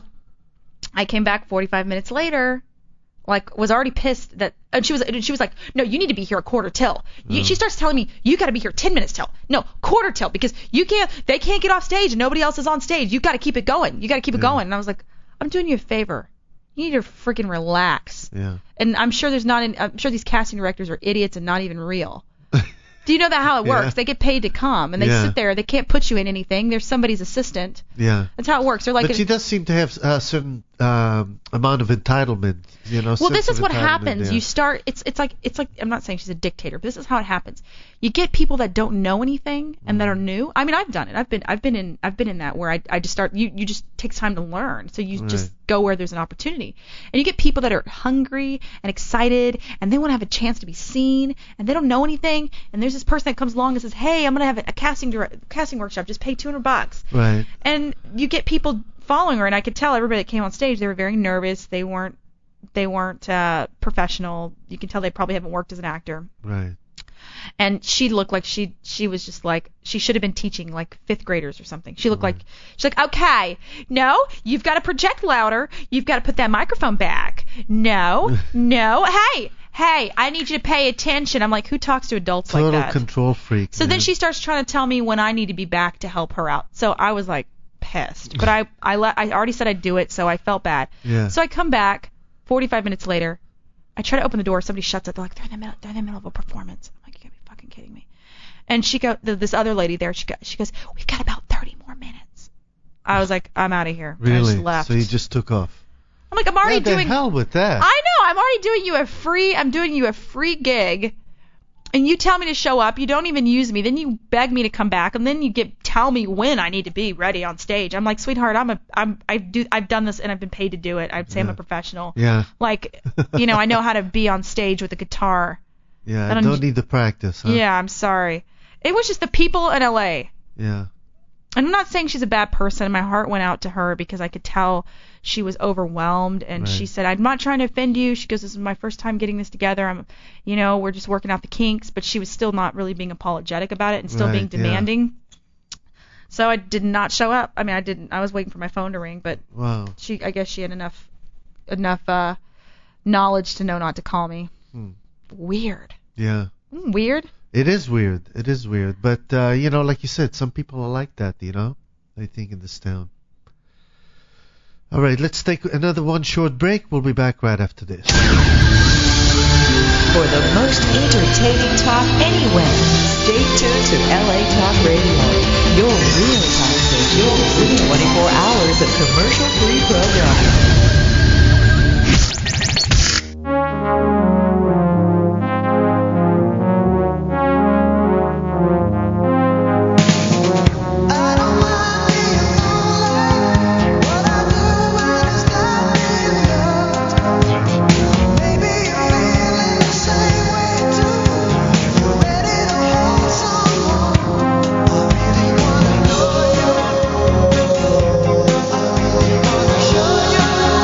Speaker 10: I came back 45 minutes later, like was already pissed that, and she was like, no, you need to be here a quarter till. She starts telling me, you got to be here 10 minutes till. No, quarter till, because they can't get off stage and nobody else is on stage. You got to keep it going. You got to keep it going. And I was like, I'm doing you a favor. You need to freaking relax.
Speaker 9: Yeah.
Speaker 10: And I'm sure I'm sure these casting directors are idiots and not even real. Do you know that how it works?
Speaker 9: Yeah.
Speaker 10: They get paid to come, and they sit there. They can't put you in anything. They're somebody's assistant.
Speaker 9: Yeah.
Speaker 10: That's how it works. They're like.
Speaker 9: But she does seem to have a certain amount of entitlement, you know.
Speaker 10: Well, this is what happens.
Speaker 9: Yeah.
Speaker 10: You start. It's like I'm not saying she's a dictator, but this is how it happens. You get people that don't know anything and that are new. I mean, I've done it. I've been in that where I just start. You just takes time to learn. So you just go where there's an opportunity, and you get people that are hungry and excited, and they want to have a chance to be seen, and they don't know anything. And there's this person that comes along and says, "Hey, I'm gonna have a casting workshop. Just pay $200."
Speaker 9: Right.
Speaker 10: And you get people following her, and I could tell everybody that came on stage, they were very nervous. They weren't professional. You can tell they probably haven't worked as an actor.
Speaker 9: Right.
Speaker 10: And she looked like she was just like she should have been teaching like 5th graders or something. She looked like she's like, okay, no, you've got to project louder. You've got to put that microphone back. No, hey, I need you to pay attention. I'm like, who talks to adults like that?
Speaker 9: Total control freak.
Speaker 10: So then she starts trying to tell me when I need to be back to help her out. So I was like pissed, but I already said I'd do it, so I felt bad.
Speaker 9: Yeah.
Speaker 10: So I come back 45 minutes later. I try to open the door. Somebody shuts it. They're like, they're in the middle of a performance. I'm like, you gotta be fucking kidding me. And this other lady there, she goes, we've got about 30 more minutes. I was like, I'm out of here.
Speaker 9: Really?
Speaker 10: I just left.
Speaker 9: So you just took off.
Speaker 10: I'm like, I'm already doing.
Speaker 9: The hell with that.
Speaker 10: I know. I'm already doing you a free gig, and you tell me to show up. You don't even use me. Then you beg me to come back, and then you tell me when I need to be ready on stage. I'm like, sweetheart, I've done this and I've been paid to do it. I'd say I'm a professional.
Speaker 9: Yeah.
Speaker 10: Like, I know how to be on stage with a guitar.
Speaker 9: Yeah. I don't need the practice, huh?
Speaker 10: Yeah. I'm sorry. It was just the people in L.A.
Speaker 9: Yeah.
Speaker 10: And I'm not saying she's a bad person. My heart went out to her because I could tell she was overwhelmed, and she said, I'm not trying to offend you. She goes, this is my first time getting this together. We're just working out the kinks, but she was still not really being apologetic about it and still being demanding. Yeah. So I did not show up. I mean, I was waiting for my phone to ring, but I guess she had enough knowledge to know not to call me. Weird.
Speaker 9: Yeah.
Speaker 10: Weird.
Speaker 9: It is weird. But, like you said, some people are like that, I think, in this town. All right, let's take another one short break. We'll be back right after this.
Speaker 3: For the most entertaining talk anywhere, stay tuned to LA Talk Radio, your real talk station, 24 hours of commercial-free programming.
Speaker 13: Show you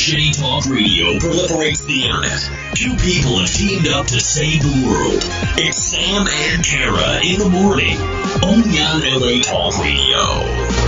Speaker 8: Shitty Talk Radio proliferates the internet. Two people have teamed up to save the world. It's Sam and Kara in the morning. Only on LA Talk Radio.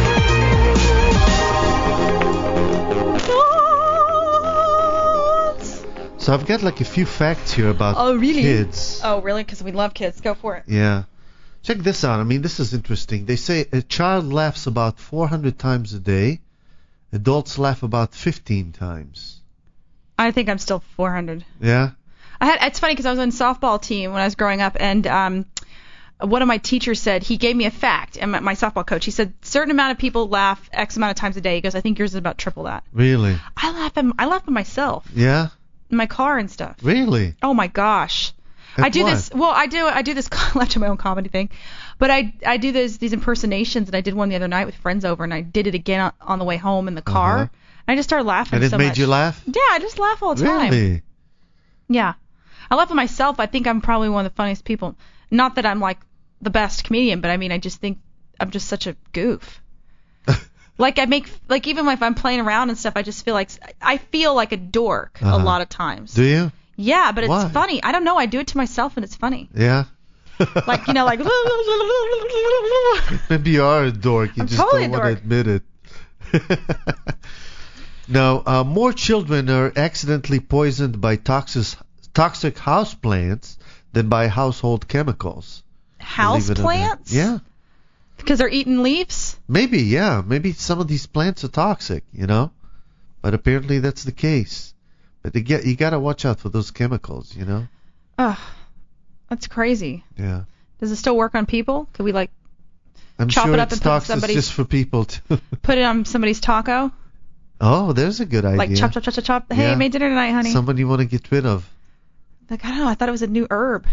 Speaker 9: So I've got like a few facts here about kids.
Speaker 10: Oh, really? Because we love kids. Go for it.
Speaker 9: Yeah. Check this out. I mean, this is interesting. They say a child laughs about 400 times a day. Adults laugh about 15 times.
Speaker 10: I think I'm still 400.
Speaker 9: Yeah?
Speaker 10: It's funny because I was on a softball team when I was growing up, and one of my teachers said, he gave me a fact, and my softball coach, he said, certain amount of people laugh X amount of times a day. He goes, I think yours is about triple that.
Speaker 9: Really?
Speaker 10: I laugh at myself.
Speaker 9: Yeah?
Speaker 10: In my car and stuff.
Speaker 9: Really?
Speaker 10: Oh my gosh. I do this laugh to my own comedy thing. But I do these impersonations, and I did one the other night with friends over, and I did it again on the way home in the car. And I just started laughing so much.
Speaker 9: And it made you laugh?
Speaker 10: Yeah, I just laugh all the time.
Speaker 9: Really?
Speaker 10: Yeah. I laugh at myself. I think I'm probably one of the funniest people. Not that I'm like the best comedian, but I mean, I just think I'm just such a goof. Even if I'm playing around and stuff, I just feel like a dork a lot of times.
Speaker 9: Do you?
Speaker 10: Yeah, but
Speaker 9: Why?
Speaker 10: it's funny. I don't know. I do it to myself, and it's funny.
Speaker 9: Yeah?
Speaker 10: Like.
Speaker 9: Maybe you are a dork. You
Speaker 10: I'm
Speaker 9: just
Speaker 10: totally
Speaker 9: don't want to admit it. Now, more children are accidentally poisoned by toxic houseplants than by household chemicals.
Speaker 10: Houseplants?
Speaker 9: Yeah.
Speaker 10: Because they're eating leaves?
Speaker 9: Maybe, yeah. Maybe some of these plants are toxic, But apparently that's the case. But you got to watch out for those chemicals,
Speaker 10: Ugh. That's crazy.
Speaker 9: Yeah.
Speaker 10: Does it still work on people? Could we
Speaker 9: I'm
Speaker 10: chop
Speaker 9: sure
Speaker 10: it up
Speaker 9: it's
Speaker 10: and
Speaker 9: toxic
Speaker 10: put somebody's
Speaker 9: just for people too.
Speaker 10: Put it on somebody's taco?
Speaker 9: Oh, there's a good idea.
Speaker 10: Like chop. Hey, I made dinner tonight, honey.
Speaker 9: Somebody you want to get rid of.
Speaker 10: Like, I don't know. I thought it was a new herb.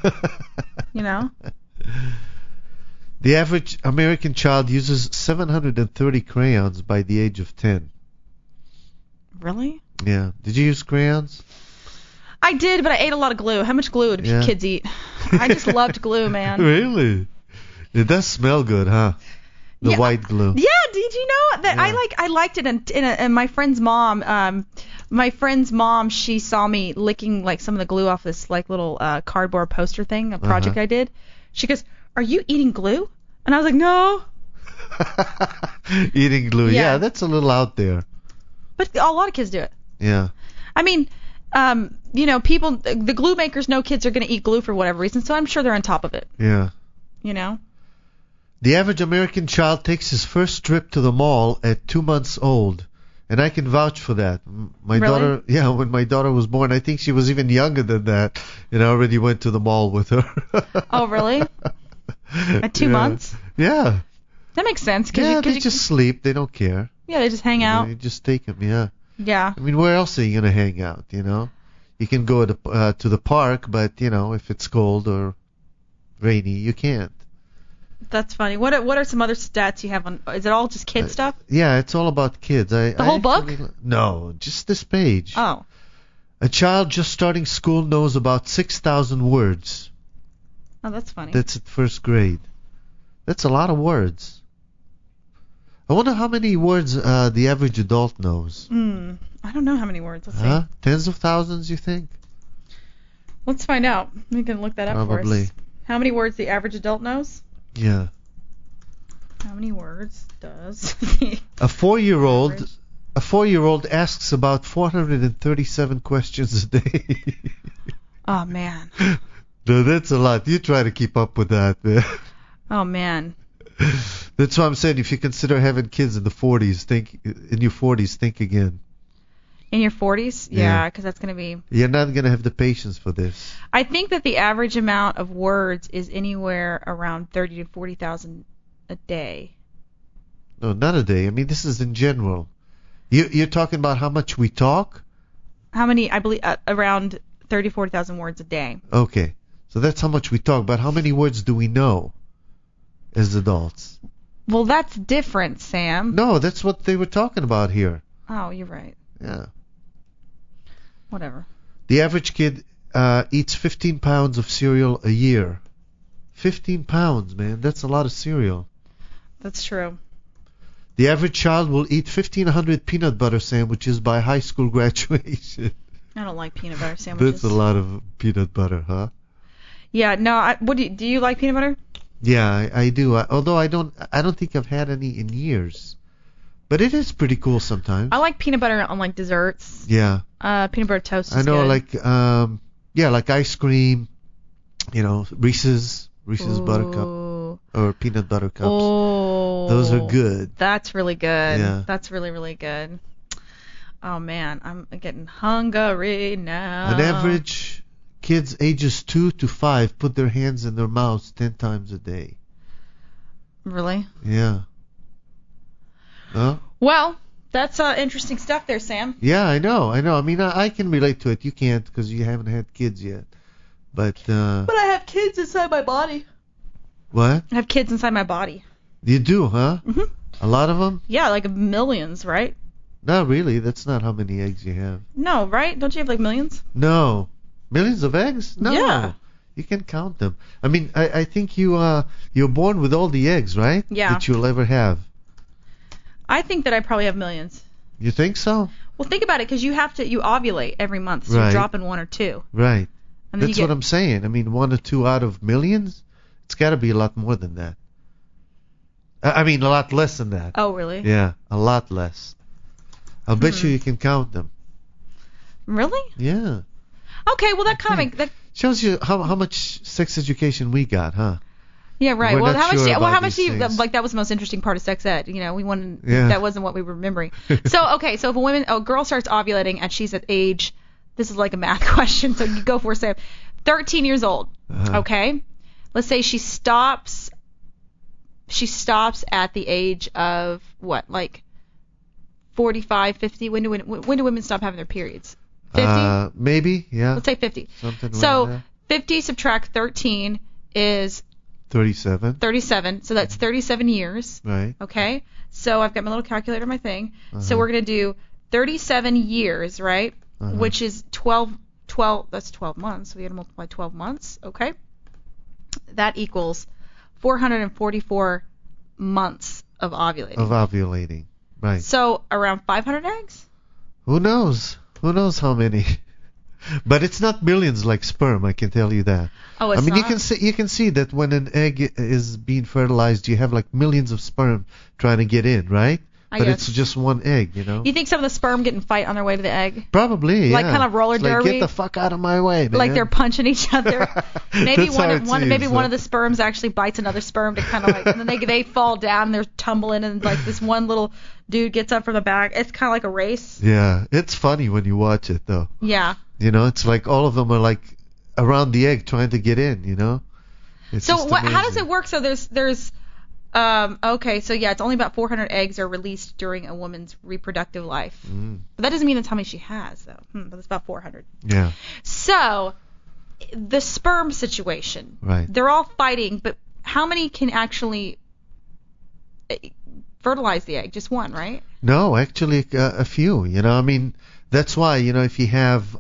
Speaker 9: The average American child uses 730 crayons by the age of 10.
Speaker 10: Really?
Speaker 9: Yeah. Did you use crayons?
Speaker 10: I did, but I ate a lot of glue. How much glue do kids eat? I just loved glue, man.
Speaker 9: Really? It does smell good, huh? The white glue.
Speaker 10: Yeah, did you know that? Yeah. I liked it, and my friend's mom, she saw me licking like some of the glue off this like little cardboard poster thing, a project I did. She goes, "Are you eating glue?" And I was like, "No."
Speaker 9: Eating glue. Yeah, that's a little out there.
Speaker 10: But a lot of kids do it.
Speaker 9: Yeah.
Speaker 10: I mean, people, the glue makers know kids are going to eat glue for whatever reason, so I'm sure they're on top of it.
Speaker 9: Yeah. The average American child takes his first trip to the mall at 2 months old, and I can vouch for that. My daughter, when my daughter was born, I think she was even younger than that, and I already went to the mall with her.
Speaker 10: Oh, really? At 2 months?
Speaker 9: Yeah.
Speaker 10: That makes sense.
Speaker 9: They just sleep. They don't care.
Speaker 10: Yeah, they just hang out.
Speaker 9: You just take them, yeah.
Speaker 10: Yeah.
Speaker 9: I mean, where else are you going to hang out, You can go to the park, but, if it's cold or rainy, you can't.
Speaker 10: That's funny. What are some other stats you have on? Is it all just kid stuff?
Speaker 9: Yeah, it's all about kids.
Speaker 10: The whole book?
Speaker 9: No, just this page.
Speaker 10: Oh.
Speaker 9: A child just starting school knows about 6,000 words.
Speaker 10: Oh, that's funny.
Speaker 9: That's at first grade. That's a lot of words. I wonder how many words the average adult knows.
Speaker 10: I don't know how many words. Let's see.
Speaker 9: Tens of thousands, you think?
Speaker 10: Let's find out. We can look that up for
Speaker 9: Probably.
Speaker 10: us. How many words the average adult knows?
Speaker 9: Yeah.
Speaker 10: How many words does
Speaker 9: a 4-year-old asks about 437 questions a day.
Speaker 10: Oh man.
Speaker 9: No, that's a lot. You try to keep up with that, man.
Speaker 10: Oh man.
Speaker 9: That's why I'm saying if you consider having kids in your 40s, think again.
Speaker 10: In your 40s? Yeah, because that's going to be...
Speaker 9: You're not going to have the patience for this.
Speaker 10: I think that the average amount of words is anywhere around 30 to 40,000 a day.
Speaker 9: No, not a day. I mean, this is in general. You're talking about how much we talk?
Speaker 10: How many? I believe around 30 to 40,000 words a day.
Speaker 9: Okay. So that's how much we talk. But how many words do we know as adults?
Speaker 10: Well, that's different, Sam.
Speaker 9: No, that's what they were talking about here.
Speaker 10: Oh, you're right.
Speaker 9: Yeah.
Speaker 10: Whatever.
Speaker 9: The average kid eats 15 pounds of cereal a year. 15 pounds, man. That's a lot of cereal.
Speaker 10: That's true.
Speaker 9: The average child will eat 1,500 peanut butter sandwiches by high school graduation.
Speaker 10: I don't like peanut butter sandwiches.
Speaker 9: That's a lot of peanut butter, huh?
Speaker 10: Yeah, no. Do you like peanut butter?
Speaker 9: Yeah, I do. Although I don't think I've had any in years. But it is pretty cool sometimes.
Speaker 10: I like peanut butter on like desserts.
Speaker 9: Yeah.
Speaker 10: Peanut butter toast is
Speaker 9: I know,
Speaker 10: good.
Speaker 9: like ice cream. Reese's
Speaker 10: Ooh.
Speaker 9: Buttercup or peanut butter cups.
Speaker 10: Oh,
Speaker 9: those are good.
Speaker 10: That's really good.
Speaker 9: Yeah.
Speaker 10: That's really, really good. Oh man, I'm getting hungry now.
Speaker 9: On average, kids ages 2 to 5 put their hands in their mouths 10 times a day.
Speaker 10: Really?
Speaker 9: Yeah. Huh?
Speaker 10: Well, that's interesting stuff there, Sam.
Speaker 9: Yeah, I know. I mean, I can relate to it. You can't because you haven't had kids yet. But
Speaker 10: I have kids inside my body.
Speaker 9: What?
Speaker 10: I have kids inside my body.
Speaker 9: You do, huh?
Speaker 10: Mm-hmm.
Speaker 9: A lot of them?
Speaker 10: Yeah, like millions, right?
Speaker 9: Not really. That's not how many eggs you have.
Speaker 10: No, right? Don't you have like millions?
Speaker 9: No. Millions of eggs? No.
Speaker 10: Yeah.
Speaker 9: You can count them. I mean, I think you're born with all the eggs, right?
Speaker 10: Yeah.
Speaker 9: That you'll ever have.
Speaker 10: I think that I probably have millions.
Speaker 9: You think so?
Speaker 10: Well, think about it, because you ovulate every month, so
Speaker 9: Right.
Speaker 10: you're dropping 1 or 2.
Speaker 9: Right.
Speaker 10: And then
Speaker 9: That's what I'm saying. I mean, 1 or 2 out of millions? It's got to be a lot more than that. I mean, a lot less than that.
Speaker 10: Oh, really?
Speaker 9: Yeah, a lot less. I'll bet you can count them.
Speaker 10: Really?
Speaker 9: Yeah.
Speaker 10: Okay, well, that kind of that
Speaker 9: shows you how much sex education we got, huh?
Speaker 10: Yeah, right.
Speaker 9: We're
Speaker 10: Well,
Speaker 9: not
Speaker 10: how much?
Speaker 9: sure
Speaker 10: Well,
Speaker 9: about
Speaker 10: how much
Speaker 9: these
Speaker 10: do you
Speaker 9: things.
Speaker 10: like? That was the most interesting part of sex ed. We wanted.
Speaker 9: Yeah.
Speaker 10: That wasn't what we were remembering. So okay, so if a girl starts ovulating and she's at age, this is like a math question, so you go for it, Sam. 13 years old.
Speaker 9: Uh-huh.
Speaker 10: Okay. Let's say she stops at the age of what, like 45, 50? When do women stop having their periods? 50?
Speaker 9: Maybe, yeah.
Speaker 10: Let's say 50.
Speaker 9: Something
Speaker 10: So
Speaker 9: like that.
Speaker 10: 50 subtract 13 is
Speaker 9: 37.
Speaker 10: 37. So that's 37 years.
Speaker 9: Right.
Speaker 10: Okay. So I've got my little calculator, my thing. So
Speaker 9: Uh-huh.
Speaker 10: we're going to do 37 years, right?
Speaker 9: Uh-huh.
Speaker 10: Which is 12, that's 12 months. So we got to multiply 12 months. Okay. That equals 444 months of ovulating.
Speaker 9: Of ovulating. Right.
Speaker 10: So around 500 eggs?
Speaker 9: Who knows? Who knows how many? But it's not millions like sperm, I can tell you that.
Speaker 10: Oh, it's
Speaker 9: I mean,
Speaker 10: not?
Speaker 9: you can see that when an egg is being fertilized, you have like millions of sperm trying to get in, right?
Speaker 10: I
Speaker 9: But
Speaker 10: guess.
Speaker 9: it's just one egg,
Speaker 10: You think some of the sperm get in fight on their way to the egg?
Speaker 9: Probably, yeah.
Speaker 10: Like kind of roller
Speaker 9: It's like,
Speaker 10: derby?
Speaker 9: get the fuck out of my way, man.
Speaker 10: Like they're punching each other. Maybe
Speaker 9: That's how it seems,
Speaker 10: one of the sperms actually bites another sperm to kind of like, and then they fall down and they're tumbling, and like this one little dude gets up from the back. It's kind of like a race.
Speaker 9: Yeah, it's funny when you watch it, though.
Speaker 10: Yeah.
Speaker 9: It's like all of them are like around the egg trying to get in, It's
Speaker 10: So
Speaker 9: just
Speaker 10: how does
Speaker 9: amazing.
Speaker 10: it work? So there's okay, so yeah, it's only about 400 eggs are released during a woman's reproductive life. But that doesn't mean that's how many she has, though. But it's about 400.
Speaker 9: Yeah.
Speaker 10: So the sperm situation.
Speaker 9: Right.
Speaker 10: They're all fighting, but how many can actually fertilize the egg? Just one, right?
Speaker 9: No, actually, a few. I mean, that's why if you have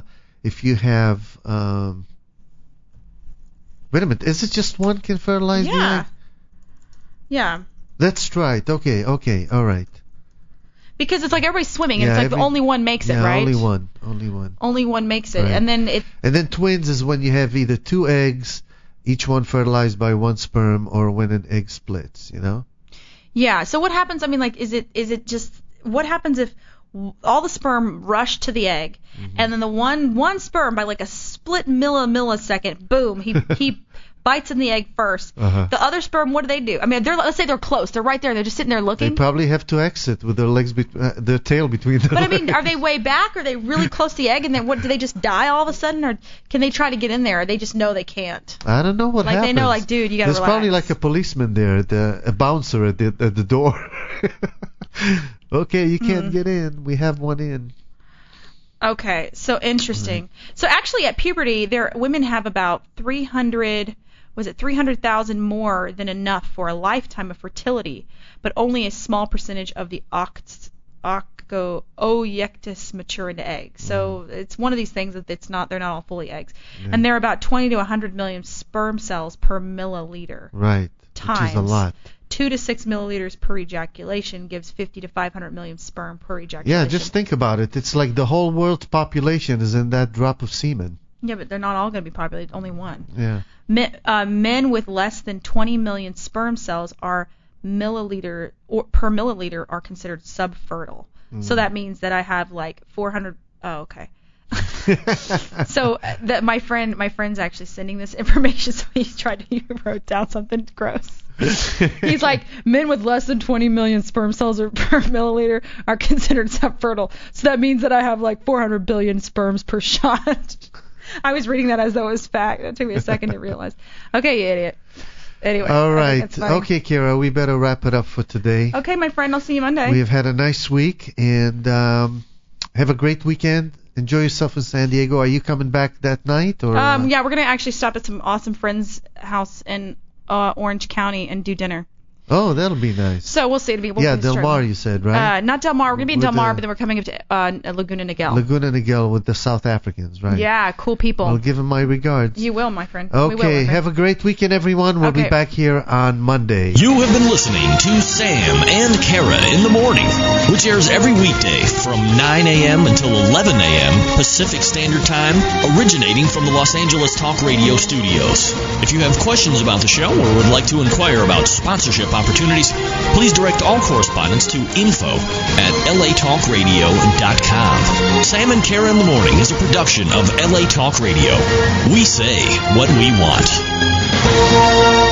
Speaker 9: wait a minute, is it just one can fertilize the egg?
Speaker 10: Yeah.
Speaker 9: That's right. Okay, all right.
Speaker 10: Because it's like everybody's swimming, and
Speaker 9: Yeah,
Speaker 10: it's like only one makes it,
Speaker 9: yeah,
Speaker 10: right?
Speaker 9: Only one.
Speaker 10: Only one makes it,
Speaker 9: Right.
Speaker 10: and then it.
Speaker 9: And then twins is when you have either 2 eggs, each one fertilized by 1 sperm, or when an egg splits.
Speaker 10: Yeah. So what happens? I mean, like, is it just what happens if all the sperm rush to the egg, and then the one sperm by like a split millisecond, boom, he bites in the egg first.
Speaker 9: Uh-huh.
Speaker 10: The other sperm, what do? I mean, let's say they're close. They're right there. They're just sitting there
Speaker 9: They
Speaker 10: looking.
Speaker 9: probably have to exit with their legs, their tail between them.
Speaker 10: But I mean, are they way back? Are they really close to the egg? And then what? Do they just die all of a sudden, or can they try to get in there? Or they just know they can't.
Speaker 9: I don't know what
Speaker 10: Like,
Speaker 9: happens.
Speaker 10: they know, like, dude, you gotta
Speaker 9: There's
Speaker 10: relax.
Speaker 9: probably like a policeman there, a bouncer at the door. Okay, you can't get in. We have one in.
Speaker 10: Okay, so interesting. So actually, at puberty, women have about 300,000 more than enough for a lifetime of fertility, but only a small percentage of the oocytes mature into eggs. So it's one of these things that they're not all fully eggs.
Speaker 9: Yeah.
Speaker 10: And there are about 20 to 100 million sperm cells per milliliter.
Speaker 9: Right.
Speaker 10: Times
Speaker 9: Which is a lot.
Speaker 10: 2 to 6 milliliters per ejaculation gives 50 to 500 million sperm per ejaculation.
Speaker 9: Yeah, just think about it. It's like the whole world's population is in that drop of semen.
Speaker 10: Yeah, but they're not all going to be populated. Only one.
Speaker 9: Yeah.
Speaker 10: Men with less than 20 million sperm cells are per milliliter are considered subfertile. So that means that I have like 400. Oh, okay. So that my friend's actually sending this information. So he wrote down something gross. He's like, men with less than 20 million sperm cells per milliliter are considered subfertile. So that means that I have like 400 billion sperms per shot. I was reading that as though it was fact. It took me a second to realize. Okay, you idiot. Anyway.
Speaker 9: All right. Okay, Kira, we better wrap it up for today.
Speaker 10: Okay, my friend. I'll see you Monday.
Speaker 9: We have had a nice week, and have a great weekend. Enjoy yourself in San Diego. Are you coming back that night? Or
Speaker 10: yeah, we're going to actually stop at some awesome friends' house in Orange County and do dinner.
Speaker 9: Oh, that'll be nice.
Speaker 10: So we'll see.
Speaker 9: Del Mar, you said, right?
Speaker 10: Not Del Mar. We're going to be in Del Mar, but then we're coming up to Laguna Niguel.
Speaker 9: Laguna Niguel with the South Africans, right?
Speaker 10: Yeah, cool people.
Speaker 9: I'll give them my regards.
Speaker 10: You will, my friend.
Speaker 9: Okay, have a great weekend, everyone. We'll be back here on Monday.
Speaker 8: You have been listening to Sam and Kara in the Morning, which airs every weekday from 9 a.m. until 11 a.m. Pacific Standard Time, originating from the Los Angeles Talk Radio studios. If you have questions about the show or would like to inquire about sponsorship opportunities, please direct all correspondence to info@latalkradio.com. Sam and Kara in the Morning is a production of LA Talk Radio. We say what we want.